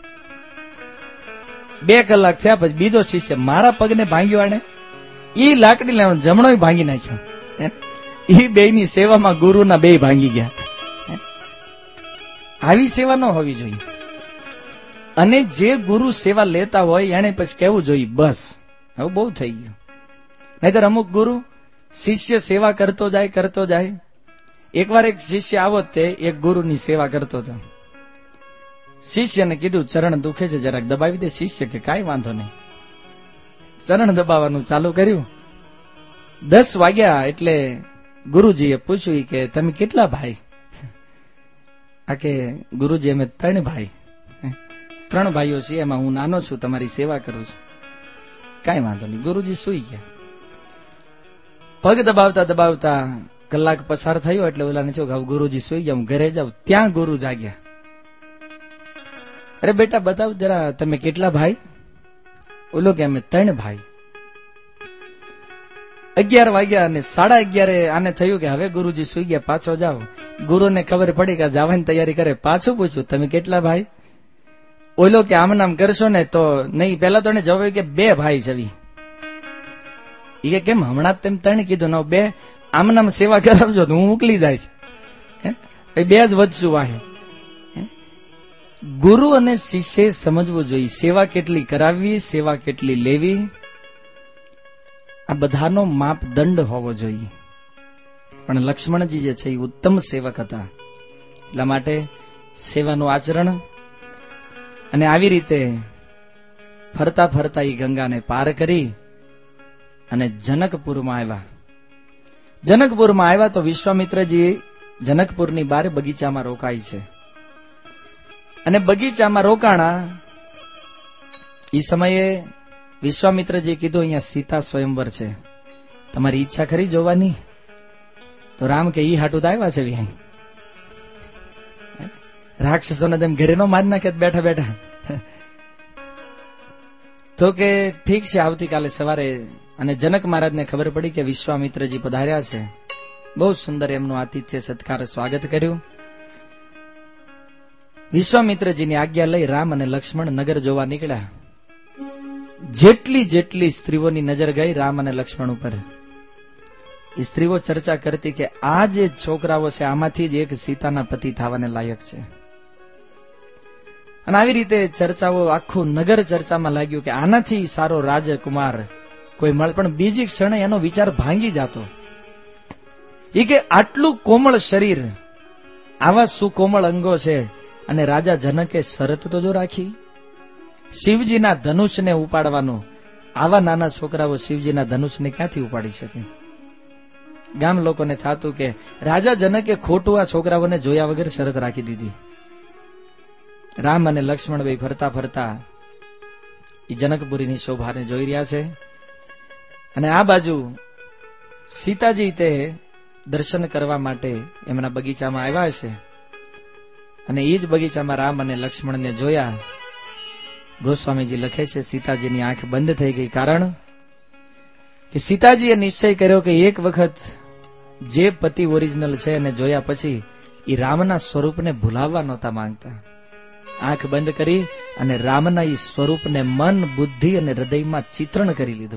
બે કલાક થયા પછી બીજો શિષ્ય મારા પગને ભાંગ્યો, આને ઈ લાકડી લેવાનો જમણો ભાંગી નાખ્યો. ઈ બે ની સેવામાં ગુરુના બે ભાંગી ગયા. આવી સેવા ન હોવી જોઈએ. અને જે ગુરુ સેવા લેતા હોય એને પછી કહેવું જોઈએ બસ હવે બહુ થઈ ગયું. નહીતર અમુક ગુરુ શિષ્ય સેવા કરતો જાય કરતો જાય. એકવાર એક શિષ્ય આવો તે એક ગુરુની સેવા કરતો હતો. શિષ્યને કીધું ચરણ દુખે છે જરાક દબાવી દે. શિષ્ય કે કાંઈ વાંધો નહીં. ચરણ દબાવવાનું ચાલુ કર્યું. દસ વાગ્યા એટલે ગુરુજીએ પૂછ્યું કે તમે કેટલા ભાઈ? આ કે ગુરુજી અમે ત્રણ ભાઈ, ત્રણ ભાઈઓ છીએ, એમાં હું નાનો છું, તમારી સેવા કરું છું. કાંઈ વાંધો નહીં. ગુરુજી સુઈ ગયા. પગ દબાવતા દબાવતા કલાક પસાર થયો એટલે ઓલાને થયું કે ગુરુજી સુઈ ગયા, હું ઘરે જાઉં. ત્યાં ગુરુ જાગ્યા. અરે બેટા બતાવ જરા તમે કેટલા ભાઈ? ઓલો કે અમે ત્રણ ભાઈ. અગિયાર વાગ્યા અને સાડા અગિયારે આને થયું કે હવે ગુરુજી સુઈ ગયા, પાછો જાઓ. ગુરુને ખબર પડી કે જવાની તૈયારી કરે. પાછું પૂછ્યું તમે કેટલા ભાઈ? ઓલો કે આમ નામ કરશો ને તો નહીં. પેલા તો એને જવાબ કે બે ભાઈ છવી. એ કે કેમ હમણાં તેમ ત્રણ કીધું ન બે? આમ નામ સેવા કરાવજો તો હું ઉકલી જાય છે, બે જ વધશું વાહે. ગુરુ અને શિષ્ય સમજવું જોઈએ સેવા કેટલી કરાવવી, સેવા કેટલી લેવી, આ બધાનો માપદંડ હોવો જોઈએ. પણ લક્ષ્મણજી જે છે એ ઉત્તમ સેવક હતા. એટલા માટે સેવાનું આચરણ અને આવી રીતે ફરતા ફરતા એ ગંગાને પાર કરી અને જનકપુરમાં આવ્યા. જનકપુરમાં આવ્યા તો વિશ્વામિત્રજી જનકપુરની બારે બગીચામાં રોકાય છે. અને બગીચામાં રોકાણા એ સમયે વિશ્વામિત્રજી કીધું અહીંયા સીતા સ્વયંવર છે, તમારી ઈચ્છા ખરી જોવાની? તો રામ કે ઈ હાટું તો આવ્યા છે. રાક્ષસોને તેમ ઘરે નો મારી નાખે બેઠા બેઠા. તો કે ઠીક છે આવતીકાલે સવારે. અને જનક મહારાજને ખબર પડી કે વિશ્વામિત્રજી પધાર્યા છે. બહુ સુંદર એમનું આતિથ્ય સત્કાર સ્વાગત કર્યું. વિશ્વામિત્રજીની આજ્ઞા લઈ રામ અને લક્ષ્મણ નગર જોવા નીકળ્યા. જેટલી જેટલી સ્ત્રીઓની નજર ગઈ રામ અને લક્ષ્મણ ઉપર, એ સ્ત્રીઓ ચર્ચા કરતી કે આ જે છોકરાઓ છે આમાંથી જ એક સીતાના પતિ થવાને લાયક છે. અને આવી રીતે ચર્ચાઓ આખું નગર ચર્ચામાં લાગ્યું કે આનાથી સારો રાજકુમાર કોઈ મળે. પણ બીજી ક્ષણે એનો વિચાર ભાંગી જતો. એ કે આટલું કોમળ શરીર, આવા સુકોમળ અંગો છે, અને રાજા જનકે શરત તો જો રાખી શિવજીના ધનુષને ઉપાડવાનો. આવા નાના છોકરાઓ શિવજીના ધનુષને ક્યાંથી ઉપાડી શકે? ગામ લોકોને થતું કે રાજા જનકે ખોટું આ છોકરાઓને જોયા વગર શરત રાખી દીધી. રામ અને લક્ષ્મણ ભાઈ ફરતા ફરતા એ જનકપુરીની શોભાને જોઈ રહ્યા છે. અને આ બાજુ સીતાજી તે દર્શન કરવા માટે એમના બગીચામાં આવ્યા છે. અને એ જ બગીચામાં રામ અને લક્ષ્મણને જોયા. ગોસ્વામીજી લખે છે સીતાજીની આંખ બંધ થઈ ગઈ. કારણ કે સીતાજીએ નિશ્ચય કર્યો કે એક વખત જે પતિ ઓરિજિનલ છે એને જોયા પછી એ રામના સ્વરૂપને ભૂલાવવા નહોતા માંગતા. આંખ બંધ કરી અને રામના એ સ્વરૂપને મન, બુદ્ધિ અને હૃદયમાં ચિત્રણ કરી લીધું.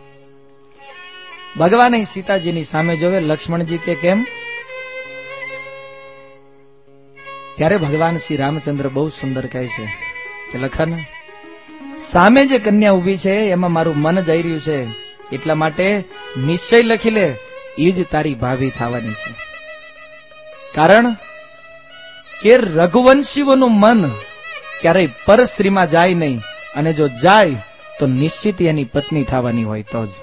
ભગવાન સીતાજીની સામે જોવે. લક્ષ્મણજી કે કેમ? ત્યારે ભગવાન શ્રી રામચંદ્ર બહુ સુંદર કહે છે કે લખન, સામે જે કન્યા ઉભી છે એમાં મારું મન જઈ રહ્યું છે, એટલા માટે નિશ્ચય લખી લે એ જ તારી ભાભી થવાની છે. કારણ કે રઘુવંશીઓનું મન ક્યારેય પર સ્ત્રીમાં જાય નહીં, અને જો જાય તો નિશ્ચિત એની પત્ની થવાની હોય તો જ.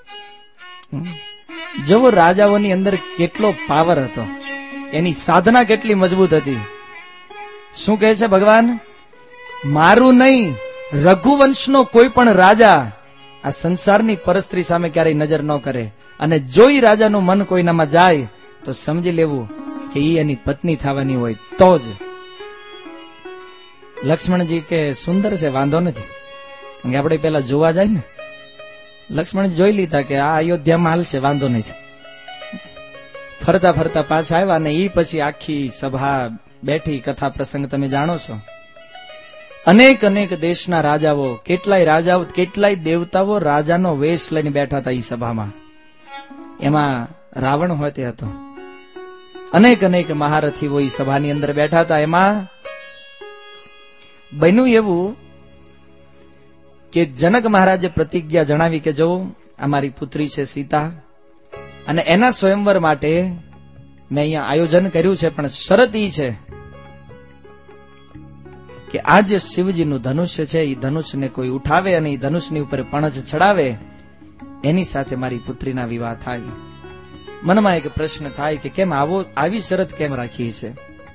જેવો રાજાઓની અંદર કેટલો પાવર હતો, એની સાધના કેટલી મજબૂત હતી. શું કહે છે ભગવાન? મારું નહીં, રઘુવંશનો કોઈ પણ રાજા આ સંસારની પરસ્ત્રી સામે ક્યારેય નજર ન કરે. અને જોઈ રાજાનું મન કોઈનામાં જાય તો સમજી લેવું કે એ એની પત્ની થવાની હોય તો જ. લક્ષ્મણજી કે સુંદર છે, વાંધો નથી. કારણ કે આપણે પેલા જોવા જાય ને, લક્ષ્મણજી જોઈ લીધા કે આ અયોધ્યામાં હાલ છે, વાંધો નથી. ફરતા ફરતા પાછા આવ્યા. અને એ પછી આખી સભા બેઠી. કથા પ્રસંગ તમે જાણો છો. અનેક અનેક દેશના રાજાઓ, કેટલાય રાજાઓ, કેટલાય દેવતાઓ રાજાનો વેશ લઈને બેઠા હતા એ સભામાં. એમાં રાવણ હોય તે હતો. અનેક અનેક મહારથીઓ એ સભાની અંદર બેઠા હતા. એમાં બન્યું એવું કે જનક મહારાજે પ્રતિજ્ઞા જણાવી કે જો અમારી પુત્રી છે સીતા, અને એના સ્વયંવર માટે મેં અહીંયા આયોજન કર્યું છે, પણ શરત ઈ છે કે આ જે શિવજીનું ધનુષ્ય છે એ ધનુષને કોઈ ઉઠાવે અને એ ધનુષની ઉપર પણજ ચડાવે એની સાથે મારી પુત્રીના વિવાહ થાય. મનમાં એક પ્રશ્ન થાય કે કેમ આવો આવી શરત કેમ રાખી છે?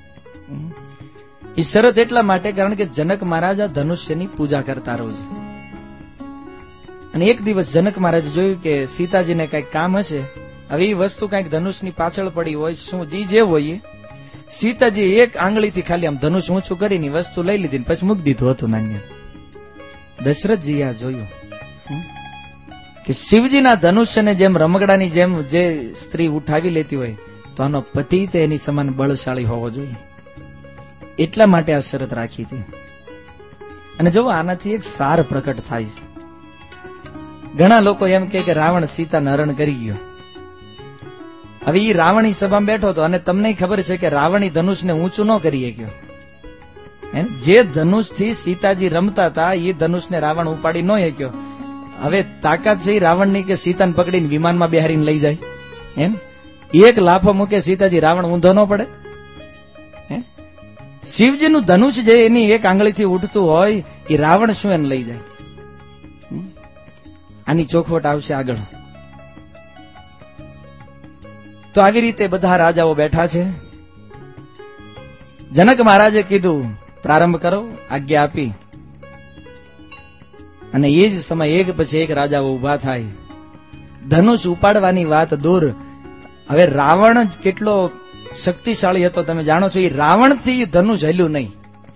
એ શરત એટલા માટે કારણ કે જનક મહારાજ આ ધનુષ્યની પૂજા કરતા રોજ. અને એક દિવસ જનક મહારાજ જોયું કે સીતાજીને કઈક કામ હશે, હવે એ વસ્તુ કઈક ધનુષની પાછળ પડી હોય, શું જી જે હોય, સીતાજી એક આંગળીથી ખાલી આમ ધનુષ ઊંચું કરીને વસ્તુ લઈ લીધી પછી મૂકી દીધું હતું નાન્ય. દશરથજી આ જોયું કે શિવજીના ધનુષ્યને જેમ રમકડાની જેમ જે સ્ત્રી ઉઠાવી લેતી હોય તો આનો પતિ તે એની સમાન બળશાળી હોવો જોઈએ, એટલા માટે આ શરત રાખી હતી. અને જો આનાથી એક સાર પ્રકટ થાય છે. ઘણા લોકો એમ કહે કે રાવણ સીતાને હરણ કરી ગયો. હવે ઈ રાવણી સભામાં બેઠો હતો અને તમને ખબર છે કે રાવણી ધનુષને ઊંચું ન કરી શક્યો. જે ધનુષથી સીતાજી રમતા હતા એ ધનુષને રાવણ ઉપાડી ન શક્યો. હવે તાકાત છે રાવણની કે સીતાને પકડીને વિમાનમાં બેહારીને લઈ જાય? એમ એક લાફો મૂકે સીતાજી રાવણ ઊંધો ન પડે? શિવજીનું ધનુષ જે એની એક આંગળીથી ઉઠતું હોય એ રાવણ શું એને લઈ જાય? આની ચોખવટ આવશે આગળ. તો આવી રીતે બધા રાજાઓ બેઠા છે. જનક મહારાજે કીધું પ્રારંભ કરો, આજ્ઞા આપી. અને એ જ સમય એક પછી એક રાજાઓ ઉભા થાય. ધનુષ ઉપાડવાની વાત દૂર, હવે રાવણ જ કેટલો શક્તિશાળી હતો તમે જાણો છો. એ રાવણથી ધનુષ હલ્યું નહીં.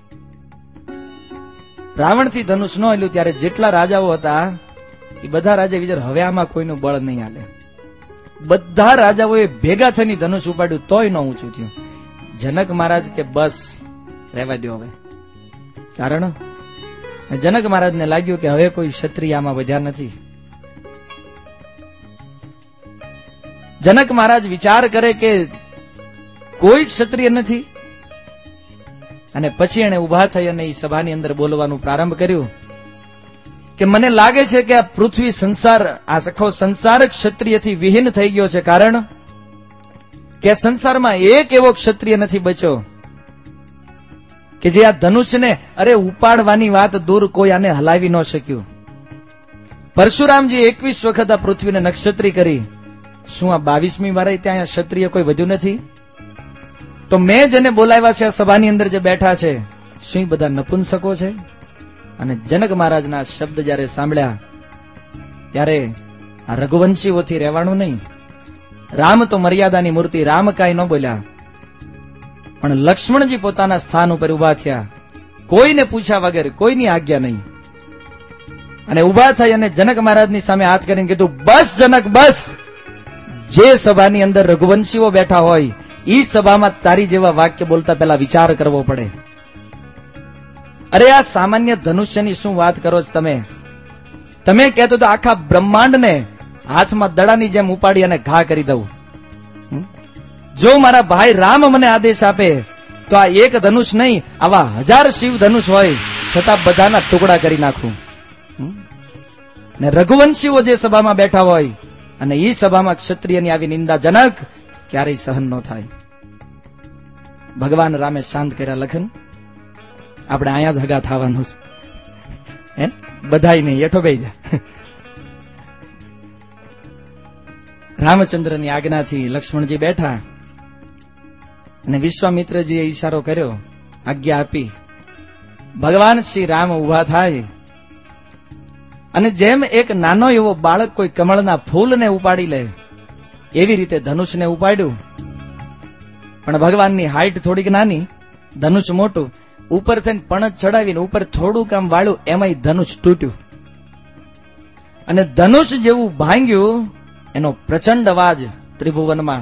રાવણથી ધનુષ ન હલ્યું ત્યારે જેટલા રાજાઓ હતા એ બધા રાજા વિચાર હવે આમાં કોઈનું બળ નહીં હાલે. બધા રાજાઓએ ભેગા થઈને ધનુષ ઉપાડ્યું તોય ન ઊંચું થયું. જનક મહારાજ કે બસ રહેવા દો હવે. કારણ જનક મહારાજને લાગ્યું કે હવે કોઈ ક્ષત્રિય આમાં વધ્યા નથી. જનક મહારાજ વિચાર કરે કે કોઈ ક્ષત્રિય નથી, અને પછી એને ઉભા થઈ અને એ સભાની અંદર બોલવાનું પ્રારંભ કર્યું કે મને લાગે છે કે આ પૃથ્વી સંસાર, આ આખો સંસાર ક્ષત્રિયથી વિહીન થઈ ગયો છે. કારણ કે સંસારમાં એક એવો ક્ષત્રિય નથી બચ્યો કે જે આ ધનુષને અરે ઉપાડવાની વાત દૂર કોઈ આને હલાવી ન શક્યું. પરશુરામજી એકવીસ વખત આ પૃથ્વીને નક્ષત્રી કરી. શું આ બાવીસમી વારે ત્યાં ક્ષત્રિય કોઈ વધ્યું નથી? તો મેં જેને બોલાવ્યા છે આ સભાની અંદર જે બેઠા છે, શું બધા નપુંસકો છે? અને જનક મહારાજના શબ્દ જયારે સાંભળ્યા ત્યારે આ રઘુવંશીઓથી રહેવાનું નહીં. રામ તો મર્યાદાની મૂર્તિ, રામ કાંઈ ન બોલ્યા, પણ લક્ષ્મણજી પોતાના સ્થાન ઉપર ઉભા થયા, કોઈને પૂછ્યા વગર, કોઈની આજ્ઞા નહીં. અને ઉભા થઈ અને જનક મહારાજની સામે હાથ કરીને કીધું બસ જનક બસ. જે સભાની અંદર રઘુવંશીઓ બેઠા હોય ઈ સભામાં તારી જેવા વાક્ય બોલતા પહેલા વિચાર કરવો પડે. અરે આ સામાન્ય ધનુષ્યની શું વાત કરો છો તમે? તમે કહેતો તો આખા બ્રહ્માંડને હાથમાં દડાની જેમ ઉપાડી અને ઘા કરી દઉં. જો મારા ભાઈ રામ મને આદેશ આપે તો આ એક ધનુષ નહીં, આવા હજાર શિવ ધનુષ હોય છતાં બધાના ટુકડા કરી નાખું. ને રઘુવંશીઓ જે સભામાં બેઠા હોય અને ઈ સભામાં ક્ષત્રિયની આવી નિંદાજનક ક્યારેય સહન ન થાય. ભગવાન રામે શાંત કર્યા લખન, આપણે અહીંયા જ હગા થવાનું છે, બધાય નહીં, એઠો બે જા. રામચંદ્રની આજ્ઞાથી લક્ષ્મણજી બેઠા અને વિશ્વામિત્રજીએ ઈશારો કર્યો, આજ્ઞા આપી. ભગવાન શ્રી રામ ઉભા થાય અને જેમ એક નાનો એવો બાળક કોઈ કમળના ફૂલને ઉપાડી લે એવી રીતે ધનુષને ઉપાડ્યું. પણ ભગવાનની હાઈટ થોડીક નાની, ધનુષ મોટું, ઉપર થઈને પણજ ચડાવીને ઉપર થોડુંક આમ વાળ્યું, એમાં ધનુષ તૂટ્યું. અને ધનુષ જેવું ભાંગ્યું એનો પ્રચંડ અવાજ ત્રિભુવનમાં.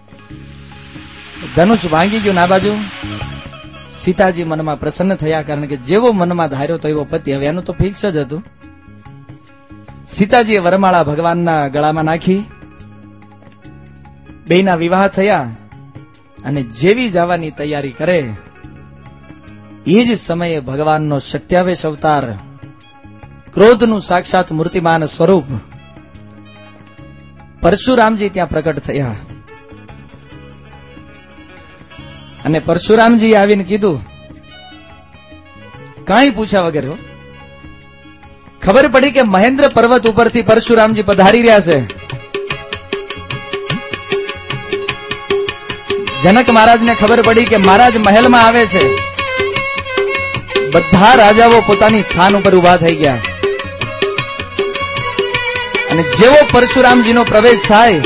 ધનુષ ભાંગી ગયું. ના બાજુ સીતાજી મનમાં પ્રસન્ન થયા, કારણ કે જેવો મનમાં ધાર્યો તો એવો પતિ, હવે એનું તો ફિક્સ જ હતું. સીતાજીએ વરમાળા ભગવાનના ગળામાં નાખી, બેયના વિવાહ થયા. અને જેવી જવાની તૈયારી કરે એ જ સમયે ભગવાનનો સત્યાવેશ અવતાર, ક્રોધનું સાક્ષાત મૂર્તિમાન સ્વરૂપ પરશુરામજી ત્યાં પ્રકટ થયા. અને પરશુરામજી આવીને કીધું, કાંઈ પૂછ્યા વગર, ખબર પડી કે મહેન્દ્ર પર્વત ઉપરથી પરશુરામજી પધારી રહ્યા છે. જનક મહારાજને ખબર પડી કે મહારાજ મહેલમાં આવે છે. બધા રાજાઓ પોતાની સ્થાન ઉપર ઉભા થઈ ગયા. અને જેવો પરશુરામજીનો પ્રવેશ થાય,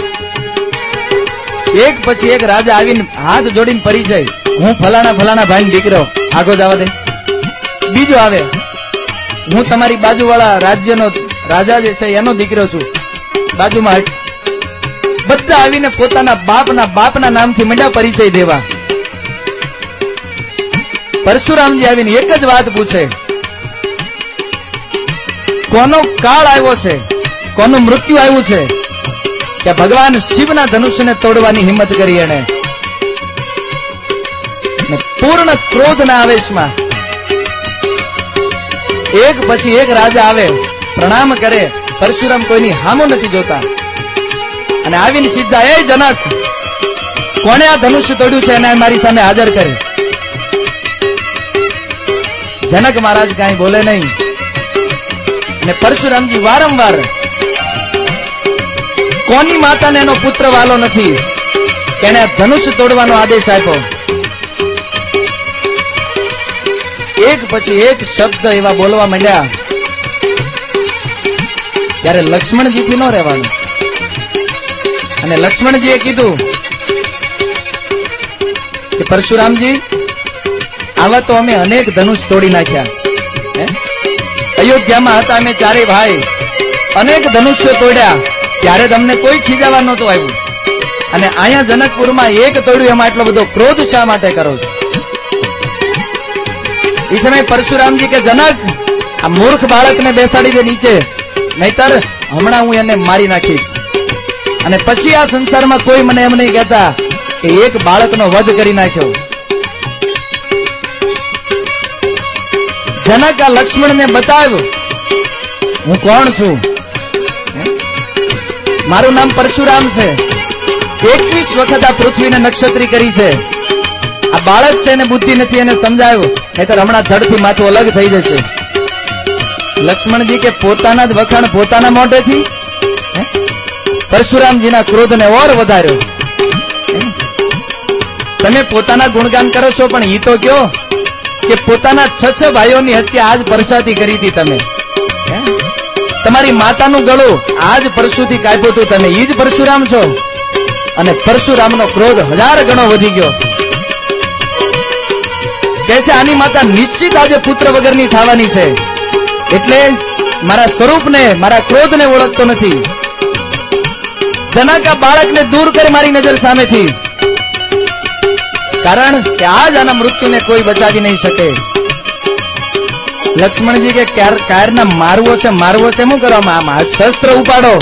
એક પછી એક રાજા આવીને હાથ જોડીને પડી જાય, હું ફલાણા ફલાણા ભાઈ દીકરો, આગો જવા દે. બીજો આવે, હું તમારી બાજુવાળા રાજ્યનો રાજા જે છે એનો દીકરો છું, બાજુમાં હટ. બધા આવીને પોતાના બાપના બાપના નામથી મંડ્યા પરિચય દેવા. પરશુરામજી આવીને એક જ વાત પૂછે, કોનો કાળ આવ્યો છે, કોનું મૃત્યુ આવ્યું છે કે ભગવાન શિવના ધનુષ્યને તોડવાની હિંમત કરી એને. પૂર્ણ ક્રોધના આવેશમાં એક પછી એક રાજા આવે, પ્રણામ કરે. પરશુરામ કોઈની હામો નથી જોતા અને આવીને સીધા, એ જનક, કોણે આ ધનુષ્ય તોડ્યું છે એને મારી સામે હાજર કરે. જનક મહારાજ કાંઈ બોલે નહીં. અને પરશુરામજી વારંવાર, કોની માતાને એનો પુત્ર વાલો નથી કે એને ધનુષ્ય તોડવાનો આદેશ આપ્યો. એક પછી એક શબ્દ એવા બોલવા માંડ્યા ત્યારે લક્ષ્મણજીથી ન રહેવાનું. અને લક્ષ્મણજીએ કીધું કે પરશુરામજી, આવા તો અમે અનેક ધનુષ તોડી નાખ્યા. અયોધ્યામાં હતા અમે ચારે ભાઈ, અનેક ધનુષ્યો તોડ્યા, ત્યારે તમને કોઈ ખીજાવા નહોતું આવ્યું. અને અહીંયા જનકપુરમાં એક તોડ્યું, એમાં એટલો બધો ક્રોધ શા માટે કરો છો? એ સમયે પરશુરામજી કે, જનક, આ મૂર્ખ બાળકને બેસાડી દે નીચે, નહીતર હમણાં હું એને મારી નાખીશ. અને પછી આ સંસારમાં કોઈ મને એમ નહીં કહેતા કે એક બાળકનો વધ કરી નાખ્યો. જનક આ લક્ષ્મણને બતાવ્યું, હું કોણ છું, મારું નામ પરશુરામ છે, એકવીસ વખત આ પૃથ્વીને નક્ષત્રી કરી છે. આ બાળક છે એને બુદ્ધિ નથી, એને સમજાવ્યું, નહીતર હમણાં ધડથી માથું અલગ થઈ જશે. લક્ષ્મણજી કે પોતાના જ વખાણ પોતાના મોઢેથી? પરશુરામજીના ક્રોધને ઓર વધાર્યો. તમે પોતાના ગુણગાન કરો છો, પણ ઈ તો કયો કે પોતાના છ છ ભાઈઓની હત્યા આજ પરસાથી કરી હતી તમે. તમારી માતાનું ગળું આજ પરશુથી કાપ્યું હતું તમે, ઈ જ પરશુરામ છો. અને પરશુરામનો ક્રોધ હજાર ગણો વધી ગયો. કે છે આની માતા નિશ્ચિત આજે પુત્ર વગરની થવાની છે, એટલે મારા સ્વરૂપને, મારા ક્રોધને ઓળખતો નથી. જનક આ બાળકને દૂર કરી મારી નજર સામેથી, કારણ કે આજ આના મૃત્યુને કોઈ બચાવી નહીં શકે. લક્ષ્મણજી કે કાયરના મારવો છે, મારવો છે, શું કરવામાં? આમ શસ્ત્ર ઉપાડો.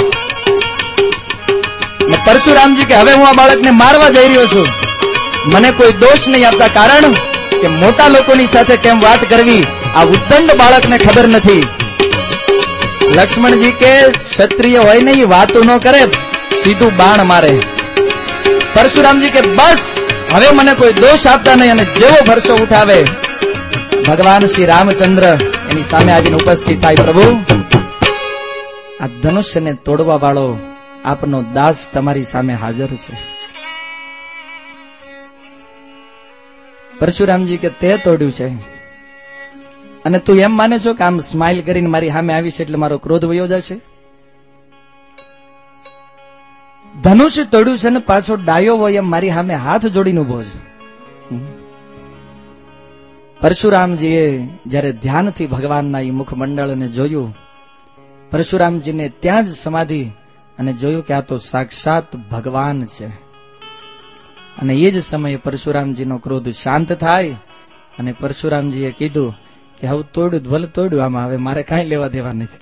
પરશુરામજી કે હવે હું આ બાળકને મારવા જઈ રહ્યો છું, મને કોઈ દોષ નહીં આપતા, કારણ કે મોટા લોકોની સાથે કેમ વાત કરવી આ ઉદ્દંડ બાળકને ખબર નથી. લક્ષ્મણજી કે ક્ષત્રિય હોય ને એ વાતો ન કરે, સીધું બાણ મારે. પરશુરામજી કે બસ હવે મને કોઈ દોષ આપતા નહીં. અને જેવો ભરસો ઉઠાવે, ભગવાન શ્રી રામચંદ્ર એની સામે આવીને ઉપસ્થિત થાય, પ્રભુ આ ધનુષ્યને તોડવા વાળો આપનો દાસ તમારી સામે હાજર છે. પરશુરામજી કે તે તોડ્યું છે અને તું એમ માને છો કે આમ સ્માઇલ કરીને મારી સામે આવીશ એટલે મારો ક્રોધ વયો જશે? ધનુષ્ય તોડ્યું છે ને પાછો ડાયો હોય એમ મારી સામે હાથ જોડીને ઉભો છે. પરશુરામજીએ જયારે ધ્યાનથી ભગવાનના એ મુખમંડળને જોયું, પરશુરામજીને ત્યાં જ સમાધિ અને જોયું કે આ તો સાક્ષાત ભગવાન છે. અને એ જ સમયે પરશુરામજીનો ક્રોધ શાંત થાય અને પરશુરામજીએ કીધું કે હવે તોડ્યું ભલે તોડ્યું, આમાં હવે મારે કાંઈ લેવા દેવા નથી.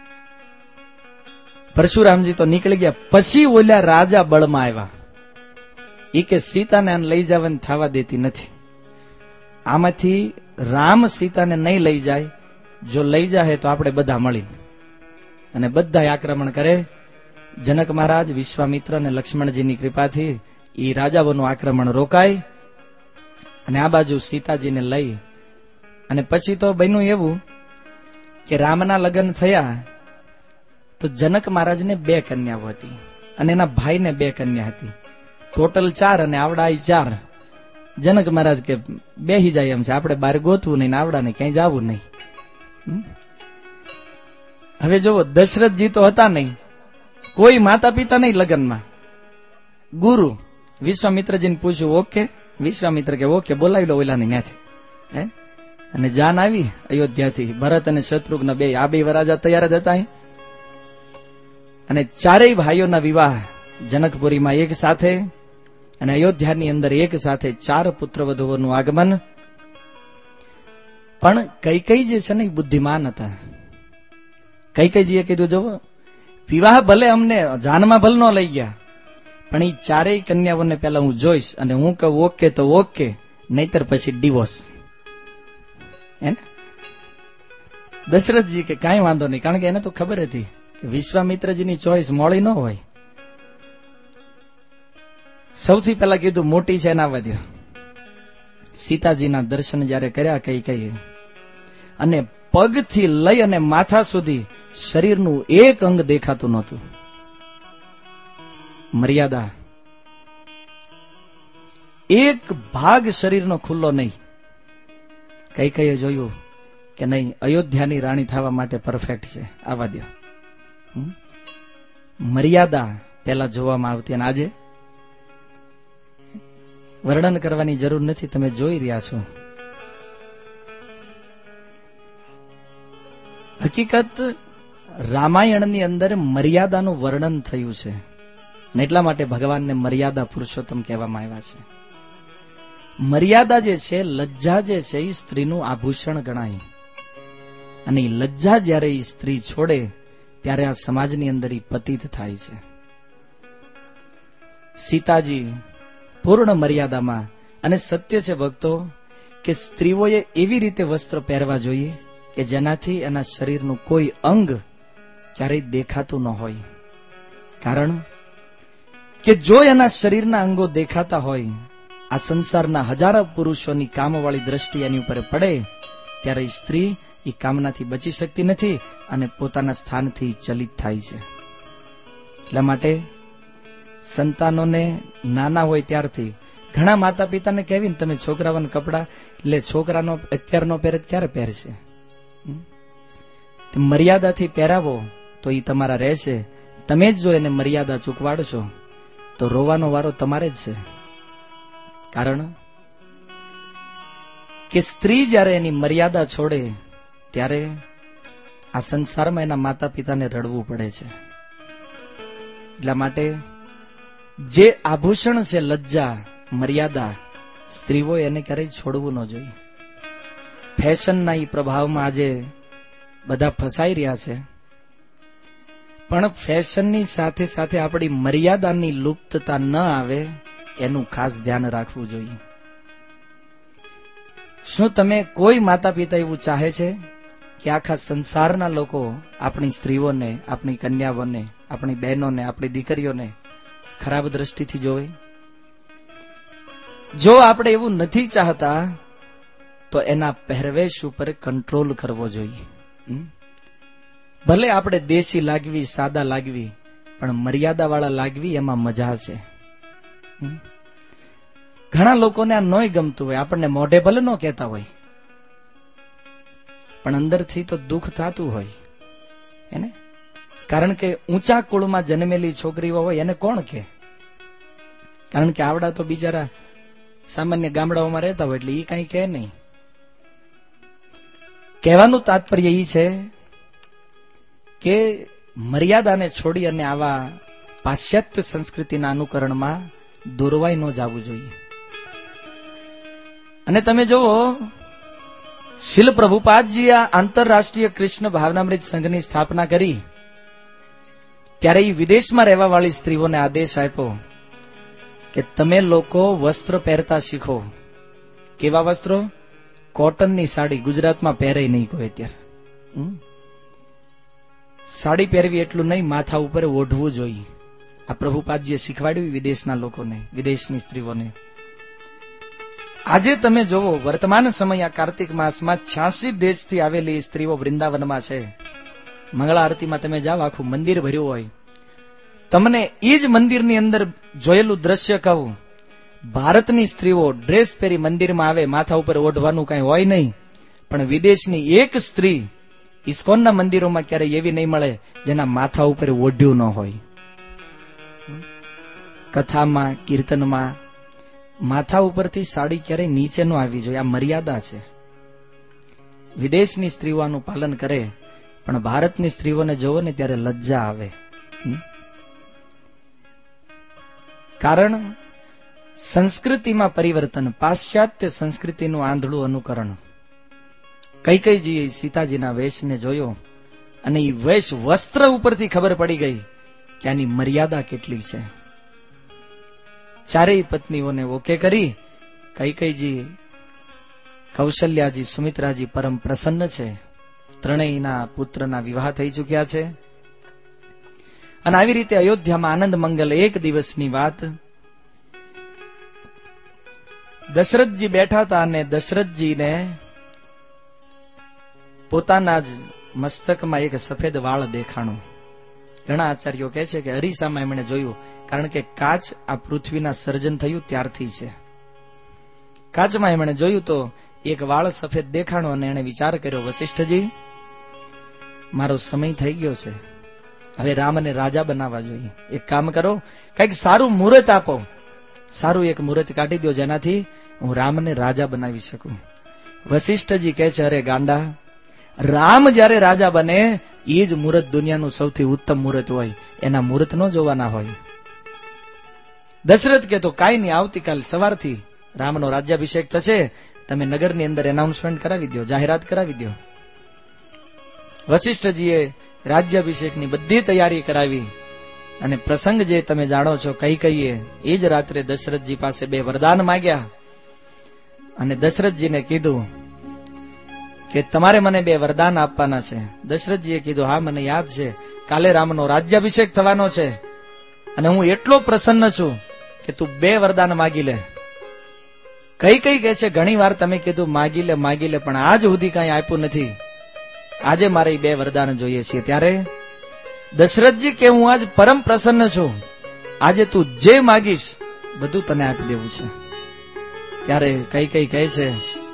પરશુરામજી તો નીકળી ગયા. પછી ઓલા રાજા બળમાં આવ્યા. એ કે સીતાને આને લઈ જવાને થવા દેતી નથી. આમાંથી રામ સીતાને નહીં લઈ જાય, જો લઈ જાય તો આપણે બધા મળીને, અને બધા આક્રમણ કરે. જનક મહારાજ, વિશ્વામિત્ર અને લક્ષ્મણજીની કૃપાથી એ રાજાઓનું આક્રમણ રોકાય અને આ બાજુ સીતાજીને લઈ. અને પછી તો બન્યું એવું કે રામના લગ્ન થયા તો જનક મહારાજને બે કન્યાઓ હતી અને એના ભાઈને બે કન્યા હતી. ટોટલ ચાર અને આવડા ચાર. જનક મહારાજ કે બેહી જાય એમ છે, આપણે બહાર ગોતવું નહીં, આવડાને ક્યાંય જવું નહીં. હવે જો દશરથજી તો હતા નહીં, કોઈ માતા પિતા નહીં લગ્નમાં. ગુરુ વિશ્વામિત્રજીને પૂછ્યું, ઓકે? વિશ્વામિત્ર કે ઓકે, બોલાવી લો ઓલાને ત્યાંથી. હે અને જાન આવી અયોધ્યાથી. ભરત અને શત્રુઘ્ન બે આ બે વરાજા તૈયાર જ હતા. અને ચારેય ભાઈઓના વિવાહ જનકપુરીમાં એક સાથે, અને અયોધ્યાની અંદર એક સાથે ચાર પુત્રવધુઓનું આગમન. પણ કૈકેયી જે છે ને એ બુદ્ધિમાન હતા. કૈકેયીજીએ કીધું, જો વિવાહ ભલે અમને જાનમાં ભલ ન લઈ ગયા, પણ એ ચારેય કન્યાઓને પેલા હું જોઈશ, અને હું કહું ઓકે તો ઓકે, નહીતર પછી ડિવોર્સ. હે ને? દશરથજી કે કાંઈ વાંધો નહીં, કારણ કે એને તો ખબર હતી કે વિશ્વામિત્રજીની ચોઈસ મોડી ન હોય. સૌથી પહેલા કીધું મોટી છે એના વધ્યો. સીતાજીના દર્શન જયારે કર્યા કઈ કઈ, અને પગથી લઈ અને માથા સુધી શરીરનું એક અંગ દેખાતું નહોતું. મર્યાદા, એક ભાગ શરીરનો ખુલ્લો નહીં. કઈ કઈ જોયું કે નહીં, અયોધ્યાની રાણી થવા માટે પરફેક્ટ છે, આવા દો. મર્યાદા પેલા જોવામાં આવતી, અને આજે વર્ણન કરવાની જરૂર નથી, તમે જોઈ રહ્યા છો. હકીકત રામાયણની અંદર મર્યાદાનું વર્ણન થયું છે, અને એટલા માટે ભગવાનને મર્યાદા પુરુષોત્તમ કહેવામાં આવ્યા છે. મર્યાદા જે છે, લજ્જા જે છે, એ સ્ત્રીનું આભૂષણ ગણાય. અને એ લજ્જા જ્યારે એ સ્ત્રી છોડે ત્યારે આ સમાજની અંદર એ પતિત થાય છે. સીતાજી પૂર્ણ મર્યાદામાં, અને સત્ય છે ભક્તો કે સ્ત્રીઓએ એવી રીતે વસ્ત્ર પહેરવા જોઈએ કે જેનાથી એના શરીરનું કોઈ અંગ ક્યારેય દેખાતું ન હોય. કારણ કે જો એના શરીરના અંગો દેખાતા હોય, આ સંસારના હજારો પુરુષોની કામવાળી દ્રષ્ટિ એની ઉપર પડે, ત્યારે સ્ત્રી એ કામનાથી બચી શકતી નથી અને પોતાના સ્થાનથી ચલિત થાય છે. એટલા માટે સંતાનોને નાના હોય ત્યારથી ઘણા માતા પિતાને કહેવીને તમે છોકરાઓને કપડા, એટલે છોકરાનો અત્યારનો પહેરે ક્યારે પહેરશે? મર્યાદાથી પહેરાવો તો એ તમારા રહેશે. તમે જ જો એને મર્યાદા ચૂકવાડશો તો રોવાનો વારો તમારે જ છે. કારણ કે સ્ત્રી જ્યારે એની મર્યાદા છોડે ત્યારે આ સંસારમાં એના માતા પિતાને રડવું પડે છે. એટલા માટે જે આભૂષણ છે, લજ્જા, મર્યાદા, સ્ત્રીઓ એને ક્યારેય છોડવું ન જોઈએ. ફેશનના એ પ્રભાવમાં આજે બધા ફસાઈ રહ્યા છે, પણ ફેશનની સાથે સાથે આપણી મર્યાદાની લુપ્તતા ન આવે એનું ખાસ ધ્યાન રાખવું જોઈએ. શું તમે કોઈ માતા પિતા એવું ચાહે છે કે આખા સંસારના લોકો આપણી સ્ત્રીઓને, આપણી કન્યાઓને, આપણી બહેનોને, આપણી દીકરીઓને ખરાબ દ્રષ્ટિથી જોવે? જો આપણે એવું નથી ચાહતા તો એના પહેરવેશ ઉપર કંટ્રોલ કરવો જોઈએ. ભલે આપણે દેશી લાગવી, સાદા લાગવી, પણ મર્યાદા વાળા લાગવી એમાં મજા છે. ઘણા લોકોને આ નોય ગમતું હોય, આપણને મોઢે ભલે ન કહેતા હોય, પણ અંદરથી તો દુઃખ થતું હોય એને. કારણ કે ઊંચા કુળમાં જન્મેલી છોકરીઓ હોય એને કોણ કહે? કારણ કે આવડા તો બિચારા સામાન્ય ગામડાઓમાં રહેતા હોય એટલે એ કઈ કહે નહીં. કહેવાનું તાત્પર્ય એ છે કે મર્યાદાને છોડી અને આવા પાશ્ચાત્ય સંસ્કૃતિના અનુકરણમાં દોરવાઈ ન જવું જોઈએ. અને તમે જુઓ, શીલ પ્રભુપાદજી આ આંતરરાષ્ટ્રીય કૃષ્ણ ભાવનામૃત સંઘની સ્થાપના કરી ત્યારે એ વિદેશમાં રહેવા વાળી સ્ત્રીઓને આદેશ આપ્યો કે તમે લોકો વસ્ત્ર પહેરતા શીખો. કેવા વસ્ત્રો? કોટનની સાડી. ગુજરાતમાં પહેરે નહીં કોઈ અત્યારે. સાડી પહેરવી એટલું નહીં, માથા ઉપર ઓઢવું જોઈએ. આ પ્રભુપાદજીએ શીખવાડ્યું વિદેશના લોકોને, વિદેશની સ્ત્રીઓને. આજે તમે જોવો, વર્તમાન સમય આ કાર્તિક માસમાં છ્યાસી દેશથી આવેલી સ્ત્રીઓ વૃંદાવનમાં છે. મંગળા આરતીમાં તમે જાઓ, આખું મંદિર ભર્યું હોય. તમને એ જ મંદિરની અંદર જોયેલું દ્રશ્ય કહું. ભારતની સ્ત્રીઓ ડ્રેસ પહેરી મંદિરમાં આવે, માથા ઉપર ઓઢવાનું કઈ હોય નહીં. પણ વિદેશની એક સ્ત્રી ઇસ્કોનના મંદિરોમાં ક્યારેય એવી નહીં મળે જેના માથા ઉપર ઓઢ્યું ન હોય. કથામાં, કીર્તનમાં માથા ઉપરથી સાડી ક્યારેય નીચે ન આવી જોઈએ. આ મર્યાદા છે. વિદેશની સ્ત્રીઓ આનું પાલન કરે, પણ ભારતની સ્ત્રીઓને જોવો ને ત્યારે લજ્જા આવે. કારણ સંસ્કૃતિમાં પરિવર્તન, પાશ્ચાત્ય સંસ્કૃતિનું આંધળું અનુકરણ. કૈકેયીજીએ સીતાજીના વેશને જોયો અને એ વેશ વસ્ત્ર ઉપરથી ખબર પડી ગઈ કે આની મર્યાદા કેટલી છે. ચારેય પત્નીઓને ઓકે કરી કૈકેયીજી, કૌશલ્યાજી, સુમિત્રાજી પરમ પ્રસન્ન છે. ત્રણેયના પુત્રના વિવાહ થઈ ચુક્યા છે. અને આવી રીતે અયોધ્યામાં આનંદ મંગલ. એક દિવસની વાત, દશરથજી બેઠા હતા અને દશરથજીને પોતાના જ મસ્તકમાં એક સફેદ વાળ દેખાણો. ઘણા આચાર્યો કહે છે કે અરીસામાં એમણે જોયું, કારણ કે કાચ આ પૃથ્વીના સર્જન થયું ત્યારથી છે. કાચમાં એમણે જોયું તો એક વાળ સફેદ દેખાણો અને એણે વિચાર કર્યો, વશિષ્ઠજી, મારો સમય થઈ ગયો છે, હવે રામને રાજા બનાવવા જોઈએ. એક કામ કરો, કઈક સારું મુહૂર્ત આપો, સારું એક મુહૂર્ત કાઢી દો જેનાથી હું રામને રાજા બનાવી શકું. વશિષ્ઠજી કહે છે, અરે ગાંડા, રામ જયારે રાજા બને એ જ મુહૂર્ત દુનિયાનું સૌથી ઉત્તમ મુહૂર્ત હોય, એના મુહૂર્ત ન જોવાના હોય. દશરથ કે તો કાંઈ નહીં, આવતીકાલ સવારથી રામનો રાજ્યાભિષેક થશે, તમે નગરની અંદર એનાઉન્સમેન્ટ કરાવી દો, જાહેરાત કરાવી દો. વશિષ્ઠજીએ રાજ્યાભિષેકની બધી તૈયારી કરાવી અને પ્રસંગ જે તમે જાણો છો, કઈ કહીએ એ જ રાત્રે દશરથજી પાસે બે વરદાન માંગ્યા અને દશરથજીને કીધું કે તમારે મને બે વરદાન આપવાના છે. દશરથજીએ કીધું, હા મને યાદ છે, કાલે રામનો રાજ્યાભિષેક થવાનો છે અને હું એટલો પ્રસન્ન છું કે તું બે વરદાન માગી લે. કઈ કઈ કહે છે, ઘણી વાર તમે કીધું માગી લે માગી લે, પણ આજ સુધી કઈ આપ્યું નથી. આજે મારે બે વરદાન જોઈએ છે. ત્યારે દશરથજી કે હું આજ પરમ પ્રસન્ન છું, આજે તું જે માગીશ બધું તને આપી દેવું છે. ત્યારે કઈ કઈ કહે છે,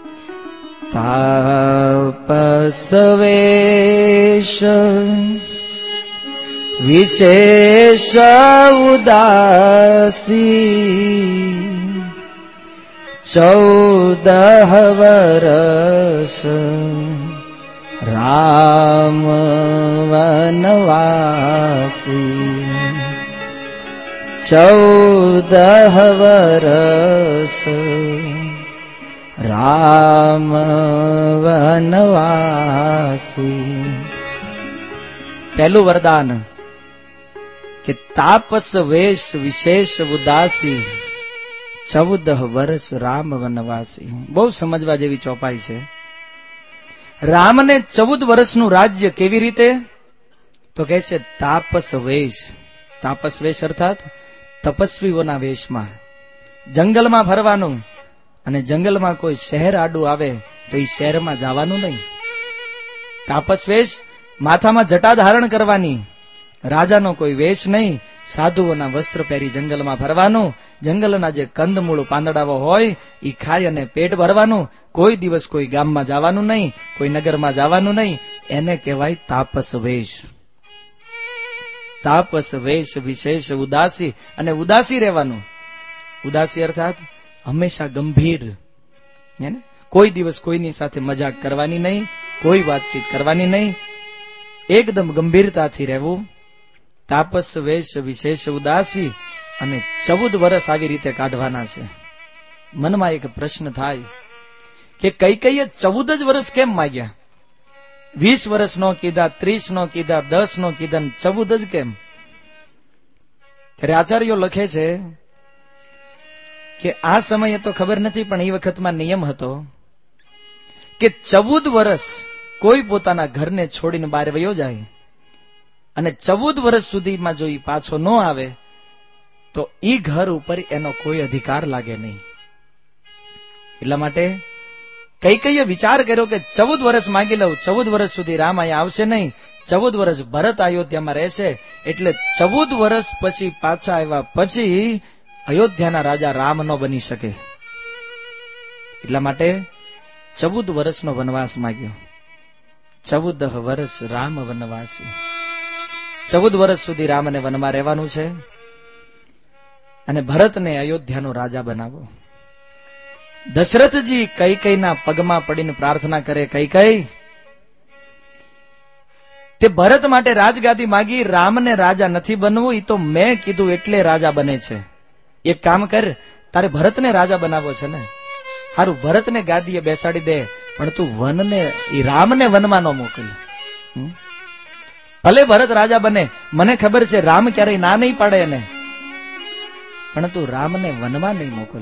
તાપસવેશ વિશેષ ઉદાસી ચૌદ વરસ રામ વનવાસી. ચૌદ વરસ રામ વનવાસી. પહેલું વરદાન કે તાપસ વેશ વિશેષ ઉદાસી ચૌદ વર્ષ રામ વનવાસી. બહુ સમજવા જેવી ચોપાઈ છે. રામને ચૌદ વર્ષનું રાજ્ય કેવી રીતે? તો કહે છે તાપસ વેશ. તાપસ વેશ અર્થાત તપસ્વીઓના વેશમાં જંગલમાં ફરવાનું, અને જંગલમાં કોઈ શહેર આડું આવે તો એ શહેરમાં જવાનું નહીં. તાપસ વેશ, માથામાં જટા ધારણ કરવાની, રાજાનો કોઈ વેશ નહીં, સાધુઓના વસ્ત્ર પહેરી જંગલમાં ફરવાનું, જંગલના જે કંદમૂળ પાંદડાઓ હોય એ ખાઈ અને પેટ ભરવાનું, કોઈ દિવસ કોઈ ગામમાં જવાનું નહીં, કોઈ નગરમાં જવાનું નહીં. એને કહેવાય તાપસ વેશ. તાપસ વેશ વિશેષ ઉદાસી, અને ઉદાસી રહેવાનું. ઉદાસી અર્થાત હંમેશા ગંભીર, કોઈ દિવસ કોઈની સાથે મજાક કરવાની નહીં, કોઈ વાતચીત કરવાની નહીં, એકદમ ગંભીરતાથી રહેવું. તાપસ વેશ વિશેષ ઉદાસી, અને ચૌદ વર્ષ આવી રીતે કાઢવાના છે. મનમાં એક પ્રશ્ન થાય કે કઈ કઈ ચૌદ જ વર્ષ કેમ માગ્યા? વીસ વર્ષ નો કીધા, ત્રીસ નો કીધા, દસ નો કીધા, ચૌદ જ કેમ? ત્યારે આચાર્યો લખે છે કે આ સમયે તો ખબર નથી, પણ એ વખતમાં નિયમ હતો કે ચૌદ વર્ષ કોઈ પોતાના ઘરને છોડીને બહાર વયો જાય અને ચૌદ વર્ષ સુધીમાં જો એ પાછો ન આવે તો એ ઘર ઉપર એનો કોઈ અધિકાર લાગે નહીં. એટલા માટે કઈ કઈ વિચાર કર્યો કે ચૌદ વર્ષ માંગી લઉં, ચૌદ વર્ષ સુધી રામ અહીંયા આવશે નહીં, ચૌદ વર્ષ ભરત અયોધ્યામાં રહેશે, એટલે ચૌદ વર્ષ પછી પાછા આવ્યા પછી અયોધ્યાના રાજા રામ ન બની શકે. એટલા માટે ચૌદ વર્ષનો વનવાસ માંગ્યો. ચૌદ વર્ષ રામ વનવાસી. ચૌદ વર્ષ સુધી રામને વનમાં રહેવાનું છે અને ભરતને અયોધ્યાનો રાજા બનાવો. દશરથજી કઈ કઈના પગમાં પડીને પ્રાર્થના કરે. કઈ કઈ તે ભરત માટે રાજગાદી માગી, રામને રાજા નથી બનવું, એ તો મેં કીધું એટલે રાજા બને છે. એક કામ કર, તારે ભરતને રાજા બનાવવો છે ને, હારું ભરતને ગાદીએ બેસાડી દે, પણ તું વનને ઈ રામને વનમાં ન મોકલ. ભલે ભરત રાજા બને, મને ખબર છે રામ ક્યારેય ના નહીં પાડે એને, પણ તું રામને વનમાં નહીં મોકલ.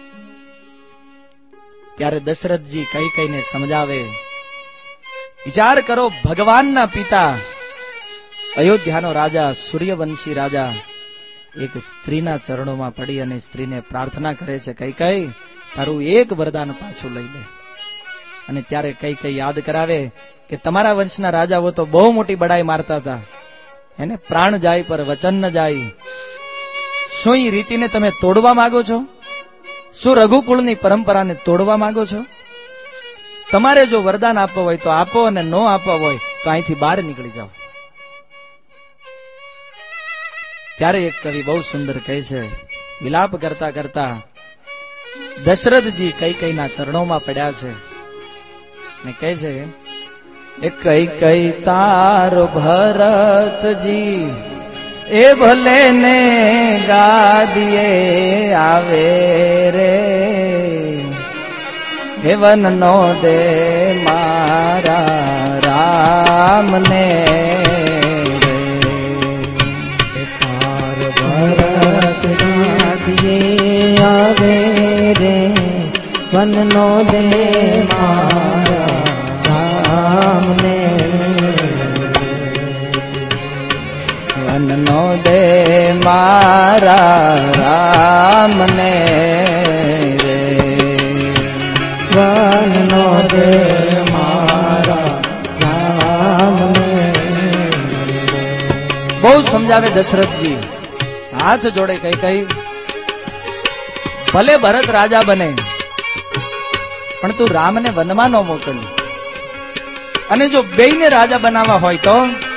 ત્યારે દશરથજી કઈ કઈને સમજાવે. વિચાર કરો, ભગવાનના પિતા અયોધ્યાનો રાજા, સૂર્યવંશી રાજા એક સ્ત્રીના ચરણોમાં પડી અને સ્ત્રીને પ્રાર્થના કરે છે, કઈ કઈ તારું એક વરદાન પાછું લઈ લે. અને ત્યારે કઈ કઈ યાદ કરાવે કે તમારા વંશના રાજાઓ તો બહુ મોટી બડાઈ મારતા હતા, એને પ્રાણ જાય પર વચન ન જાય. શું એ રીતિને તમે તોડવા માંગો છો? શું રઘુકુળની પરંપરાને તોડવા માંગો છો? તમારે જો વરદાન આપવું હોય તો આપો, અને ન આપવા હોય તો અહીંથી બહાર નીકળી જાઓ. ત્યારે એક કવિ બહુ સુંદર કહે છે, વિલાપ કરતા કરતા દશરથજી કઈ કઈના ચરણોમાં પડ્યા છે ને કહે છે, એ કઈ કઈ તારો ભરતજી એ ભલે ને ગાદીએ આવે રે, હેવન નો દે મારા રામને રે, તાર ભરત ગાદીએ આવે રે, વન નો દે મારા રામને, વન નો દે મારા રામને રે, વન નો દે મારા રામને. બહુ સમજાવે દશરથજી, હાથ જોડે કઈ કઈ ભલે ભરત રાજા બને, પણ તું રામને વનમાં ન મોકલ. અને જો બેયને રાજા બનાવવા હોય તો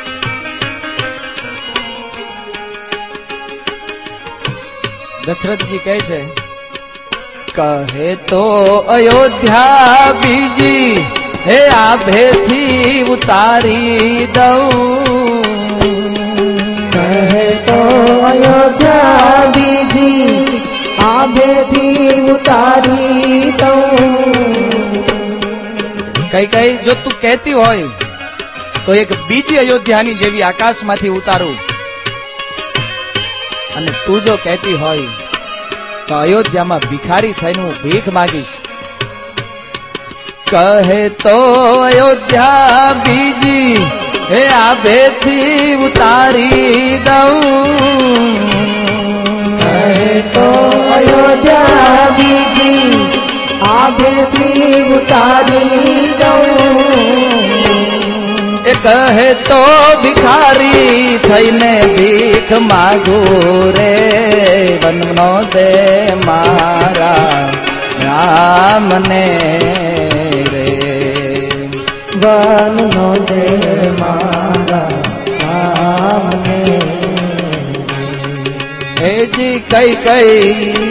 દશરથજી કહે છે, કહે તો અયોધ્યા બીજી હે આભેથી ઉતારી દઉં, કહે તો અયોધ્યા બીજી આભેથી ઉતારી દઉં. કઈ કઈ જો તું કહેતી હોય તો એક બીજી અયોધ્યાની જેવી આકાશમાંથી ઉતારું, અને તું જો કહેતી હોય તો અયોધ્યામાં ભિખારી થઈને હું ભીખ માંગીશ. કહે તો અયોધ્યા બીજી હે આભેથી ઉતારી દઉં, કહે તો અયોધ્યા બીજી આભેથી ઉતારી દઉં. એ કહે તો ભિખારી થઈને ભીખ માગુ રે, વનનો દે મારા રામને રે, વનનો દે મારા રામને. હેજી કઈ કઈ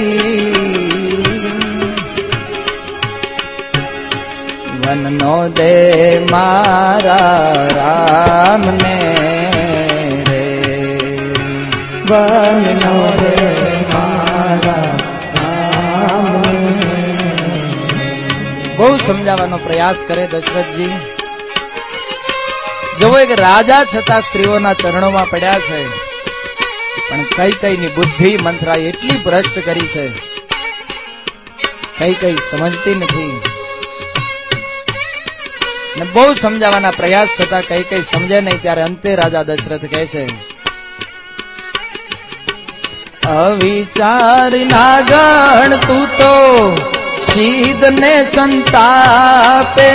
વનનો દે મારા રામને રે, વનનો દે મારા રામને. બહુ સમજાવવાનો પ્રયાસ કરે દશરથજી. જવો એક રાજા છતાં સ્ત્રીઓના ચરણોમાં પડ્યા છે, પણ કઈ કઈની બુદ્ધિ મંથરાએ એટલી ભ્રષ્ટ કરી છે કઈ કઈ સમજતી નથી ને બહુ સમજાવવાના પ્રયાસ છતાં કઈ કઈ સમજે નહીં. ત્યારે અંતે રાજા દશરથ કહે છે, અવિચાર ના ગણ તું તો શીદ ને સંતાપે,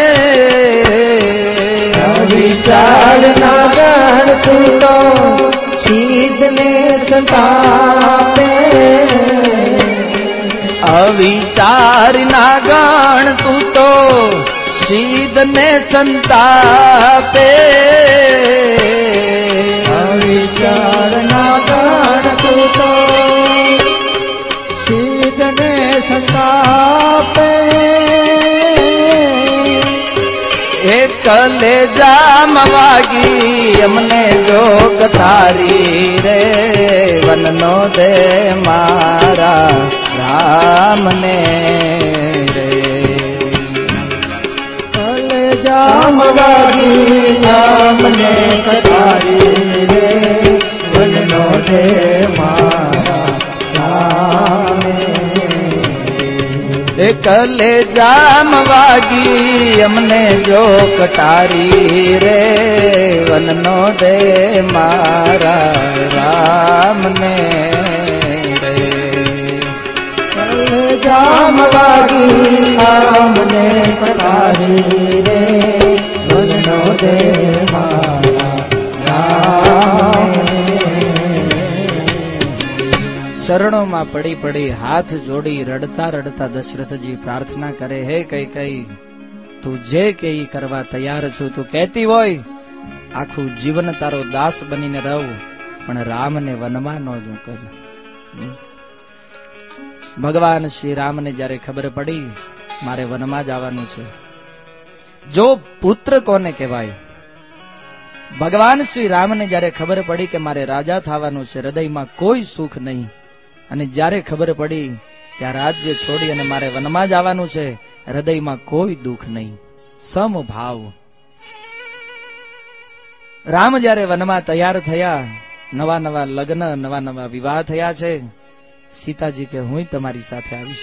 અવિચાર ના ગણ તું તો શીદ ને સંતાપે, અવિચાર ના ગણ તું તો શીદ ને સંતાપે, અવિચાર ના ગણ તું તો શીદ ને સંતાપે, એ કલેજામ વાગી અમને જોગ તારી રે, વનનો દે મારા રામને રે, કલેજામ વાગી અમને તારી રે, વનનો દે મારા રામને, એ કલેજામ વાગી અમને જો કટારી રે, વનનો દે મારા રામને રે, કલેજામ વાગી અમને કટારી રે, વનનો દે મારા રામને. શરણોમાં પડી પડી હાથ જોડી રડતા રડતા દશરથજી પ્રાર્થના કરે, હે કઈ કઈ તું જે કે ઈ કરવા તૈયાર છું, તું કહેતી હોય આખું જીવન તારો દાસ બનીને રહું, પણ રામને વનમાં ન જ કર. ભગવાન શ્રી રામને જયારે ખબર પડી મારે વનમાં જવાનું છે, જો પુત્ર કોને કહેવાય, ભગવાન શ્રી રામને જયારે ખબર પડી કે મારે રાજા થવાનું છે, હૃદયમાં કોઈ સુખ નહીં, અને જ્યારે ખબર પડી કે આ રાજ્ય છોડી અને મારે વનમાં જવાનું છે, હૃદયમાં કોઈ દુઃખ નહીં, સમભાવ. રામ જ્યારે વનમાં તૈયાર થયા, નવા નવા લગ્ન નવા નવા વિવાહ થયા છે, સીતાજી કે હું તમારી સાથે આવીશ.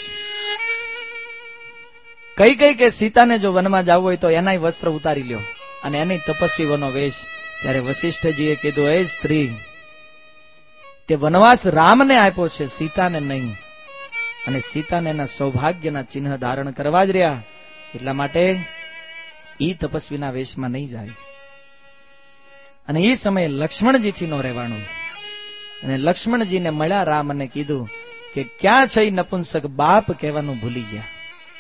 કઈ કઈ કે સીતાને જો વનમાં જવું હોય તો એનાય વસ્ત્ર ઉતારી લ્યો અને એની તપસ્વીઓનો વેશ. ત્યારે વશિષ્ઠજીએ કીધું, એ સ્ત્રી, તે વનવાસ રામને આપ્યો છે, સીતાને નહીં, અને સીતાને એના સૌભાગ્યના ચિહ્ન ધારણ કરવા જ રહ્યા, એટલા માટે ઈ તપસ્વીના વેશમાં નહીં જાય. અને એ સમયે લક્ષ્મણજીથી નો રહેવાનું, અને લક્ષ્મણજીને મળ્યા રામ અને કીધું કે ક્યાં છે નપુંસક, બાપ કહેવાનું ભૂલી ગયા.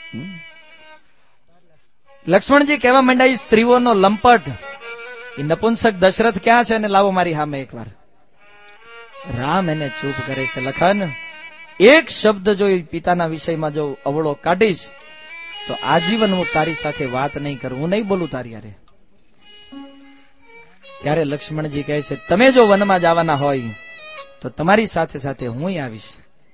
લક્ષ્મણજી કહેવા માંડ્યા, સ્ત્રીઓનો લંપટ, એ નપુંસક દશરથ ક્યાં છે અને લાવો મારી સામે એકવાર. રામ એને ચૂપ કરે છે, લખન એક શબ્દ જો પિતાના વિષયમાં જો અવળો કાઢીશ તો આજીવન હું તારી સાથે વાત નહીં કરું, હું નહીં બોલું તારી યારે. ત્યારે લક્ષ્મણજી કહે છે, તમે જો વનમાં જવાના હોય તો તમારી સાથે સાથે હું આવીશ.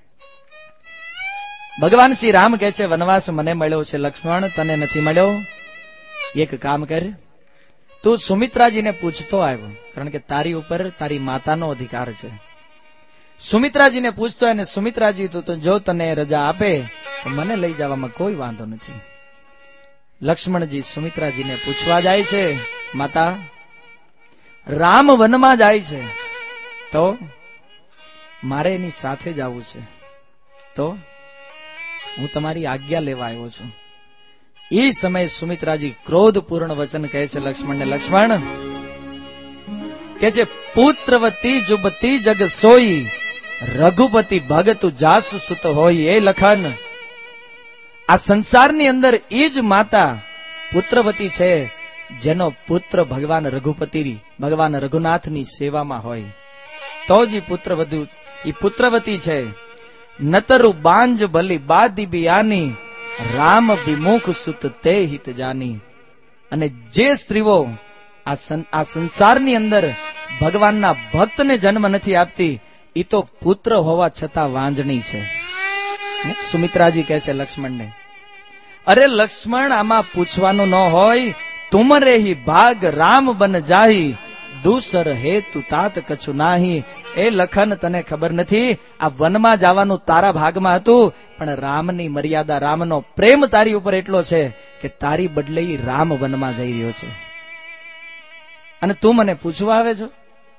ભગવાન શ્રી રામ કહે છે, વનવાસ મને મળ્યો છે લક્ષ્મણ, તને નથી મળ્યો. એક કામ કર, તું સુમિત્રાજીને પૂછતો આવ્યો, કારણ કે તારી ઉપર તારી માતાનો અધિકાર છે. સુમિત્રાજીને પૂછતો, અને સુમિત્રાજી તો જો તને રજા આપે તો મને લઈ જવામાં કોઈ વાંધો નથી. લક્ષ્મણજી સુમિત્રાજીને પૂછવા જાય છે, માતા રામ વનમાં જાય છે તો મારે એની સાથે જવું છે, તો હું તમારી આજ્ઞા લેવા આવ્યો છું. એ સમયે સુમિત્રાજી ક્રોધપૂર્ણ વચન કહે છે લક્ષ્મણને, લક્ષ્મણ કે છે, પુત્રવતી જુબતી જગ સોઈ, રઘુપતિ ભગત જાસુ સુત હોય. એ લખન, આ સંસારની અંદર એ જ માતા પુત્રવતી છે જેનો પુત્ર ભગવાન રઘુપતિ ભગવાન રઘુનાથની સેવામાં હોય, તો જ પુત્ર વધુ એ પુત્રવતી છે. નતરુ બાંજ ભલી બાદી બિયાની, રામ વિમુખ સુત તે હિત જાની. અને જે સ્ત્રીઓ આ સંસારની અંદર ભગવાનના ભક્તને જન્મ નથી આપતી, એ તો પુત્ર હોવા છતાં વાંજણી છે. સુમિત્રાજી કહે છે લક્ષ્મણને, અરે લક્ષ્મણ, આમાં પૂછવાનું ન હોય, તુમરે હી ભાગ રામ બન જાહી, દૂસર હેતુ તાત કછું નાહી. એ લખન તને ખબર નથી, આ વનમાં જવાનું તારા ભાગમાં હતું, પણ રામની મર્યાદા, રામનો પ્રેમ તારી ઉપર એટલો છે કે તારી બદલે ઈ રામ વનમાં જઈ રહ્યો છે, અને તું મને પૂછવા આવે છો?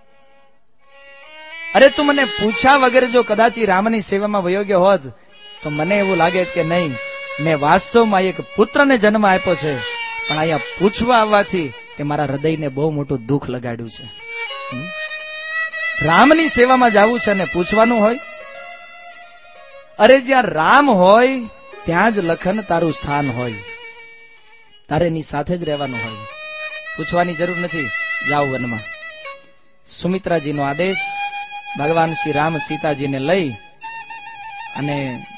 અરે તું મને પૂછ્યા વગર જો કદાચ ઈ રામની સેવામાં વયો ગયો હોત તો મને એવું લાગે કે નહીં, મેં વાસ્તવમાં એક પુત્રને જન્મ આપ્યો છે, પણ અહીંયા પૂછવા આવવાથી તે મારા હૃદયને બહુ મોટું દુઃખ લગાડ્યું છે. રામની સેવામાં જવું છે અને પૂછવાનું હોય? અરે જ્યાં રામ હોય ત્યાં જ લખન તારું સ્થાન હોય, તારે એની સાથે જ રહેવાનું હોય, પૂછવાની જરૂર નથી. જાઓ વનમાં. સુમિત્રાજીનો આદેશ, ભગવાન શ્રી રામ સીતાજીને લઈ અને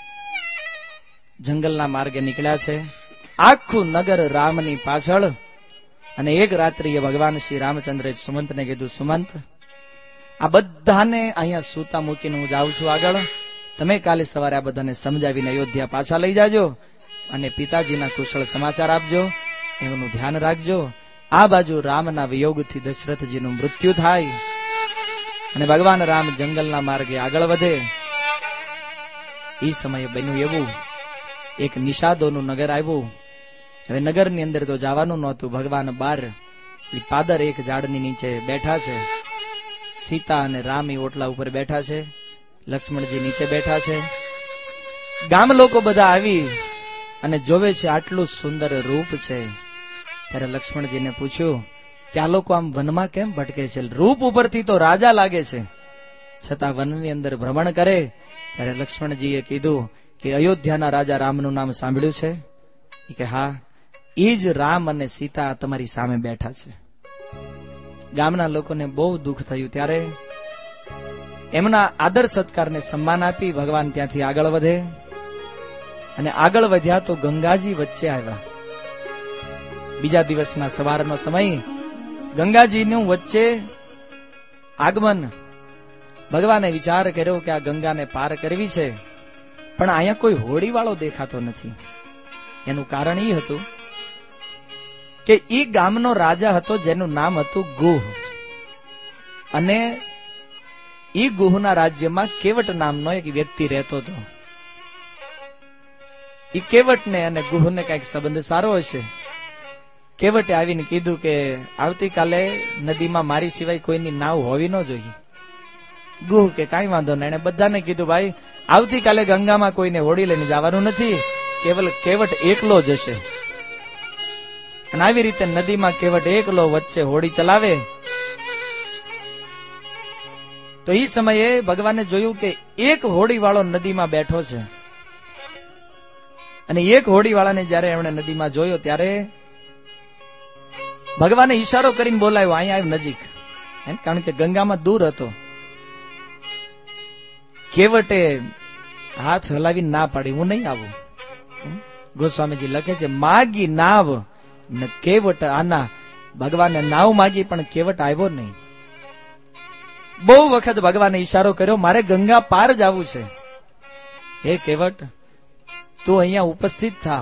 જંગલના માર્ગે નીકળ્યા છે. આખું નગર રામની પાછળ. અને એક રાત્રિએ ભગવાન શ્રી રામચંદ્રે સુમંતને કીધું, સુમંત, આ બધાને અહીંયા સૂતા મૂકીને હું જાઉં છું આગળ, તમે કાલે સવારે આ બધાને સમજાવીને અયોધ્યા પાછા લઈ જાજો અને પિતાજીના કુશળ સમાચાર આપજો, એમનું ધ્યાન રાખજો. આ બાજુ રામના વિયોગથી દશરથજીનું મૃત્યુ થાય અને ભગવાન રામ જંગલના માર્ગે આગળ વધે. એ સમયે બન્યું એવું, એક નિષાદોનું નગર આવ્યું. હવે નગરની અંદર તો જવાનું નહોતું. ભગવાન બાર પાદર એક ઝાડની નીચે બેઠા છે. સીતા અને રામ એ ઓટલા ઉપર બેઠા છે, લક્ષ્મણજી નીચે બેઠા છે. ગામ લોકો બધા આવી અને જોવે છે આટલું સુંદર રૂપ છે. ત્યારે લક્ષ્મણજીને પૂછ્યું કે આ લોકો આમ વનમાં કેમ ભટકે છે? રૂપ ઉપરથી તો રાજા લાગે છે, છતાં વનની અંદર ભ્રમણ કરે. ત્યારે લક્ષ્મણજીએ કીધું કે અયોધ્યાના રાજા રામનું નામ સાંભળ્યું છે? કે હા, એ જ રામ અને સીતા તમારી સામે બેઠા છે. ગામના લોકોને બહુ દુઃખ થયું. ત્યારે એમના આદર સત્કારને સન્માન આપી ભગવાન ત્યાંથી આગળ વધે. અને આગળ વધ્યા તો ગંગાજી વચ્ચે આવ્યા. બીજા દિવસના સવારનો સમય, ગંગાજીનું વચ્ચે આગમન. ભગવાને વિચાર કર્યો કે આ ગંગાને પાર કરવી છે, પણ અહીંયા કોઈ હોડી વાળો દેખાતો નથી. એનું કારણ એ હતું કે ઈ ગામનો રાજા હતો જેનું નામ હતું ગુહ, અને ઈ ગુહના રાજ્યમાં કેવટ નામનો એક વ્યક્તિ રહેતો હતો. ઈ કેવટને અને ગુહને કઈક સંબંધ સારો હશે. કેવટે આવીને કીધું કે આવતીકાલે નદીમાં મારી સિવાય કોઈની નાવ હોવી ન જોઈએ. ગુહ કે કાંઈ વાંધો નહીં. એને બધાને કીધું, ભાઈ આવતીકાલે ગંગામાં કોઈને હોડી લઈને જવાનું નથી, કેવલ કેવટ એકલો જશે. અને આવી રીતે નદીમાં કેવટ એકલો વચ્ચે હોડી ચલાવે. તો એ સમયે ભગવાને જોયું કે એક હોડી વાળો નદીમાં બેઠો છે. અને એક હોડી વાળાને જયારે એમણે નદીમાં જોયો ત્યારે ભગવાને ઈશારો કરીને બોલાવ્યો, અહીંયા આવ્યો નજીક, કારણ કે ગંગામાં દૂર હતો. કેવટે હાથ હલાવી ના પાડી, હું નહીં આવું. ગોસ્વામીજી લખે છે, માગી નાવ ને કેવટ આના. ભગવાને નાવ માગી પણ કેવટ આવ્યો નહીં. બહુ વખત ભગવાને ઈશારો કર્યો, મારે ગંગા પાર જવું છે. હે કેવટ, તું અહીંયા ઉપસ્થિત થા.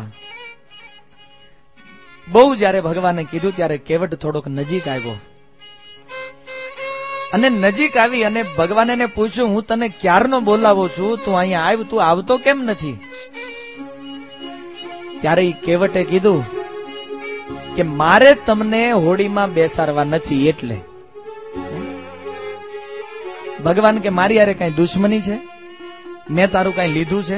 બહુ જયારે ભગવાને કીધું ત્યારે કેવટ થોડોક નજીક આવ્યો. અને નજીક આવી અને ભગવાન એને પૂછ્યું, હું તને ક્યારનો બોલાવું છું, તું અહીંયા આવ, તું આવતો કેમ નથી? ત્યારે કેવટે કીધું કે મારે તમને હોડીમાં બેસાડવા નથી. એટલે ભગવાન કે મારી યારે કઈ દુશ્મની છે? મેં તારું કઈ લીધું છે?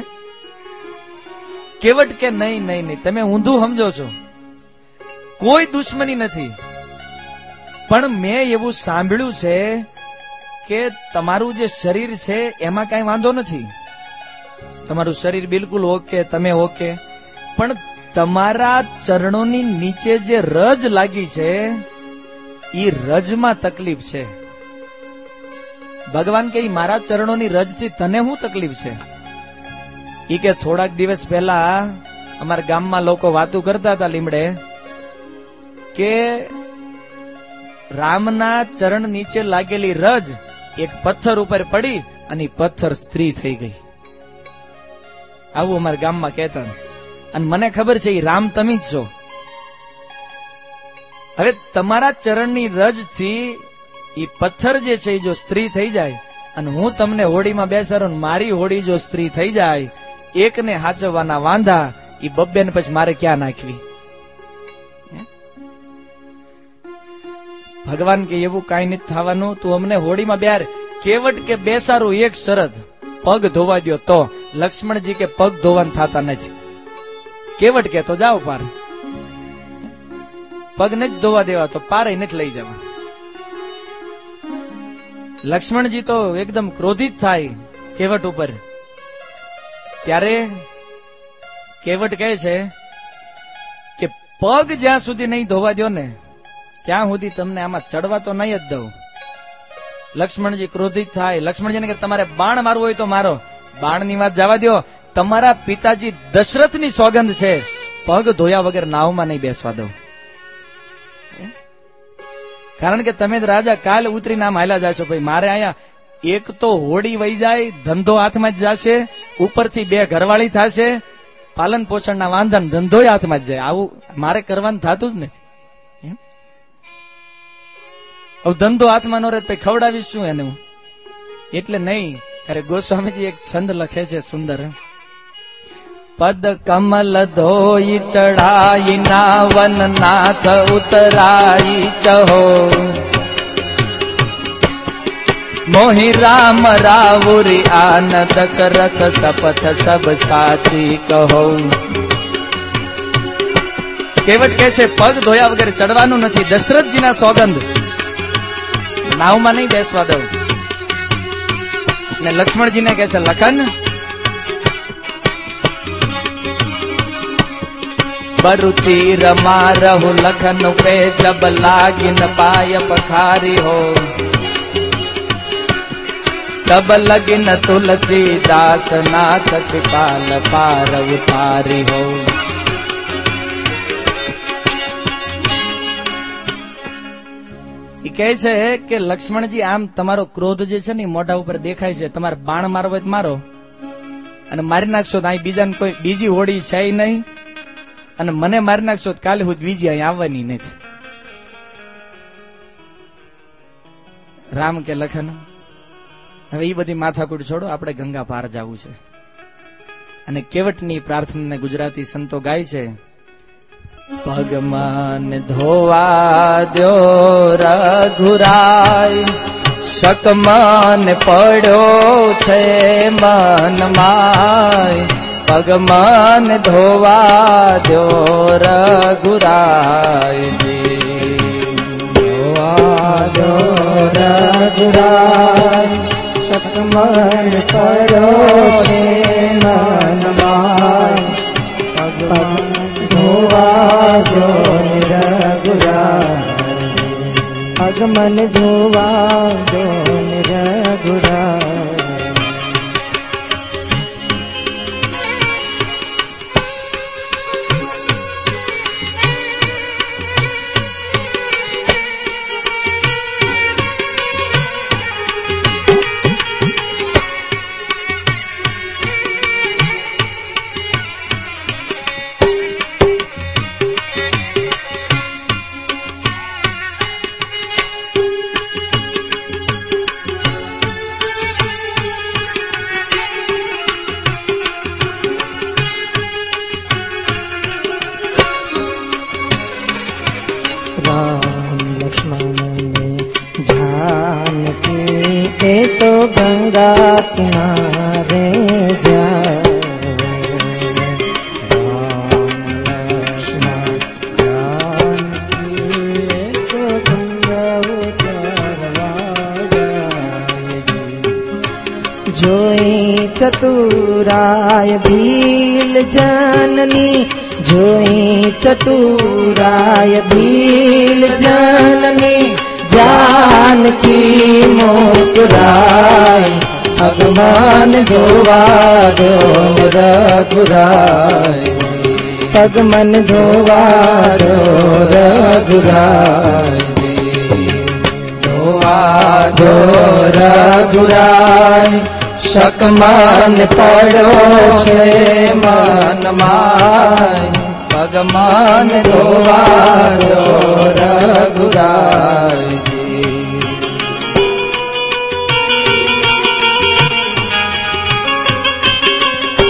કેવટ કે નહીં નહીં નહીં, તમે ઊંધું સમજો છો, કોઈ દુશ્મની નથી. પણ મેં એવું સાંભળ્યું છે કે તમારું જે શરીર છે એમાં કઈ વાંધો નથી, તમારું શરીર બિલકુલ ઓકે, તમે ઓકે, પણ તમારા ચરણોની નીચે જે રજ લાગી છે એ રજમાં તકલીફ છે. ભગવાન કે મારા ચરણોની રજથી તને શું તકલીફ છે? ઈ કે થોડાક દિવસ પહેલા અમારા ગામમાં લોકો વાતો કરતા હતા લીમડે કે રામના ચરણ નીચે લાગેલી રજ એક પથ્થર ઉપર પડી અને પથ્થર સ્ત્રી થઈ ગઈ. આવું અમારા ગામમાં કહેતા. અને મને ખબર છે એ રામ તમે જ છો. હવે તમારા ચરણની રજથી ઈ પથ્થર જે છે એ જો સ્ત્રી થઈ જાય અને હું તમને હોડીમાં બેસાડું, મારી હોડી જો સ્ત્રી થઈ જાય, એકને હાચવવાના વાંધા, ઈ બબ્બે ને પછી મારે ક્યાં નાખવી? ભગવાન કે એવું કઈ નથી થવાનું, તું અમને હોડીમાં બેર. કેવટ કે બેસારું એક શરત, પગ ધોવા દો તો. લક્ષ્મણજી કે પગ ધોવાન થતા નથી. કેવટ કે તો જાઓ પાર, પગ નથી ધોવા દેવા તો પારે નથી લઈ જવા. લક્ષ્મણજી તો એકદમ ક્રોધિત થાય કેવટ ઉપર. ત્યારે કેવટ કહે છે કે પગ જ્યાં સુધી નહીં ધોવા દો ને ત્યાં સુધી તમને આમાં ચડવા તો નહીં જ દઉં. લક્ષ્મણજી ક્રોધિત થાય. લક્ષ્મણજીને કે તમારે બાણ મારવું હોય તો મારો. બાણની વાત જવા દો, તમારા પિતાજી દશરથની સોગંદ છે, પગ ધોયા વગર નાવમાં નહીં બેસવા દઉં. કારણ કે તમે રાજા કાલ ઉતરી નામ હાલ્યા જાશો. ભાઈ મારે અહીંયા એક તો હોડી વહી જાય, ધંધો હાથમાં જ જશે, ઉપરથી બે ઘરવાળી થશે, પાલન પોષણના વાંધા, ધંધો હાથમાં જ જાય. આવું મારે કરવાનું થતું જ નથી. હવે ધંધો હાથમાં નો રહે પછી ખવડાવીશ શું એને? એટલે નહીં. અરે ગોસ્વામીજી એક છંદ લખે છે સુંદર. પદ કમલ ધોઈ ચઢાઈ નાવન નાથ ઉતરાઈ ચહો, મોહી રામ રાવુરી આન દશરથ સપથ સબ સાચી કહો. કેવટ કે છે પગ ધોયા વગર ચડવાનું નથી, દશરથજીના સોગંદ, નાવમાં નહીં બેસવા દઉં. ને લક્ષ્મણજીને કહે છે લખન बरुती रमा रहु लखन पे जब लागिन पाय पखारी हो, तब लगिन तुलसी दास नाथ कृपाल पार उतारी हो. કહે છે કે લક્ષ્મણજી આમ તમારો ક્રોધ જે છે ને મોઢા ઉપર દેખાય છે, તમારે બાણ મારવો મારો અને મારી નાખશો તો અહીં બીજા કોઈ બીજી હોડી છે નહીં, અને મને મારી નાખશો તો કાલે હું બીજી અહીં આવવાની નથી. રામ કે લખન હવે એ બધી માથાકૂટ છોડો, આપણે ગંગા પાર જવું છે. અને કેવટની પ્રાર્થનાને ગુજરાતી સંતો ગાય છે. ભગવાન ધોવા દ્યો રઘુરાય, શકમન પડ્યો છે મન માય. ભગવાન ધોવા દ્યો રઘુરાયજી, ધોવા દ્યો રઘુરાય, શકમન પડ્યો છે મન માય. ભગવાન ધોવા દ્યો રઘુરાય, ભગવાન ધોવા દ્યો રઘુરાય. तो गंगा किनारे जाए, तो गंगा जोई चतुराय भील जननी, जोई चतुराय भील जननी. जानकी मुस्कुराय, भगवान धोवा द्यो रघुराय. भगवान धोवा द्यो रघुराय, धोवा द्यो रघुराय. શકમન પડ્યો છે મન માય, ભગવાન ધોવા દ્યો રઘુરાય.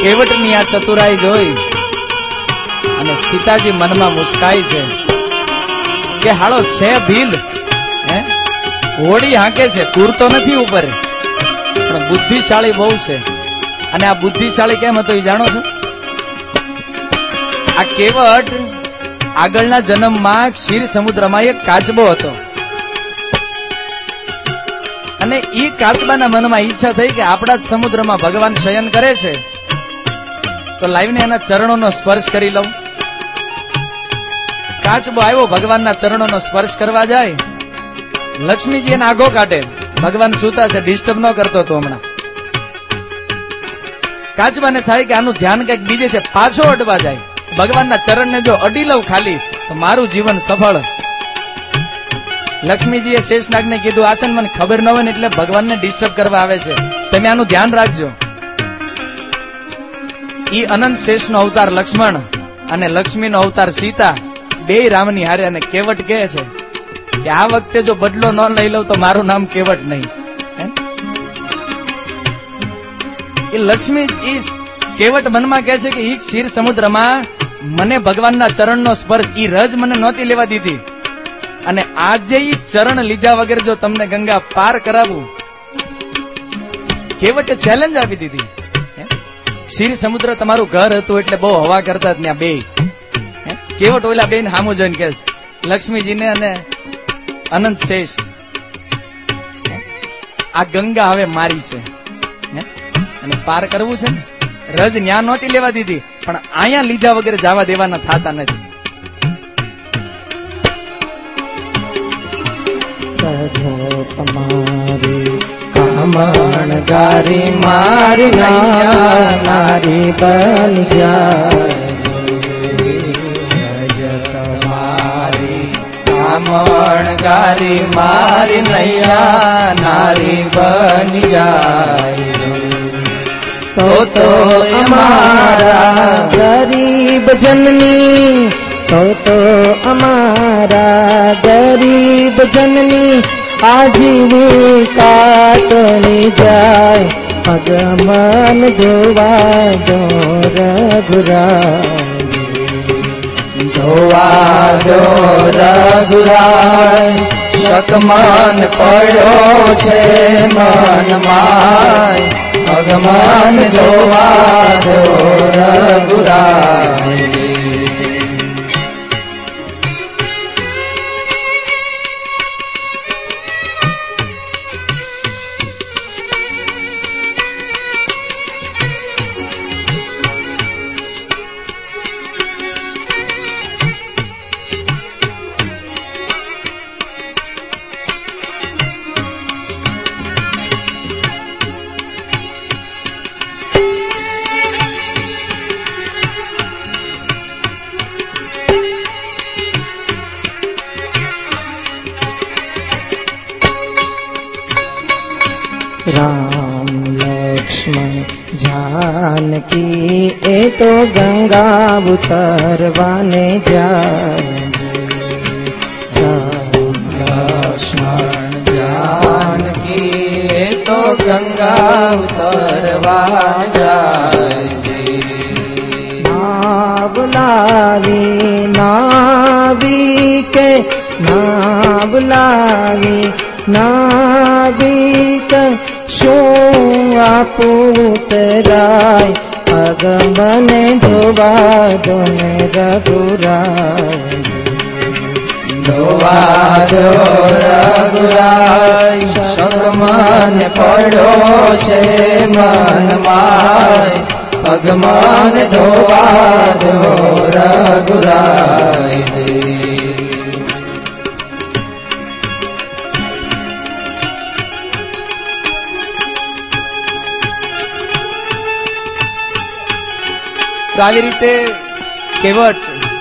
કેવટની આ ચતુરાઈ જોઈ અને સીતાજી મનમાં મુસ્કાય છે કે હાળો છે ભીલ, હે હોડી હાંકે છે, કૂરતો નથી ઉપર, પણ બુદ્ધિશાળી બહુ છે. અને આ બુદ્ધિશાળી કેમ હતો એ જાણો છો? આ કેવટ આગળના જન્મમાં ક્ષીર સમુદ્રમાં એક કાચબો હતો અને ઈ કાચબાના મનમાં ઈચ્છા થઈ કે આપણા જ સમુદ્રમાં ભગવાન શયન કરે છે તો લાવીને એના ચરણોનો સ્પર્શ કરી લઉં. કાચબો આવ્યો, ભગવાનના ચરણોનો સ્પર્શ કરવા જાય, લક્ષ્મીજી એને આગો કાઢે, ભગવાન સૂતા છે, ડિસ્ટર્બ ન કરતો હતો હમણાં. કાચબાને થાય કે આનું ધ્યાન કઈક બીજે છે, પાછો અડવા જાય, ભગવાનના ચરણને જો અડી લઉં ખાલી તો મારું જીવન સફળ. લક્ષ્મીજીએ શેષનાગને કીધું, આસન મને ખબર ન હોય ને એટલે ભગવાનને ડિસ્ટર્બ કરવા આવે છે, તમે આનું ધ્યાન રાખજો. ઈ અનંત શેષનો અવતાર લક્ષ્મણ અને લક્ષ્મીનો અવતાર સીતા બે રામની હારે. અને કેવટ કહે છે કે આ વખતે જો બદલો ન લઈ લઉં તો મારું નામ કેવટ નહીં. એ લક્ષ્મી ઈ કેવટ મનમાં કહે છે કે ઈ ક્ષીર સમુદ્રમાં મને ભગવાનના ચરણનો સ્પર્શ, ઈ રજ મને નહોતી લેવા દીધી, અને આજે ઈ ચરણ લીધા વગર જો તમને ગંગા પાર કરાવું. કેવટે ચેલેન્જ આપી દીધી. ક્ષીર સમુદ્ર તમારું ઘર હતું એટલે બહુ હવા કરતા ત્યાં બે. કેવટ ઓલા બેન હામું જોઈને કહે લક્ષ્મીજીને અને અનંત શેષ, આ ગંગા હવે મારી છે અને પાર કરવું છે ને, રજ ન્યા નહોતી લેવા દીધી પણ અહીંયા લીધા વગર જવા દેવાના થતા નથી. તમારી કામણ ગારી મારી નારી બન જાય, તમારી કામણ ગારી મારી નૈયા નારી બન જાય. તો તો અમારા ગરીબ જનની, તો તો અમારા ગરીબ જનની આજીવિકા ટળી જાય. ભગવાન ધોવા દો રઘુરાય, ધોવા દો રઘુરાય. શકમન પડ્યો છે મનમાં, ભગવાન ધોવા દો રઘુરાય. राम लक्ष्मण जानकी ए तो गंगा उतरवाने जाए. राम लक्ष्मण जानकी ए तो गंगा उतरवा जाए. नाव लावी नावी के नाव लावी नाविक શું આપું તરાય. અગમને ધોવા દો ને રઘુરાય, ધોવા દો રઘુરાય. શકમન પડ્યો છે મનમાં, પગમન ધોવા દો રઘુરાય. તો આવી રીતે કેવટ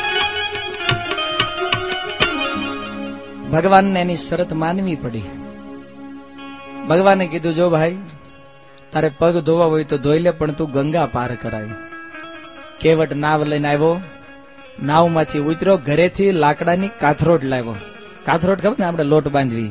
ભગવાનને એની શરત માનવી પડી. ભગવાને કીધું, જો ભાઈ તારે પગ ધોવા હોય તો ધોઈ લે, પણ તું ગંગા પાર કરાવી. કેવટ નાવ લઈને આવ્યો, નાવમાંથી ઉતર્યો, ઘરેથી લાકડાની કાથરોટ લાવ્યો. કાથરોટ ખબર ને આપણે લોટ બાંધવી,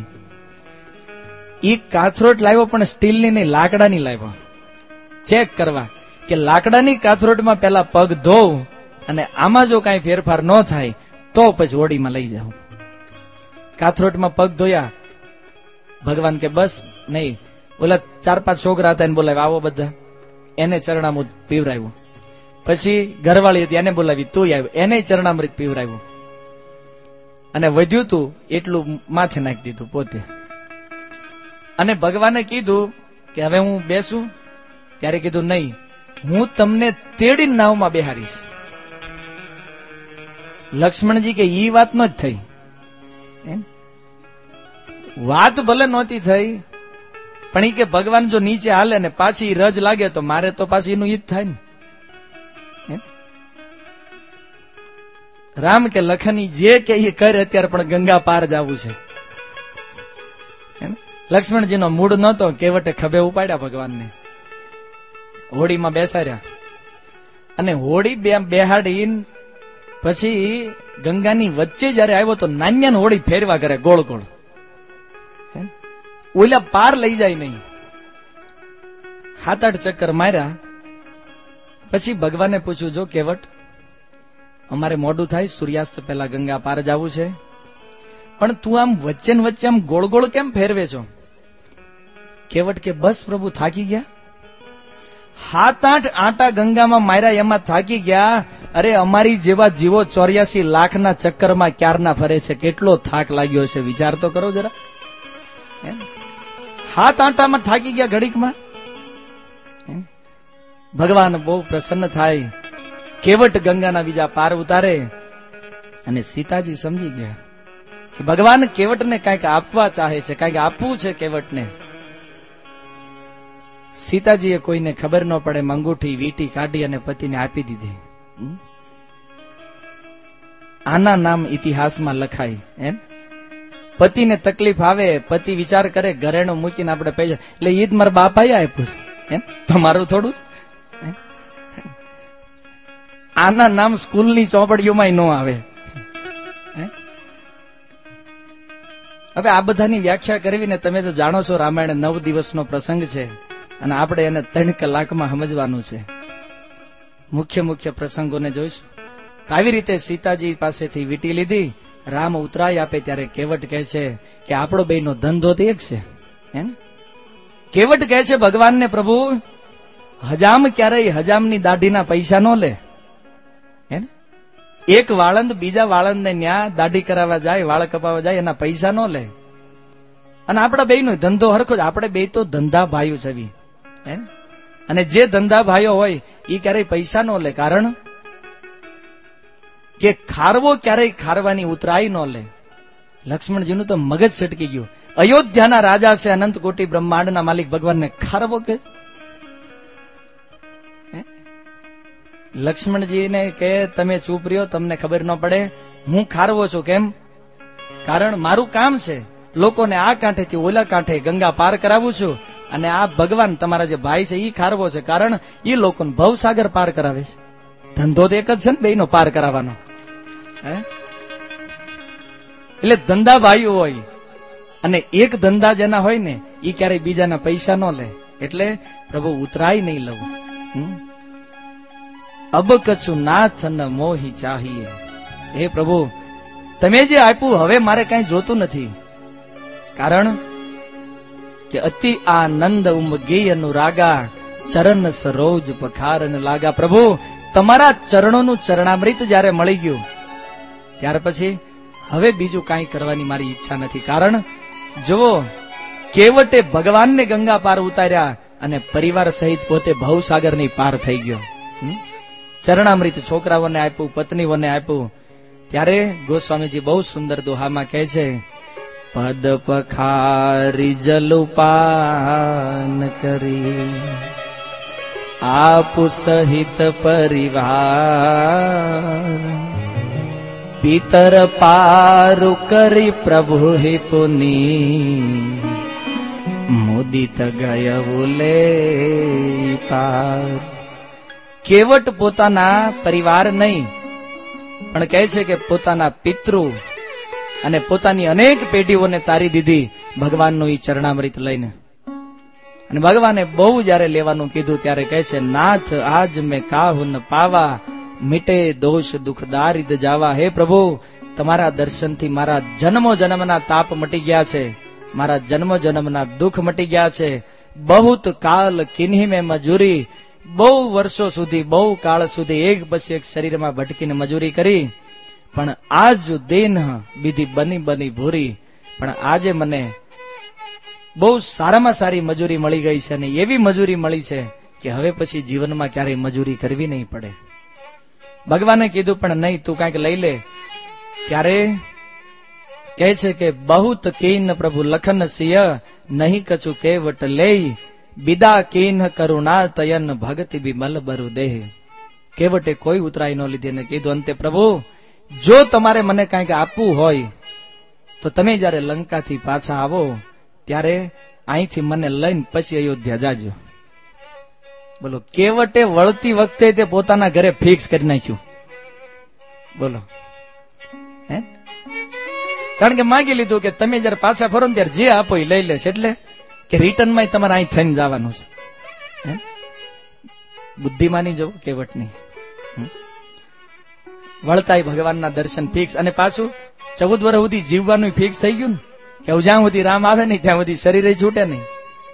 ઈ કાથરોટ લાવ્યો પણ સ્ટીલની નહીં, લાકડાની લાવ્યો ચેક કરવા કે લાકડાની કાથરોટમાં પેલા પગ ધોવ અને આમાં જો કાંઈ ફેરફાર ન થાય તો પછી હોડીમાં લઈ જાઓ. કાથરોટમાં પગ ધોયા, ભગવાન કે બસ નહીં. ઓલા ચાર પાંચ છોકરા હતા એને બોલાવ્યા, આવો બધા, એને ચરણામૃત પીવરાવ્યું. પછી ઘરવાળી હતી એને બોલાવી, તું આવ્યો, એને ચરણામૃત પીવરાવ્યું. અને વધ્યું તું એટલું માથે નાખી દીધું પોતે. અને ભગવાને કીધું કે હવે હું બેસું, ત્યારે કીધું નહીં, હું તમને તેડી નાવમાં બેહારીશ. લક્ષ્મણજી કે ઈ વાત નો જ થઈ. વાત ભલે નહોતી થઈ, પણ ઈ કે ભગવાન જો નીચે હાલે ને પાછી રજ લાગે તો મારે તો પાછી એનું ઈ જ થાય ને. રામ કે લખની જે કે એ કરે, અત્યારે પણ ગંગા પાર જવું છે. લક્ષ્મણજી નો મૂડ નહોતો, કેવટે ખભે ઉપાડ્યા ભગવાનને, હોડીમાં બેસાડ્યા. અને હોડી બેહાડી પછી ગંગાની વચ્ચે જયારે આવ્યો તો નાન્યાને હોડી ફેરવા કરે ગોળ ગોળ, ઓલા પાર લઈ જાય નહીં. સાત આઠ ચક્કર માર્યા પછી ભગવાને પૂછ્યું, જો કેવટ, અમારે મોડું થાય, સૂર્યાસ્ત પહેલા ગંગા પાર જવું છે, પણ તું આમ વચ્ચે ને વચ્ચે આમ ગોળ ગોળ કેમ ફેરવે છો? કેવટ કે બસ પ્રભુ થાકી ગયા. સાત આઠ આટા ગંગામાં માર્યા એમાં થાકી ગયા. અરે અમારી જેવા જીવો ચોર્યાસી લાખના ચક્કરમાં ક્યારના ફરે છે, કેટલો થાક લાગ્યો છે, વિચાર તો કરો જરા. હાથ આટામાં થાકી ગયા ઘડીકમાં. ભગવાન બહુ પ્રસન્ન થાય, કેવટ ગંગાના બીજા પાર ઉતારે. અને સીતાજી સમજી ગયા કે ભગવાન કેવટને કંઈક આપવા ચાહે છે, કંઈક આપવું છે કેવટને. સીતાજીએ કોઈને ખબર ન પડે અંગૂઠી વીટી કાઢી અને પતિને આપી દીધી. આના નામ ઇતિહાસમાં લખાય. એમ પતિને તકલીફ આવે, પતિ વિચાર કરે ઘરેણું મૂકીને આપણે પૈસા, એટલે ઈદ મારા બાપાએ આપ્યું છે, તમારું થોડું. આના નામ સ્કૂલની ચોપડીઓમાં ન આવે. હવે આ બધાની વ્યાખ્યા કરવીને તમે તો જાણો છો, રામાયણ નવ દિવસનો પ્રસંગ છે અને આપણે એને ત્રણ કલાકમાં સમજવાનું છે. મુખ્ય મુખ્ય પ્રસંગોને જોઈશું. આવી રીતે સીતાજી પાસેથી વીટી લીધી, રામ ઉતરાય આપે ત્યારે કેવટ કહે છે કે આપણો બેયનો ધંધો તો એક છે. કેવટ કહે છે ભગવાનને, પ્રભુ હજામ ક્યારેય હજામની દાઢીના પૈસા ન લે. એક વાળંદ બીજા વાળંદને ન્યા દાઢી કરાવવા જાય, વાળ કપાવવા જાય, એના પૈસા ન લે. અને આપણા બેયનો ધંધો હરખો જ, આપણે બે તો ધંધા ભાઈઓ છવી. અને જે ધંધા ભાઈઓ હોય એ ક્યારેય પૈસા ન લે, કારણ કે ખારવો ક્યારેય ખારવાની ઉતરાઈ ન લે. લક્ષ્મણજીનું તો મગજ છટકી ગયું. અયોધ્યાના રાજા છે, અનંત કોટી બ્રહ્માંડના માલિક ભગવાનને ખારવો કે? લક્ષ્મણજીને કે તમે ચૂપ રહ્યો, તમને ખબર ન પડે, હું ખારવો છું. કેમ? કારણ મારું કામ છે લોકોને આ કાંઠેથી ઓલા કાંઠે ગંગા પાર કરાવું છું, અને આ ભગવાન તમારા જે ભાઈ છે એ ખારવો છે, કારણ એ લોકોને ભવસાગર પાર કરાવે છે. ધંધો તો એક જ છે ને બેયનો પાર કરાવવાનો. એટલે ધંધા ભાઈઓ હોય, અને એક ધંધા જેના હોય ને એ ક્યારેય બીજાના પૈસા ન લે. એટલે પ્રભુ ઉતરાય નહીં લઉં. અબ કછું નાથ ન મોહી ચાહીએ. હે પ્રભુ, તમે જે આપ્યું હવે મારે કઈ જોતું નથી, કારણ કે અતિ આનંદ ઉમગી અનુરાગા, ચરણ સરોજ પખારન લાગા. પ્રભુ તમારા ચરણોનું ચરણામૃત જયારે મળી ગયું ત્યાર પછી હવે બીજું કાંઈ કરવાની મારી ઈચ્છા નથી. કારણ જુઓ, કેવટે ભગવાનને ગંગા પાર ઉતાર્યા અને પરિવાર સહિત પોતે ભવસાગરની પાર થઈ ગયો. ચરણામૃત છોકરાઓને આપ્યું, પત્નીઓને આપ્યું. ત્યારે ગોસ્વામીજી બહુ સુંદર દોહામાં કહે છે, પદ પખારી જલુપાન કરી આપ સહિત પરિવાર, પિતર પારુ કરી પ્રભુ હે પુની, મુદિત ગયવુલે પાર. કેવટ પોતાના પરિવાર નહીં, પણ કહે છે કે પોતાના પિતૃ અને પોતાની અનેક પેઢીઓને તારી દીધી ભગવાનનું ઈ ચરણામૃત લઈને. અને ભગવાને બહુ જયારે લેવાનું કીધું ત્યારે કહે છે, નાથ આજ મેં કાહુ ન પાવા, મિટે દોષ દુઃખ દારિદ જાવા. હે પ્રભુ, તમારા દર્શનથી મારા જન્મો જન્મના તાપ મટી ગયા છે, મારા જન્મ જન્મના દુઃખ મટી ગયા છે. બહુત કાલ કિન્હી મેં મજૂરી, બહુ વર્ષો સુધી, બહુ કાળ સુધી એક પછી એક શરીરમાં ભટકીને મજૂરી કરી, પણ આજ દિન બીધી બની બની ભૂરી. પણ આજે મને બહુ સારામાં સારી મજૂરી મળી ગઈ છે, અને એવી મજૂરી મળી છે કે હવે પછી જીવનમાં ક્યારેય મજૂરી કરવી નહીં પડે. ભગવાને કીધું, પણ નહીં, તું કાંઈક લઈ લે. ત્યારે કહે છે કે બહુત કીન પ્રભુ લખન સિંહ, નહીં કછું કેવટ લઈ, બિદા કીન કરુણા તયન ભગતિ બિમલ બરુ દેહ. કેવટે કોઈ ઉતરાઈ ન લીધી અને કીધું, અંતે પ્રભુ, જો તમારે મને કાંઈક આપવું હોય તો તમે જયારે લંકાથી પાછા આવો ત્યારે અહીંથી મને લઈને પછી અયોધ્યા જાજો. બોલો, કેવટે વળતી વખતે તે પોતાના ઘરે ફિક્સ કરી નાખ્યું. બોલો, હે, કારણ કે માંગી લીધું કે તમે જયારે પાછા ફરો ને ત્યારે જે આપો એ લઈ લેશે, એટલે કે રિટર્નમાં તમારે અહીં થઈને જવાનું છે. બુદ્ધિ માની જવું કેવટની. વળતા ભગવાનના દર્શન ફિક્સ, અને પાછું ચૌદ વર્ષ સુધી જીવવાનું ફિક્સ થઈ ગયું ને, કે જ્યાં સુધી રામ આવે નહીં ત્યાં સુધી શરીર છૂટે નહીં.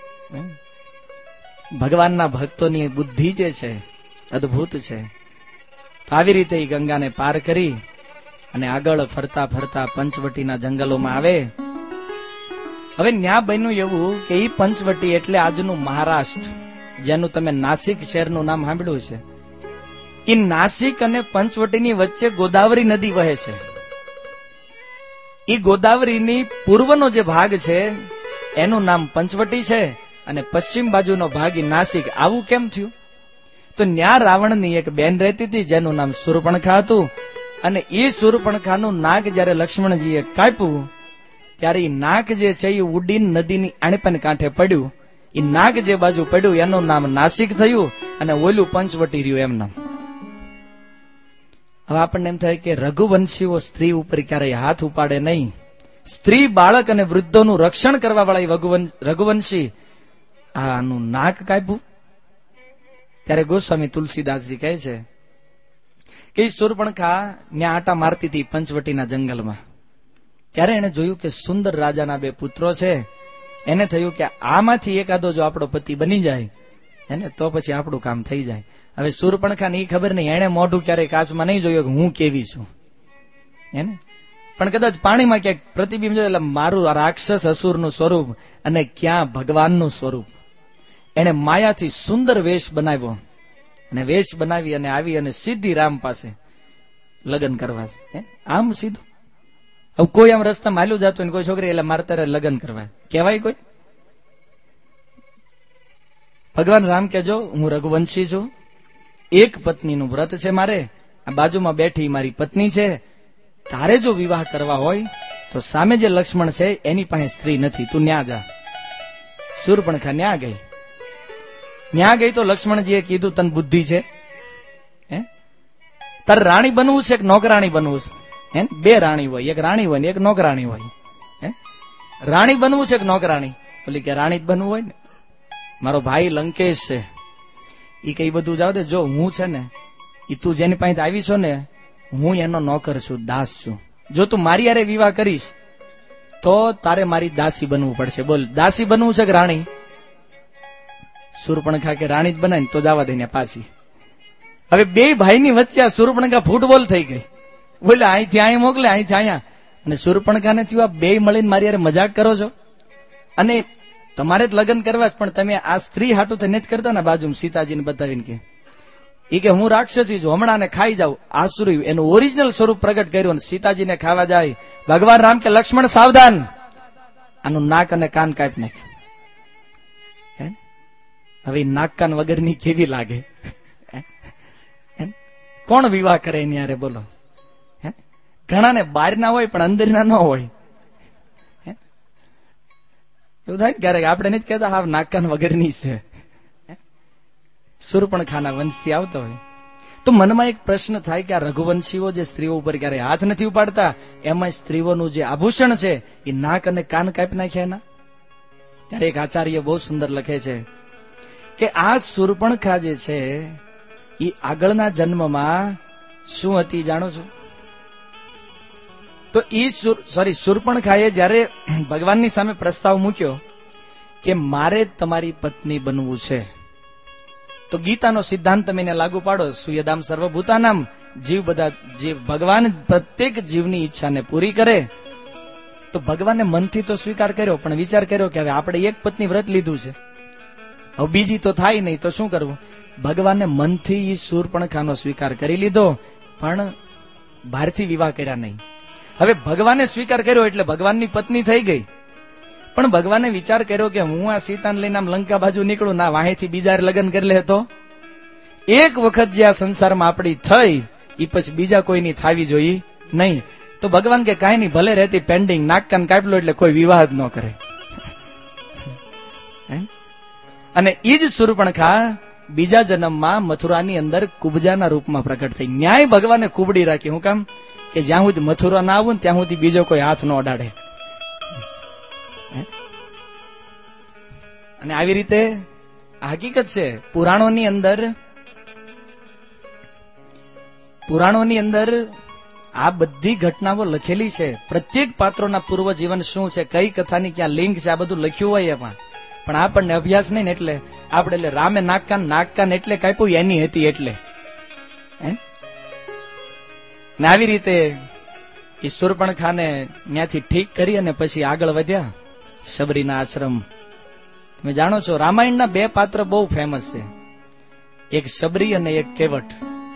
ભગવાનના ભક્તોની બુદ્ધિ જે છે અદભુત છે. તો આવી રીતે એ ગંગાને પાર કરી અને આગળ ફરતા ફરતા પંચવટીના જંગલોમાં આવે. હવે ન્યા બન્યું એવું કે એ પંચવટી એટલે આજનું મહારાષ્ટ્ર, જેનું તમે નાસિક શહેરનું નામ સાંભળ્યું છે. એ નાસિક અને પંચવટીની વચ્ચે ગોદાવરી નદી વહે છે. એ ગોદાવરીની પૂર્વનો જે ભાગ છે એનું નામ પંચવટી છે, અને પશ્ચિમ બાજુનો ભાગ એ નાસિક. આવું કેમ થયું? તો ન્યા રાવણની એક બેન રહેતી હતી જેનું નામ સુર્પણખા હતું, અને એ સુર્પણખાનું નાક જયારે લક્ષ્મણજીએ કાપ્યું ત્યારે એ નાક જે છે એ ઉડીને નદીની આણપણ કાંઠે પડ્યું. એ નાક જે બાજુ પડ્યું એનું નામ નાસિક થયું, અને ઓલું પંચવટી રહ્યું એમ નામ. હવે આપણને એમ થાય કે રઘુવંશીઓ સ્ત્રી ઉપર ક્યારેય હાથ ઉપાડે નહીં. સ્ત્રી, બાળક અને વૃદ્ધોનું રક્ષણ કરવા વાળા રઘુવંશી આનું નાક કાપ્યું. ત્યારે ગોસ્વામી તુલસીદાસજી કહે છે કે સુર્પણખા ન્યા આટા મારતી હતી પંચવટીના જંગલમાં. ત્યારે એને જોયું કે સુંદર રાજાના બે પુત્રો છે. એને થયું કે આમાંથી એકાદો જો આપણો પતિ બની જાય એને તો પછી આપણું કામ થઈ જાય. હવે સુર્પણખાને એ ખબર નહીં, એને મોઢું ક્યારેય કાચમાં નહીં જોયું કે હું કેવી છું એને, પણ કદાચ પાણીમાં ક્યાંક પ્રતિબિંબ જોયું એટલે મારું રાક્ષસ અસુરનું સ્વરૂપ અને ક્યાં ભગવાનનું સ્વરૂપ. એને માયાથી સુંદર વેશ બનાવ્યો, અને વેશ બનાવી અને આવી અને સીધી રામ પાસે લગ્ન કરવા છે. આમ સીધું. હવે કોઈ આમ રસ્તા માલ્યું જતું ને કોઈ છોકરી એટલે મારે તારે લગ્ન કરવા કહેવાય કોઈ? ભગવાન રામ કહેજો, હું રઘુવંશી છું, એક પત્નીનું વ્રત છે મારે, આ બાજુમાં બેઠી મારી પત્ની છે, તારે જો વિવાહ કરવા હોય તો સામે જે લક્ષ્મણ છે એની પાસે સ્ત્રી નથી, તું ન્યા જા. સુર્પણખા ન્યા ગઈ. ન્યા ગઈ તો લક્ષ્મણજીએ કીધું, તને બુદ્ધિ છે? હે, તારે રાણી બનવું છે કે નોકરાણી બનવું છે? હે, બે રાણી હોય, એક રાણી હોય ને એક નોકરાણી હોય. હે, રાણી બનવું છે કે નોકરાણી? બોલી કે રાણી જ બનવું હોય ને. મારો ભાઈ લંકેશ છે, એ કઈ બધું જાવ દે. જો હું છે ને એ તું જેની પાસે આવી છો ને, હું એનો નોકર છું, દાસ છું. જો તું મારી હારે વિવાહ કરીશ તો તારે મારી દાસી બનવું પડશે. બોલ, દાસી બનવું છે કે રાણી? સુર્પણખા કે રાણી જ બનાય તો જવા દઈને પાછી. હવે બે ભાઈની વચ્ચે આ સુર્પણખા ફૂટબોલ થઈ ગઈ. બોલે અહીંથી અહીં મોકલે, અહીંથી અહીંયા. અને સુર્પણખાને થયું, આ બે મળીને મારી હારે મજાક કરો છો, અને તમારે જ લગ્ન કરવા છે, પણ તમે આ સ્ત્રી હાટું તો નથી કરતા ને. બાજુ સીતાજીને બતાવીને કે એ કે હું રાક્ષસી છું, હમણાં ને ખાઈ જાઉં. આસુરી એનું ઓરિજિનલ સ્વરૂપ પ્રગટ કર્યું અને સીતાજીને ખાવા જાય. ભગવાન રામ કે લક્ષ્મણ સાવધાન, આનું નાક અને કાન કાપી નાખ. હવે નાક કાન વગરની કેવી લાગે? કોણ વિવાહ કરે એની યારે? બોલો. ઘણા ને બહાર ના હોય પણ અંદર ના ન હોય. એવું થાય ને ક્યારેક, આપણે નથી કહેતા હા નાક કાન વગરની છે. સુર્પણખાના વંશથી આવતો હોય તો મનમાં એક પ્રશ્ન થાય કે આ રઘુવંશીઓ જે સ્ત્રીઓ ઉપર ક્યારે હાથ નથી ઉપાડતા, એમાં સ્ત્રીઓનું જે આભૂષણ છે એ નાક અને કાન કાપી નાખ્યા એના. ત્યારે એક આચાર્ય બહુ સુંદર લખે છે કે આ શૂર્પણખા જે છે એ આગળના જન્મમાં શું હતી જાણો છો? તો ઈ સોરી શૂર્પણખાએ જયારે ભગવાનની સામે પ્રસ્તાવ મૂક્યો કે મારે તમારી પત્ની બનવું છે, તો ગીતાનો સિદ્ધાંત તમે એને લાગુ પાડો, સુયદામ સર્વભૂતાનામ, જીવ બધા જીવ, ભગવાન પ્રત્યેક જીવની ઈચ્છાને પૂરી કરે. તો ભગવાને મનથી તો સ્વીકાર કર્યો, પણ વિચાર કર્યો કે હવે આપણે એક પત્ની વ્રત લીધું છે, હવે બીજી તો થાય નહીં, તો શું કરવું? ભગવાને મનથી ઈ શૂર્પણખાનો સ્વીકાર કરી લીધો, પણ બહારથી વિવાહ કર્યા નહીં. હવે ભગવાને સ્વીકાર કર્યો એટલે ભગવાનની પત્ની થઈ ગઈ, પણ ભગવાને વિચાર કર્યો કે હું આ સીતાને લઈને આમ લંકા બાજુ નીકળું, ના વાહેથી બીજા લગ્ન કરી લે. તો એક વખત જે આ સંસારમાં આપણી થઈ એ પછી બીજા કોઈની થાવી જોઈએ નહીં. તો ભગવાન કે કાંઈ નહીં, ભલે રહેતી પેન્ડિંગ, નાકકાન કાપલો એટલે કોઈ વિવાહ જ ન કરે. અને ઈ જ શૂર્પણખા બીજા જન્મમાં મથુરાની અંદર કુબજાના રૂપમાં પ્રકટ થઈ. ન્યાય ભગવાને કુબડી રાખી. હું કામ? કે જ્યાં સુધી મથુરા ના આવું ને ત્યાં સુધી બીજો કોઈ હાથ ન અડાડે. અને આવી રીતે હકીકત છે. પુરાણોની અંદર પુરાણોની અંદર આ બધી ઘટનાઓ લખેલી છે. પ્રત્યેક પાત્રોના પૂર્વ જીવન શું છે, કઈ કથાની ક્યાં લિંક છે, આ બધું લખ્યું હોય એમાં. પણ આપણને અભ્યાસ નહીં ને એટલે આપણે એટલે રામે નાકકાન નાકકાન એટલે કાપ્યું એની હતી એટલે. ને આવી રીતે એ શૂર્પણખાને ત્યાંથી ઠીક કરી અને પછી આગળ વધ્યા શબરીના આશ્રમ. તમે જાણો છો રામાયણના બે પાત્ર બહુ ફેમસ છે, એક શબરી અને એક કેવટ.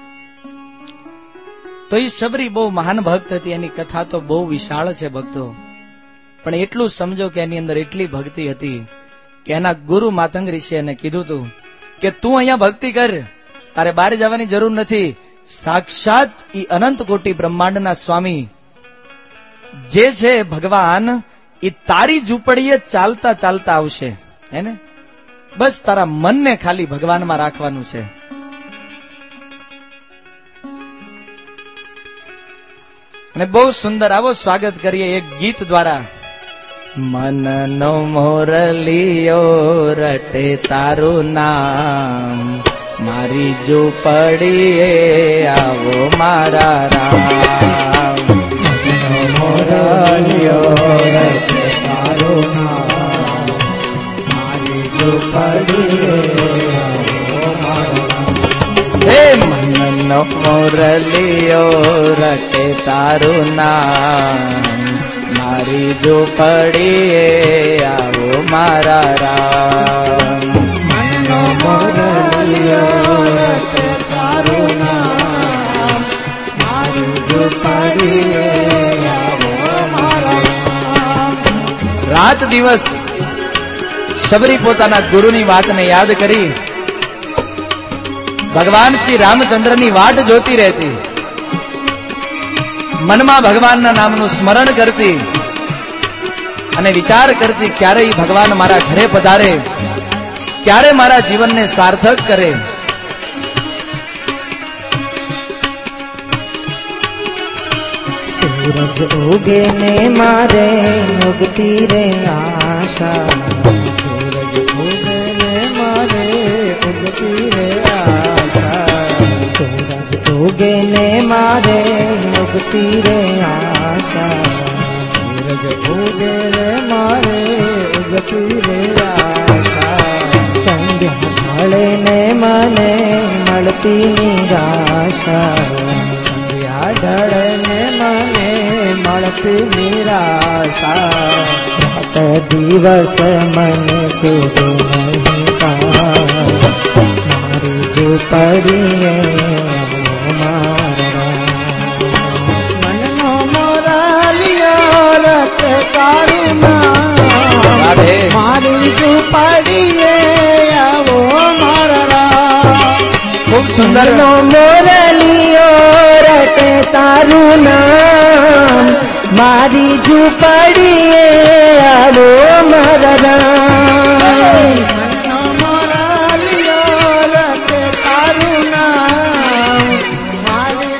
તો એ શબરી બહુ મહાન ભક્ત હતી, એની કથા તો બહુ વિશાળ છે ભક્તો. પણ એટલું સમજો કે એની અંદર એટલી ભક્તિ હતી કે એના ગુરુ માતંગ ઋષિએ એને કીધું હતું કે તું અહીંયા ભક્તિ કર, તારે બહાર જવાની જરૂર નથી. સાક્ષાત ઈ અનંત કોટી બ્રહ્માંડના સ્વામી જે છે ભગવાન, એ તારી ઝૂંપડીએ ચાલતા ચાલતા આવશે. હે ને? બસ તારા મનને ખાલી ભગવાનમાં રાખવાનું છે. અને બહુ સુંદર આવો સ્વાગત કરીએ એક ગીત દ્વારા. મનનો મોરલિયો રટે તારું નામ, મારી ઝૂંપડીએ આવો મારા રામ. મનનો મોરલિયો રટે તારું નામ, મારી ઝૂંપડીએ આવો મારા રામ. હે મનનો મોરલિયો રટે તારું નામ, મારી ઝૂંપડીએ આવો મારા રામ. મનનો મોરલિયો રટે તારું નામ, મારી ઝૂંપડીએ આવો મારા રામ. રાત દિવસ શબરી પોતાના ગુરુની વાતને યાદ કરી ભગવાન શ્રી રામચંદ્રની વાટ જોતી રહેતી, મનમાં ભગવાનના નામનું સ્મરણ કરતી અને વિચાર કરતી ક્યારે ભગવાન મારા ઘરે પધારે, ક્યારે મારા જીવનને સાર્થક કરે. સૂરજ ઉગે ને મારે ઉગતી રે આશા, સૂરજ ઉગે ને મારે ઉગતી રે આશા, સૂરજ ઉગે ને મારે ઉગતી રે આશા, સૂરજ ઉગે રે મારે ઉગતી રે આશા. સંધ્યા ઢળે ને મને મળતી નિરાશા, સંધ્યા ઢળે ને મને મળતી નિરાશા. રાત દિવસ મને સુધ નહીં પાય, મારી ઝૂંપડીએ મારા. મનનો મોરલિયો રટે તારું નામ, મારી ઝૂંપડીએ આવો મારા. ખૂબ સુંદર. મનનો મોરલિયો રટે તારું નામ, મારી ઝૂંપડીએ આવો મારા. મનનો મોરલિયો રટે તારું નામ, મારી.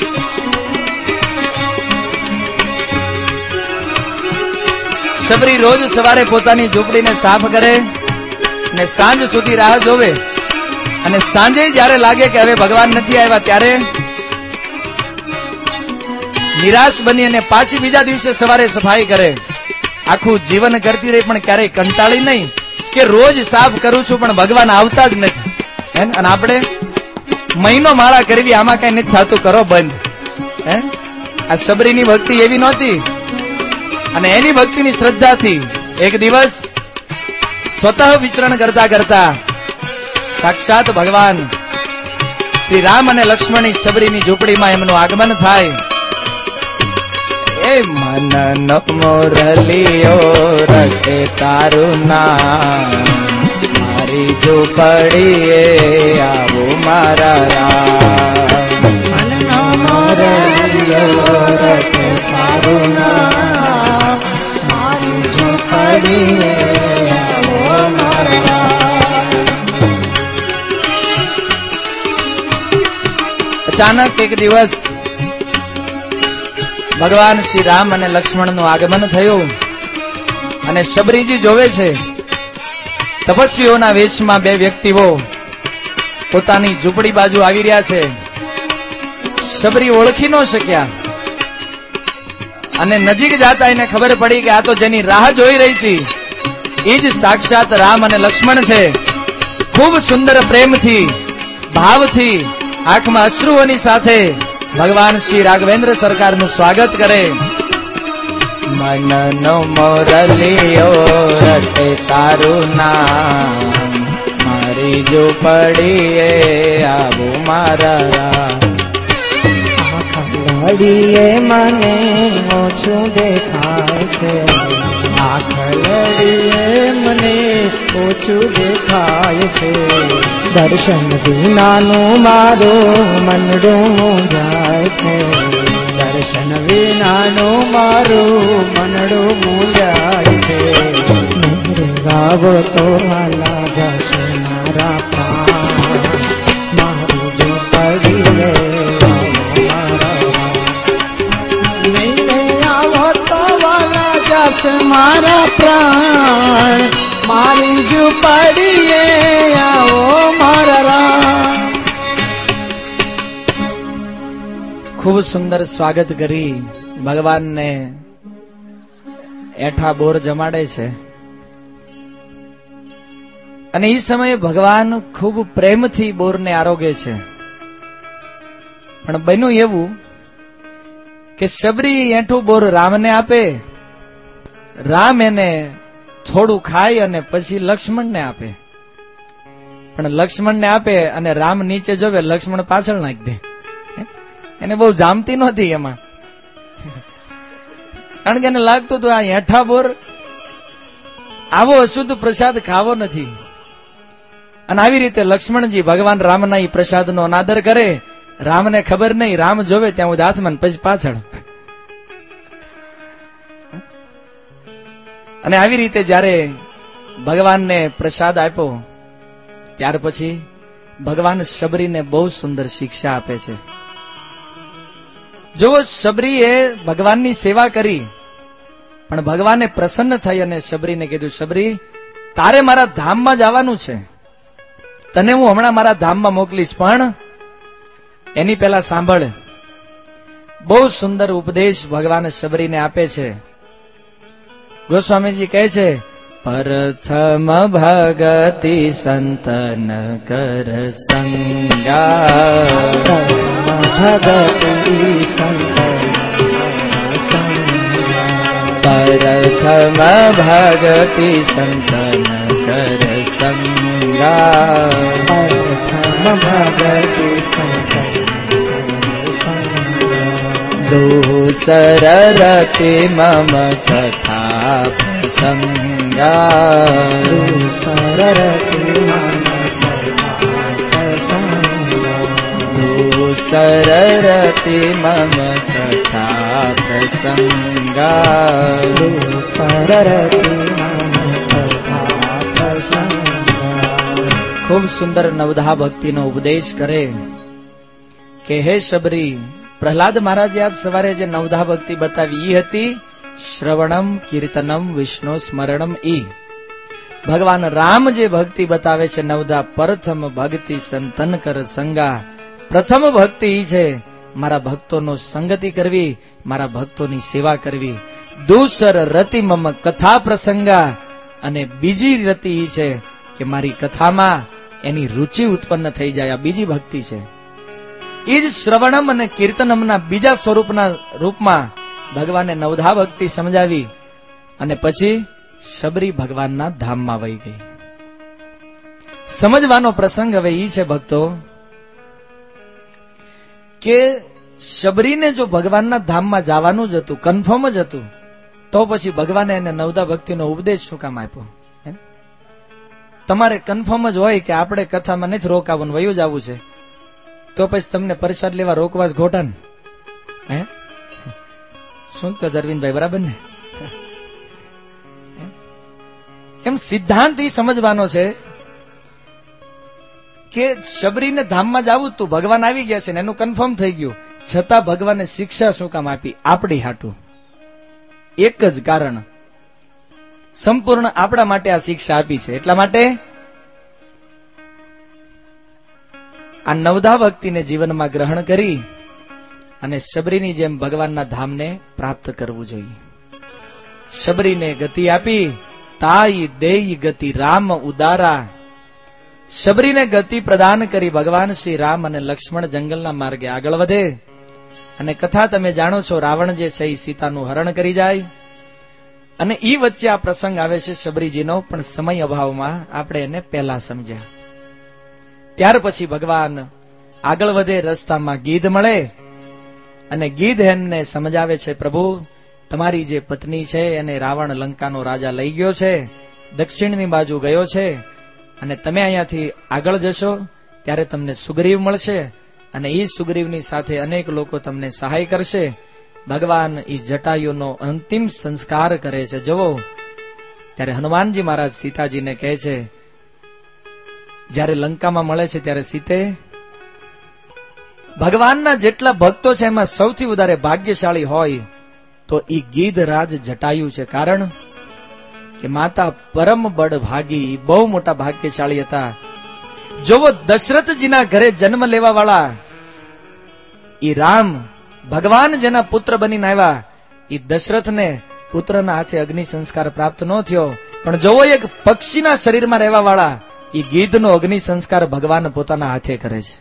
શબરી રોજ રોજ સવારે પોતાની ઝૂંપડીને સાફ કરે ને સાંજ સુધી રાહ જોવે, અને સાંજે જયારે લાગે કે હવે ભગવાન નથી આવ્યા ત્યારે નિરાશ બની અને પાછી બીજા દિવસે સવારે સફાઈ કરે. આખું જીવન કરતી રહી પણ ક્યારેય કંટાળી નહીં કે રોજ સાફ કરું છું પણ ભગવાન આવતા જ નથી. અને આપણે મહિનો માળા કરવી, આમાં કઈ નથી થતું, કરો બંધ. હે આ સબરીની ભક્તિ એવી નહોતી, અને એની ભક્તિની શ્રદ્ધાથી એક દિવસ સ્વતઃ વિચરણ કરતા કરતા સાક્ષાત ભગવાન શ્રી રામ અને લક્ષ્મણની સબરીની ઝૂંપડીમાં એમનું આગમન થાય. એ મન નો મોરલિયો રટે તારું નામ, મારી ઝૂંપડીએ આવો મારા રામ. મન નો મોરલિયો રટે તારું નામ, મારી ઝૂંપડીએ આવો મારા રામ. અચાનક એક દિવસ ભગવાન શ્રી રામ અને લક્ષ્મણનું આગમન થયું, અને શબરીજી જોવે છે તપસ્વીઓના વેશમાં બે વ્યક્તિઓ પોતાની ઝૂંપડી બાજુ આવી રહ્યા છે. શબરી ઓળખી ન શક્યા, અને નજીક જાતા એને ખબર પડી કે આ તો જેની રાહ જોઈ રહી હતી એ જ સાક્ષાત રામ અને લક્ષ્મણ છે. ખૂબ સુંદર પ્રેમથી, ભાવથી, આંખમાં અશ્રુઓની સાથે ભગવાન શ્રી રાઘવેન્દ્ર સરકારનું સ્વાગત કરે. મન નો મોરલિયો રટે તારું નામ, મારી ઝૂંપડીએ આવો મારા રામ. આખલડીએ મને ઓછું દેખાય છે, આખલડીએ મને ઓછું દેખાય છે. દર્શન વિનાનું મારું મનડું મૂંઝાય છે, દર્શન વિનાનું મારું મનડું મૂંઝાય છે. ગાવો તો વાલા જશે મારા પ્રાણ, મારું ઝૂંપડીએ આવો તો વાલા જશે મારા પ્રાણ, મારી ઝૂંપડીએ આવો મારા રામ. ખૂબ સુંદર સ્વાગત કરી ભગવાનને એઠા બોર જમાડે છે. અને એ સમયે ભગવાન ખૂબ પ્રેમથી બોરને આરોગે છે. પણ બન્યું એવું કે શબરી એઠું બોર રામને આપે, રામ એને થોડું ખાય અને પછી લક્ષ્મણને આપે. પણ લક્ષ્મણને આપે અને રામ નીચે જોવે, લક્ષ્મણ પાછળ નાખી દે. એને બહુ જામતી નહોતી એમાં, કારણ કે એને લાગતું હતું આ એઠા બોર આવો અશુદ્ધ પ્રસાદ ખાવો નથી. અને આવી રીતે લક્ષ્મણજી ભગવાન રામના એ પ્રસાદનો અનાદર કરે. રામને ખબર નહીં, રામ જોવે ત્યાં હું હાથમાં પછી પાછળ. અને આવી રીતે જયારે ભગવાનને પ્રસાદ આપ્યો ત્યાર પછી ભગવાન શબરીને બહુ સુંદર શિક્ષા આપે છે. જો શબરીએ ભગવાનની સેવા કરી, પણ ભગવાને પ્રસન્ન થઈ અને શબરીને કીધું, શબરી તારે મારા ધામમાં જવાનું છે, તને હું હમણાં મારા ધામમાં મોકલીશ, પણ એની પહેલા સાંભળ. બહુ સુંદર ઉપદેશ ભગવાન શબરીને આપે છે. ગોસ્વામીજી કહે છે, પ્રથમ ભગતિ સંતન કર સંગા, ભગતિ સંતન પ્રથમ ભગતિ સંતન કર સંગા, પ્રથમ ભગતિ સંતન દૂસર રતિ મમ કથા પ્રસંગા, દૂસર રતિ મમ કથા પ્રસંગા, દૂસર રતિ મમ કથા પ્રસંગા, દૂસર રતિ મમ કથા પ્રસંગા. ખૂબ સુંદર નવધા ભક્તિનો ઉપદેશ કરે કે હે શબરી, પ્રહલાદ મહારાજે આજ સવારે જે નવધા ભક્તિ બતાવી એ હતી શ્રવણમ કીર્તનમ વિષ્ણુ સ્મરણમ ઈ. ભગવાન રામ જે ભક્તિ બતાવે છે નવધા પ્રથમ ભક્તિ સંતન કર સંગા. પ્રથમ ભક્તિ ઈ છે મારા ભક્તોનો સંગતિ કરવી, મારા ભક્તોની સેવા કરવી. દૂસર રતિ મમ કથા પ્રસંગા, અને બીજી રતિ ઈ છે કે મારી કથામાં એની રુચિ ઉત્પન્ન થઈ જાય. આ બીજી ભક્તિ છે. એ જ શ્રવણમ અને કીર્તનમના બીજા સ્વરૂપના રૂપમાં ભગવાને નવધા ભક્તિ સમજાવી અને પછી શબરી ભગવાનના ધામમાં વહી ગઈ. સમજવાનો પ્રસંગ હવે ઈ છે ભક્તો કે શબરીને જો ભગવાનના ધામમાં જવાનું જ હતું, કન્ફર્મ જ હતું, તો પછી ભગવાને એને નવધા ભક્તિનો ઉપદેશ શું કામ આપ્યો? તમારે કન્ફર્મ જ હોય કે આપણે કથામાં નથી રોકાવું, વયું જવું છે, તો પછી તમને પ્રસાદ લેવા રોકવા જ ઘોટા ને? હે શું કહો અરવિંદભાઈ, બરાબર ને? એમ સિદ્ધાંત ઈ સમજવાનો છે કે શબરીને ધામમાં જવું તું, ભગવાન આવી ગયા છે ને એનું કન્ફર્મ થઈ ગયું, છતાં ભગવાને શિક્ષા શું કામ આપી? આપણી હાટું. એક જ કારણ, સંપૂર્ણ આપણા માટે આ શિક્ષા આપી છે. એટલા માટે આ નવધા ભક્તિને જીવનમાં ગ્રહણ કરી અને શબરીની જેમ ભગવાનના ધામને પ્રાપ્ત કરવું જોઈએ. શબરીને ગતિ આપી, તાઈ દેઈ ગતિ રામ ઉદારા. શબરીને ગતિ પ્રદાન કરી ભગવાન શ્રી રામ અને લક્ષ્મણ જંગલના માર્ગે આગળ વધે. અને કથા તમે જાણો છો, રાવણ જે છે એ સીતાનું હરણ કરી જાય અને ઈ વચ્ચે આ પ્રસંગ આવે છે શબરીજીનો, પણ સમય અભાવમાં આપણે એને પહેલા સમજ્યા. ત્યાર પછી ભગવાન આગળ વધે, રસ્તામાં ગીધ મળે અને ગીધ એમને સમજાવે છે, પ્રભુ તમારી જે પત્ની છે એને રાવણ લંકાનો રાજા લઈ ગયો છે, દક્ષિણની બાજુ ગયો છે, અને તમે અહીંયાથી આગળ જશો ત્યારે તમને સુગ્રીવ મળશે અને એ સુગ્રીવની સાથે અનેક લોકો તમને સહાય કરશે. ભગવાન ઈ જટાયુનો અંતિમ સંસ્કાર કરે છે. જુઓ, ત્યારે હનુમાનજી મહારાજ સીતાજીને કહે છે, જ્યારે લંકામાં મળે છે ત્યારે સીતે ભગવાનના જેટલા ભક્તો છે એમાં સૌથી વધારે ભાગ્યશાળી હોય તો ઈ ગીધરાજ જટાયુ છે. કારણ કે માતા પરમ બળ ભાગી, બહુ મોટા ભાગ્યશાળી હતા. જોવો, દશરથજીના ઘરે જન્મ લેવા વાળા ઈ રામ, ભગવાન જેના પુત્ર બનીને આવ્યા, ઈ દશરથને પુત્રના હાથે અગ્નિ સંસ્કાર પ્રાપ્ત ન થયો. પણ જોવો, એક પક્ષીના શરીરમાં રહેવા વાળા ઈ ગીધનો અગ્નિ સંસ્કાર ભગવાન પોતાના હાથે કરે છે.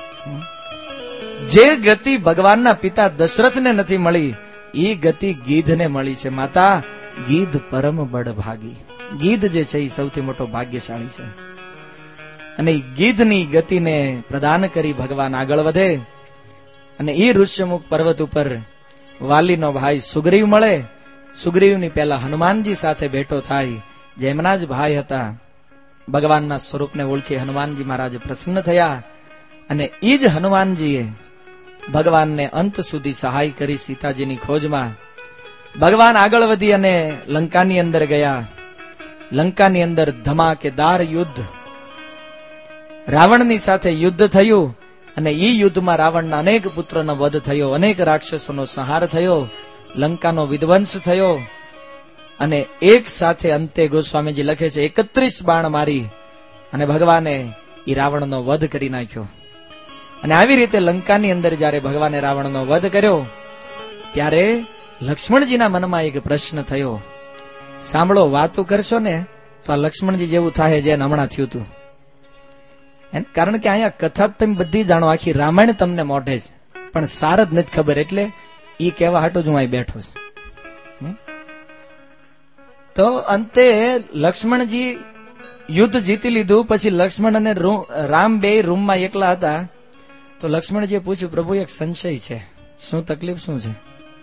જે ગતિ ભગવાનના પિતા દશરથને નથી મળી, ઈ ગતિ ગીધને મળી છે. માતા, ગીધ પરમ બળ ભાગી. ગીધ જે છે એ સૌથી મોટો ભાગ્યશાળી છે. અને ગીધની ગતિને પ્રદાન કરી ભગવાન આગળ વધે અને એ ઋષ્યમુખ પર્વત ઉપર વાલીનો ભાઈ સુગ્રીવ મળે. સુગ્રીવની પહેલા હનુમાનજી સાથે ભેટો થાય, જેમના જ ભાઈ હતા. ભગવાનના સ્વરૂપને ઓળખી હનુમાનજી મહારાજ પ્રસન્ન થયા અને એ જ હનુમાનજીએ ભગવાનને અંત સુધી સહાય કરી સીતાજીની ખોજમાં. ભગવાન આગળ વધી અને લંકાની અંદર ગયા. લંકાની અંદર ધમાકેદાર યુદ્ધ, રાવણની સાથે યુદ્ધ થયું અને ઈ યુદ્ધમાં રાવણના અનેક પુત્રોનો વધ થયો, અનેક રાક્ષસોનો સંહાર થયો, લંકાનો વિધ્વંસ થયો અને એક સાથે અંતે ગોસ્વામીજી લખે છે એકત્રીસ બાણ મારી અને ભગવાને ઈ રાવણનો વધ કરી નાખ્યો. અને આવી રીતે લંકાની અંદર જયારે ભગવાને રાવણનો વધ કર્યો ત્યારે લક્ષ્મણજીના મનમાં એક પ્રશ્ન થયો. સાંભળો, વાતો કરશો ને તો આ લક્ષ્મણજી જેવું થાય જેને હમણાં થયું હતું. કારણ કે અહીંયા કથા તમે બધી જાણો, આખી રામાયણ તમને મોઢે છે, પણ સાર જ નથી ખબર, એટલે ઈ કહેવા હાટો જ હું અહીં બેઠો છું. તો અંતે લક્ષ્મણજી યુદ્ધ જીતી લીધું. પછી લક્ષ્મણ અને રામ બે રૂમમાં એકલા હતા. તો લક્ષ્મણજીએ પૂછ્યું, પ્રભુ એક સંશય છે, શું તકલીફ શું છે?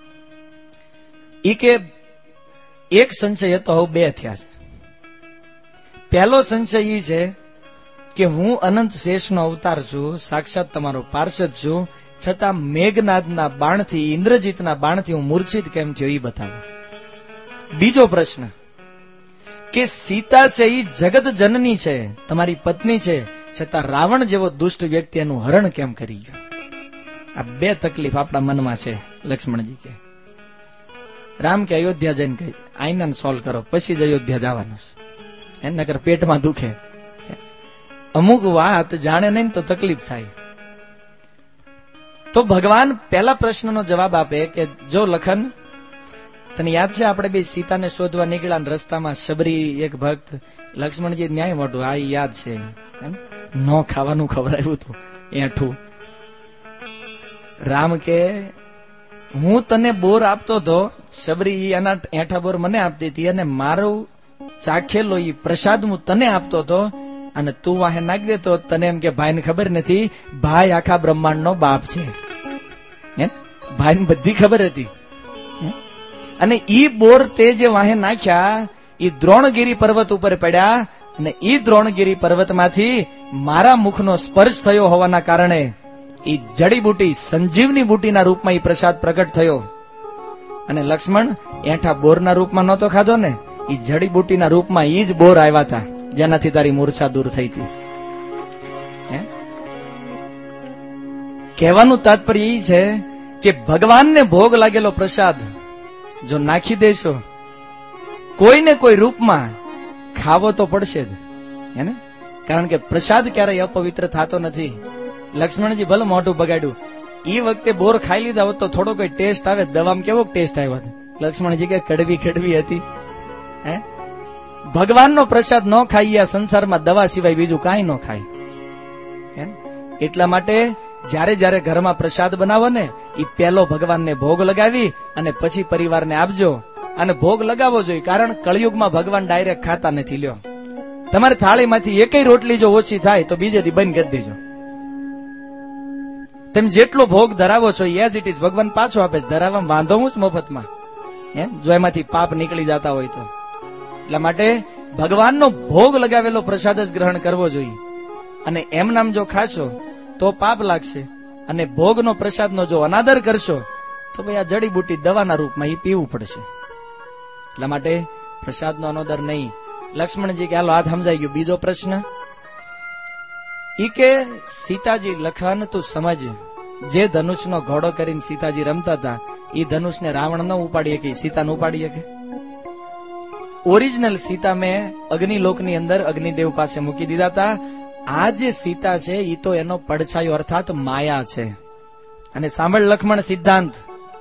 ઈ કે એક સંશય હતો, હવે બે થયા છે. પહેલો સંશય ઈ છે કે હું અનંત શેષનો અવતાર છું, સાક્ષાત તમારો પાર્ષદ છું, છતાં મેઘનાદના બાણથી, ઇન્દ્રજીતના બાણથી હું મૂર્છિત કેમ થયો એ બતાવો. બીજો પ્રશ્ન કે સીતા છે એ જગત જનની છે, તમારી પત્ની છે, છતાં રાવણ જેવો દુષ્ટ વ્યક્તિ એનું હરણ કેમ કરી ગયો? આ બે તકલીફ આપણા મનમાં છે. લક્ષ્મણજી કે રામ કે અયોધ્યા જઈને કઈ આઈના સોલ્વ કરો, પછી જ અયોધ્યા જવાનું છે, નકર પેટમાં દુખે. અમુક વાત જાણે નહીં તો તકલીફ થાય. તો ભગવાન પહેલા પ્રશ્નનો જવાબ આપે કે જો લખન, તને યાદ છે આપણે બે સીતાને શોધવા નીકળ્યા, રસ્તામાં શબરી એક ભક્ત લક્ષ્મણજી ન્યાય મોટું, આ યાદ છે, ન ખાવાનું ખવડાવ્યું હતું એઠું. રામ કે હું તને બોર આપતો હતો, શબરી એના એઠા બોર મને આપતી હતી, અને મારું ચાખેલો ઈ પ્રસાદ હું તને આપતો હતો, અને તું વાહે નાખી દેતો. તને એમ કે ભાઈ ને ખબર નથી, ભાઈ આખા બ્રહ્માંડ નો બાપ છે. ભાઈ ને બધી ખબર હતી. અને ઈ બોર તે જે વાહે નાખ્યા, ઈ દ્રોણગીરી પર્વત ઉપર પડ્યા, અને ઈ દ્રોણગીરી પર્વતમાંથી મારા મુખનો સ્પર્શ થયો હોવાના કારણે ઈ જડીબુટી સંજીવની બુટીના રૂપમાં ઈ પ્રસાદ પ્રગટ થયો. અને લક્ષ્મણ એઠા બોરના રૂપમાં નહોતો ખાધો ને, ઈ જડીબુટીના રૂપમાં ઈ જ બોર આવ્યા હતા, જેનાથી તારી મૂર્છા દૂર થઈ હતી. કહેવાનું તાત્પર્ય એ છે કે ભગવાનને ભોગ લાગેલો પ્રસાદ જો નાખી દેશો કોઈને કોઈ રૂપમાં, ખાવો તો પડશે જ, હે ને? કારણ કે પ્રસાદ ક્યારેય અપવિત્ર થતો નથી. લક્ષ્મણજી ભલે મોઢું બગાડ્યું, એ વખતે બોર ખાઈ લીધા હોત તો થોડો કોઈ ટેસ્ટ આવે, દવામાં કેવો ટેસ્ટ આવ્યો હતો? લક્ષ્મણજી કે કડવી કડવી હતી. હે, ભગવાનનો પ્રસાદ ન ખાઈ આ સંસારમાં દવા સિવાય બીજું કાંઈ ન ખાય. એટલા માટે જયારે જયારે ઘરમાં પ્રસાદ બનાવો ને, એ પહેલો ભગવાનને ભોગ લગાવી અને પછી પરિવારને આપજો. અને ભોગ લગાવવો જોઈએ, કારણ કળિયુગમાં ભગવાન ડાયરેક્ટ ખાતા નથી. લ્યો, તમારી થાળીમાંથી એકય રોટલી જો ઓછી થાય તો બીજે દી બંધ કરી દેજો. તમે જેટલો ભોગ ધરાવો છો એઝ ઇટ ઇઝ ભગવાન પાછો આપે. ધરાવવામાં વાંધો હું જ મફતમાં, એમ જો એમાંથી પાપ નીકળી જતા હોય તો. એટલા માટે ભગવાનનો ભોગ લગાવેલો પ્રસાદ જ ગ્રહણ કરવો જોઈએ. અને એમ નામ જો ખાશો તો પાપ લાગશે, અને ભોગનો પ્રસાદનો જો અનાદર કરશો તો ભાઈ આ જડીબુટી દવાના રૂપમાં એ પીવું પડશે. એટલા માટે પ્રસાદનો અનાદર નહીં. લક્ષ્મણજી કે હાલો હાથ સમજાઈ ગયું. બીજો પ્રશ્ન ઈ કે સીતાજી લખન તું સમજ, જે ધનુષનો ઘોડો કરીને સીતાજી રમતા હતા એ ધનુષને રાવણ ન ઉપાડી શકે, સીતાને ઉપાડી શકે? ઓરિજિનલ સીતા મેં અગ્નિલોકની અંદર અગ્નિદેવ પાસે મૂકી દીધા હતા. આ જે સીતા છે એ તો એનો પડછાયો અર્થાત માયા છે. અને સાંભળ લક્ષ્મણ સિદ્ધાંત,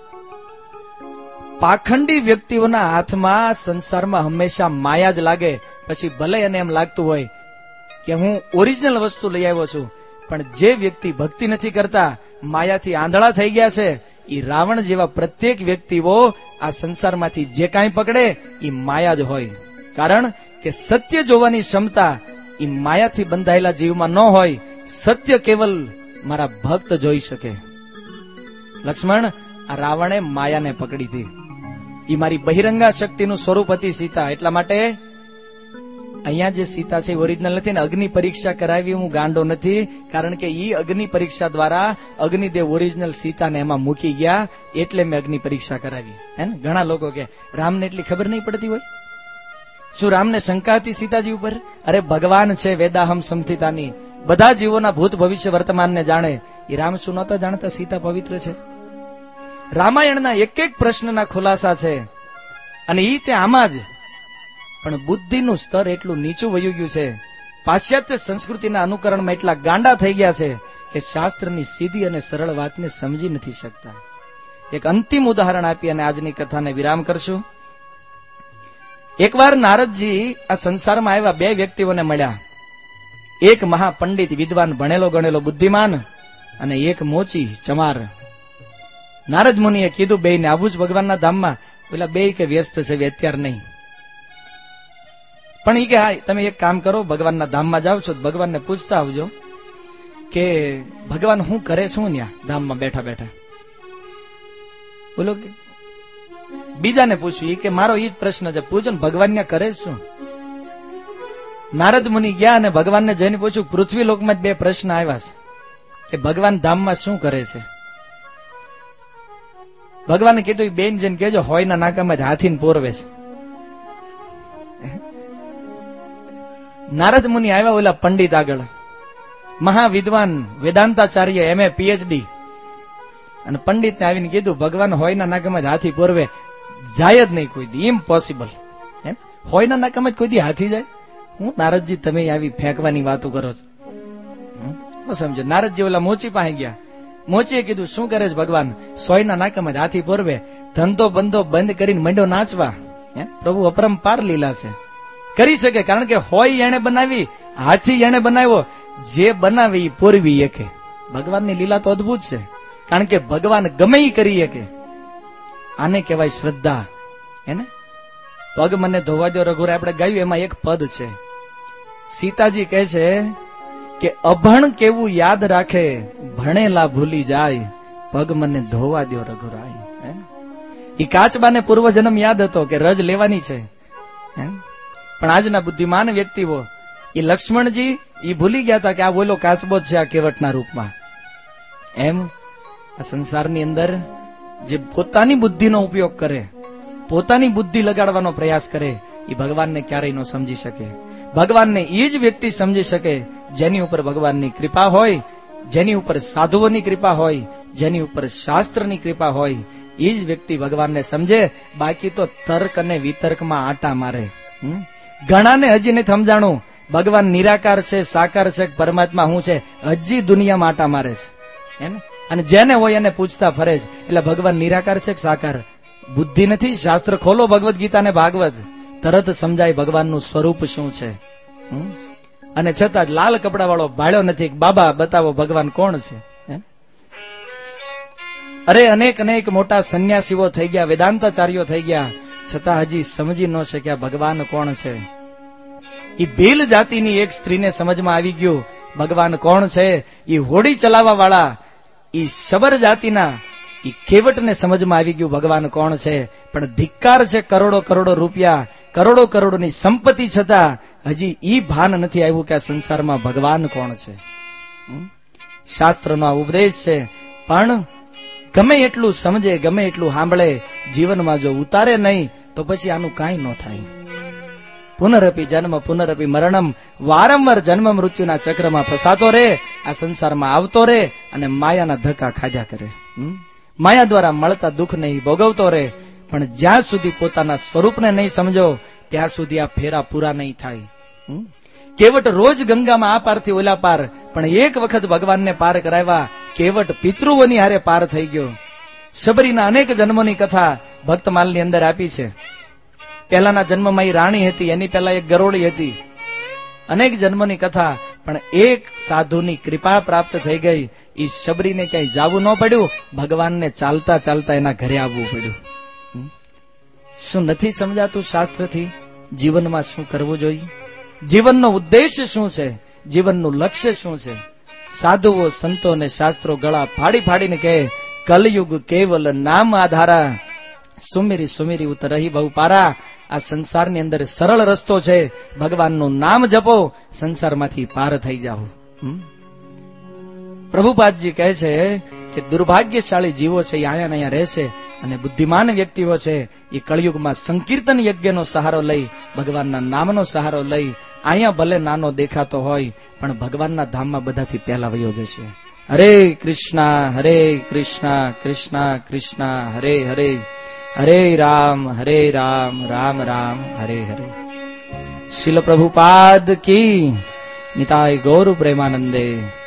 પાખંડી વ્યક્તિઓના હાથમાં સંસારમાં હંમેશા માયા જ લાગે. પછી ભલે એને એમ લાગતું હોય કે હું ઓરિજિનલ વસ્તુ લઈ આવ્યો છું, પણ જે વ્યક્તિ ભક્તિ નથી કરતા, માયાથી આંધળા થઈ ગયા છે, એ રાવણ જેવા પ્રત્યેક વ્યક્તિઓ આ સંસારમાંથી જે કાંઈ પકડે એ માયા જ હોય. કારણ કે સત્ય જોવાની ક્ષમતા એ માયાથી બંધાયેલા જીવમાં ન હોય. સત્ય કેવલ મારા ભક્ત જોઈ શકે. લક્ષ્મણ, આ રાવણે માયાને પકડી હતી. એ મારી બહિરંગા શક્તિનું સ્વરૂપ હતી સીતા. એટલા માટે અહીંયા જે સીતા છે ઓરિજિનલ નથી. ને અગ્નિ પરીક્ષા કરાવી હું ગાંડો નથી, કારણ કે ઈ અગ્નિ પરીક્ષા દ્વારા અગ્નિદેવ ઓરિજિનલ સીતાને એમાં મૂકી ગયા, એટલે મેં અગ્નિ પરીક્ષા કરાવી. હે ને? ઘણા લોકો કે રામને એટલી ખબર નહીં પડતી હોય. શું રામને શંકા હતી સીતાજી ઉપર? અરે ભગવાન છે વેદાહમ સંસ્થિતાની, બધા જીવોના ભૂત ભવિષ્ય વર્તમાનને જાણે. એ રામ શું નહોતા જાણતા સીતા પવિત્ર છે? રામાયણના એક એક પ્રશ્નના ખુલાસા છે, અને ઈ તે આમાં જ. પણ બુદ્ધિનું સ્તર એટલું નીચું વયું ગયું છે, પાશ્ચાત્ય સંસ્કૃતિના અનુકરણમાં એટલા ગાંડા થઈ ગયા છે કે શાસ્ત્રની સીધી અને સરળ વાતને સમજી નથી શકતા. એક અંતિમ ઉદાહરણ આપી અને આજની કથાને વિરામ કરશું. એકવાર નારદજી આ સંસારમાં આવ્યા, બે વ્યક્તિઓને મળ્યા. એક મહાપંડિત વિદ્વાન, ભણેલો ગણેલો બુદ્ધિમાન, અને એક મોચી ચમાર. નારદ મુનિએ કીધું બે ને આવું જ ભગવાનના ધામમાં. પેલા બે કે વ્યસ્ત છે, અત્યાર નહીં. પણ ઈ કે હા, તમે એક કામ કરો, ભગવાનના ધામમાં જાવ છો ભગવાનને પૂછતા આવજો કે ભગવાન શું કરે શું ન્યા ધામમાં બેઠા બેઠા. બોલો કે બીજાને પૂછ્યું, કે મારો ઈ જ પ્રશ્ન છે, પૂછો ને ભગવાન ને કરે શું? નારદ મુનિ ગયા અને ભગવાનને જઈને પૂછ્યું, પૃથ્વી લોકમાં જ બે પ્રશ્ન આવ્યા છે કે ભગવાન ધામમાં શું કરે છે? ભગવાને કીધું, બેન જઈને કેજો હોય ના નાકામાં જ હાથીને પોરવે છે. નારદ મુનિ આવ્યા ઓલા પંડિત આગળ, મહાવિદ્વાન વેદાંતાચાર્ય, એમ એ પીએચડી, અને પંડિતને આવીને કીધું ભગવાન હોય ના નાકામાં જ હાથી પોરવે. જાય જ નહીં કોઈ દી, ઇમ્પોસિબલ. હોય ના નાકામ જ કોઈ દી હાથી જાય? હું નારદજી તમે આવી ફેંકવાની વાતો કરો છો? સમજો, નારદજી ઓલા મોચી પાસે ગયા. મોચીએ કીધું શું કરે છે ભગવાન? સોયના નાકામ જ હાથી પોરવે. ધંધો બંધો બંધ કરીને મંડ્યો નાચવા. પ્રભુ અપરંપાર લીલા છે, કરી શકે. કારણ કે હોય એને બનાવી, હાથી એને બનાવ્યો, જે બનાવી પોરવી એકે. ભગવાનની લીલા તો અદભુત છે, કારણ કે ભગવાન ગમે ઈ કરી શકે. આને કહેવાય શ્રદ્ધા. એને પગ મને ધોવા દો રઘુરાય આપણે ગાયું, એમાં એક પદ છે. સીતાજી કહે છે કે અભણ કેવું યાદ રાખે, ભણેલા ભૂલી જાય, પગ મને ધોવા દો રઘુરાય. ઈ કાચબાને પૂર્વજન્મ યાદ હતો કે રજ લેવાની છે, પણ આજના બુદ્ધિમાન વ્યક્તિઓ, એ લક્ષ્મણજી એ ભૂલી ગયા હતા કે આ બોલો કાચબો છે આ કેવટના રૂપમાં. એમ આ સંસારની અંદર જે પોતાની બુદ્ધિનો ઉપયોગ કરે, પોતાની બુદ્ધિ લગાડવાનો પ્રયાસ કરે, એ ભગવાનને ક્યારેય ન સમજી શકે. ભગવાનને એ જ વ્યક્તિ સમજી શકે જેની ઉપર ભગવાનની કૃપા હોય, જેની ઉપર સાધુઓની કૃપા હોય, જેની ઉપર શાસ્ત્રની કૃપા હોય. એ જ વ્યક્તિ ભગવાનને સમજે. બાકી તો તર્ક અને વિતર્કમાં આટા મારે. ઘણાને હજી નથી સમજાણું ભગવાન નિરાકાર છે, સાકાર છે, પરમાત્મા શું છે, હજી દુનિયામાં આટા મારે છે. અને જેને હોય એને પૂછતા ફરે છે. એટલે ભગવાન નિરાકાર છે કે સાકાર? બુદ્ધિ નથી. શાસ્ત્ર ખોલો, ભગવદ ગીતા ને ભાગવત, તરત સમજાય ભગવાનનું સ્વરૂપ શું છે. અને છતાં જ લાલ કપડા વાળો ભાળ્યો નથી. બાબા બતાવો ભગવાન કોણ છે? અરે અનેક અનેક મોટા સંન્યાસીઓ થઈ ગયા, વેદાંતાચાર્યો થઈ ગયા, છતાં હજી સમજી ન શક્યા ભગવાન કોણ છે. એ ભીલ જાતિની એક સ્ત્રીને સમજમાં આવી ગયું ભગવાન કોણ છે. એ હોડી ચલાવવા વાળા એ શબર જાતિના એ કેવટને સમજમાં આવી ગયું ભગવાન કોણ છે. પણ ધિક્કાર છે, કરોડો કરોડો રૂપિયા, કરોડો કરોડોની સંપત્તિ છતાં હજી ઈ ભાન નથી આવ્યું કે આ સંસારમાં ભગવાન કોણ છે. શાસ્ત્રનો આ ઉપદેશ છે, પણ ગમે એટલું સમજે, ગમે એટલું સાંભળે, જીવનમાં જો ઉતારે નહીં તો પછી આનું કાંઈ ન થાય. પુનરપી જન્મ પુનરપી મરણમ, વારંવાર જન્મ મૃત્યુના ચક્રમાં ફસાતો રે, આ સંસારમાં આવતો રે અને માયાના ધક્કા ખાધ્યા કરે. માયા દ્વારા મળતા દુઃખ નહીં ભોગવતો રે. પણ જ્યાં સુધી પોતાના સ્વરૂપને નહીં સમજો ત્યાં સુધી આ ફેરા પૂરા નહીં થાય. કેવટ રોજ ગંગામાં આ પારથી ઓલા પાર, પણ એક વખત ભગવાનને પાર કરાવ્યા, કેવટ પિતૃઓની હારે પાર થઈ ગયો. શબરીના અનેક જન્મોની કથા ભક્તમાલની અંદર આપી છે. પહેલાના જન્મમાં એ રાણી હતી, એની પહેલા એક ગરોળી હતી. અનેક જન્મોની કથા. પણ એક સાધુની કૃપા પ્રાપ્ત થઈ ગઈ. એ શબરીને ક્યાંય જવું ન પડ્યું, ભગવાનને ચાલતા ચાલતા એના ઘરે આવવું પડ્યું. શું નથી સમજાતું શાસ્ત્રથી? જીવનમાં શું કરવું જોઈએ, જીવનનો ઉદ્દેશ્ય શું છે, જીવનનું લક્ષ્ય શું છે? સાધુઓ સંતો અને શાસ્ત્રો ગળા ફાડી ફાડીને કહે કલયુગ કેવલ નામ આધારા, સુમેરી સુમેરી ઉતરહી બહુ પારા. આ સંસારની અંદર સરળ રસ્તો છે, ભગવાનનું નામ જપો, સંસારમાંથી પાર થઈ જાઓ. પ્રભુપાદજી કહે છે કે દુર્ભાગ્યશાળી જીવો છે એ આયા ને અહીંયા રહેશે, અને બુદ્ધિમાન વ્યક્તિઓ છે એ કળિયુગમાં સંકીર્તન યજ્ઞનો સહારો લઈ, ભગવાનના નામનો સહારો લઈ, અહીંયા ભલે નાનો દેખાતો હોય પણ ભગવાનના ધામમાં બધાથી પહેલા વયો જશે. હરે કૃષ્ણ હરે કૃષ્ણ કૃષ્ણ કૃષ્ણ હરે હરે, હરે રામ હરે રામ રામ રામ હરે હરે. શીલ પ્રભુપાદ કી નિતાય ગૌર પ્રેમાનંદે.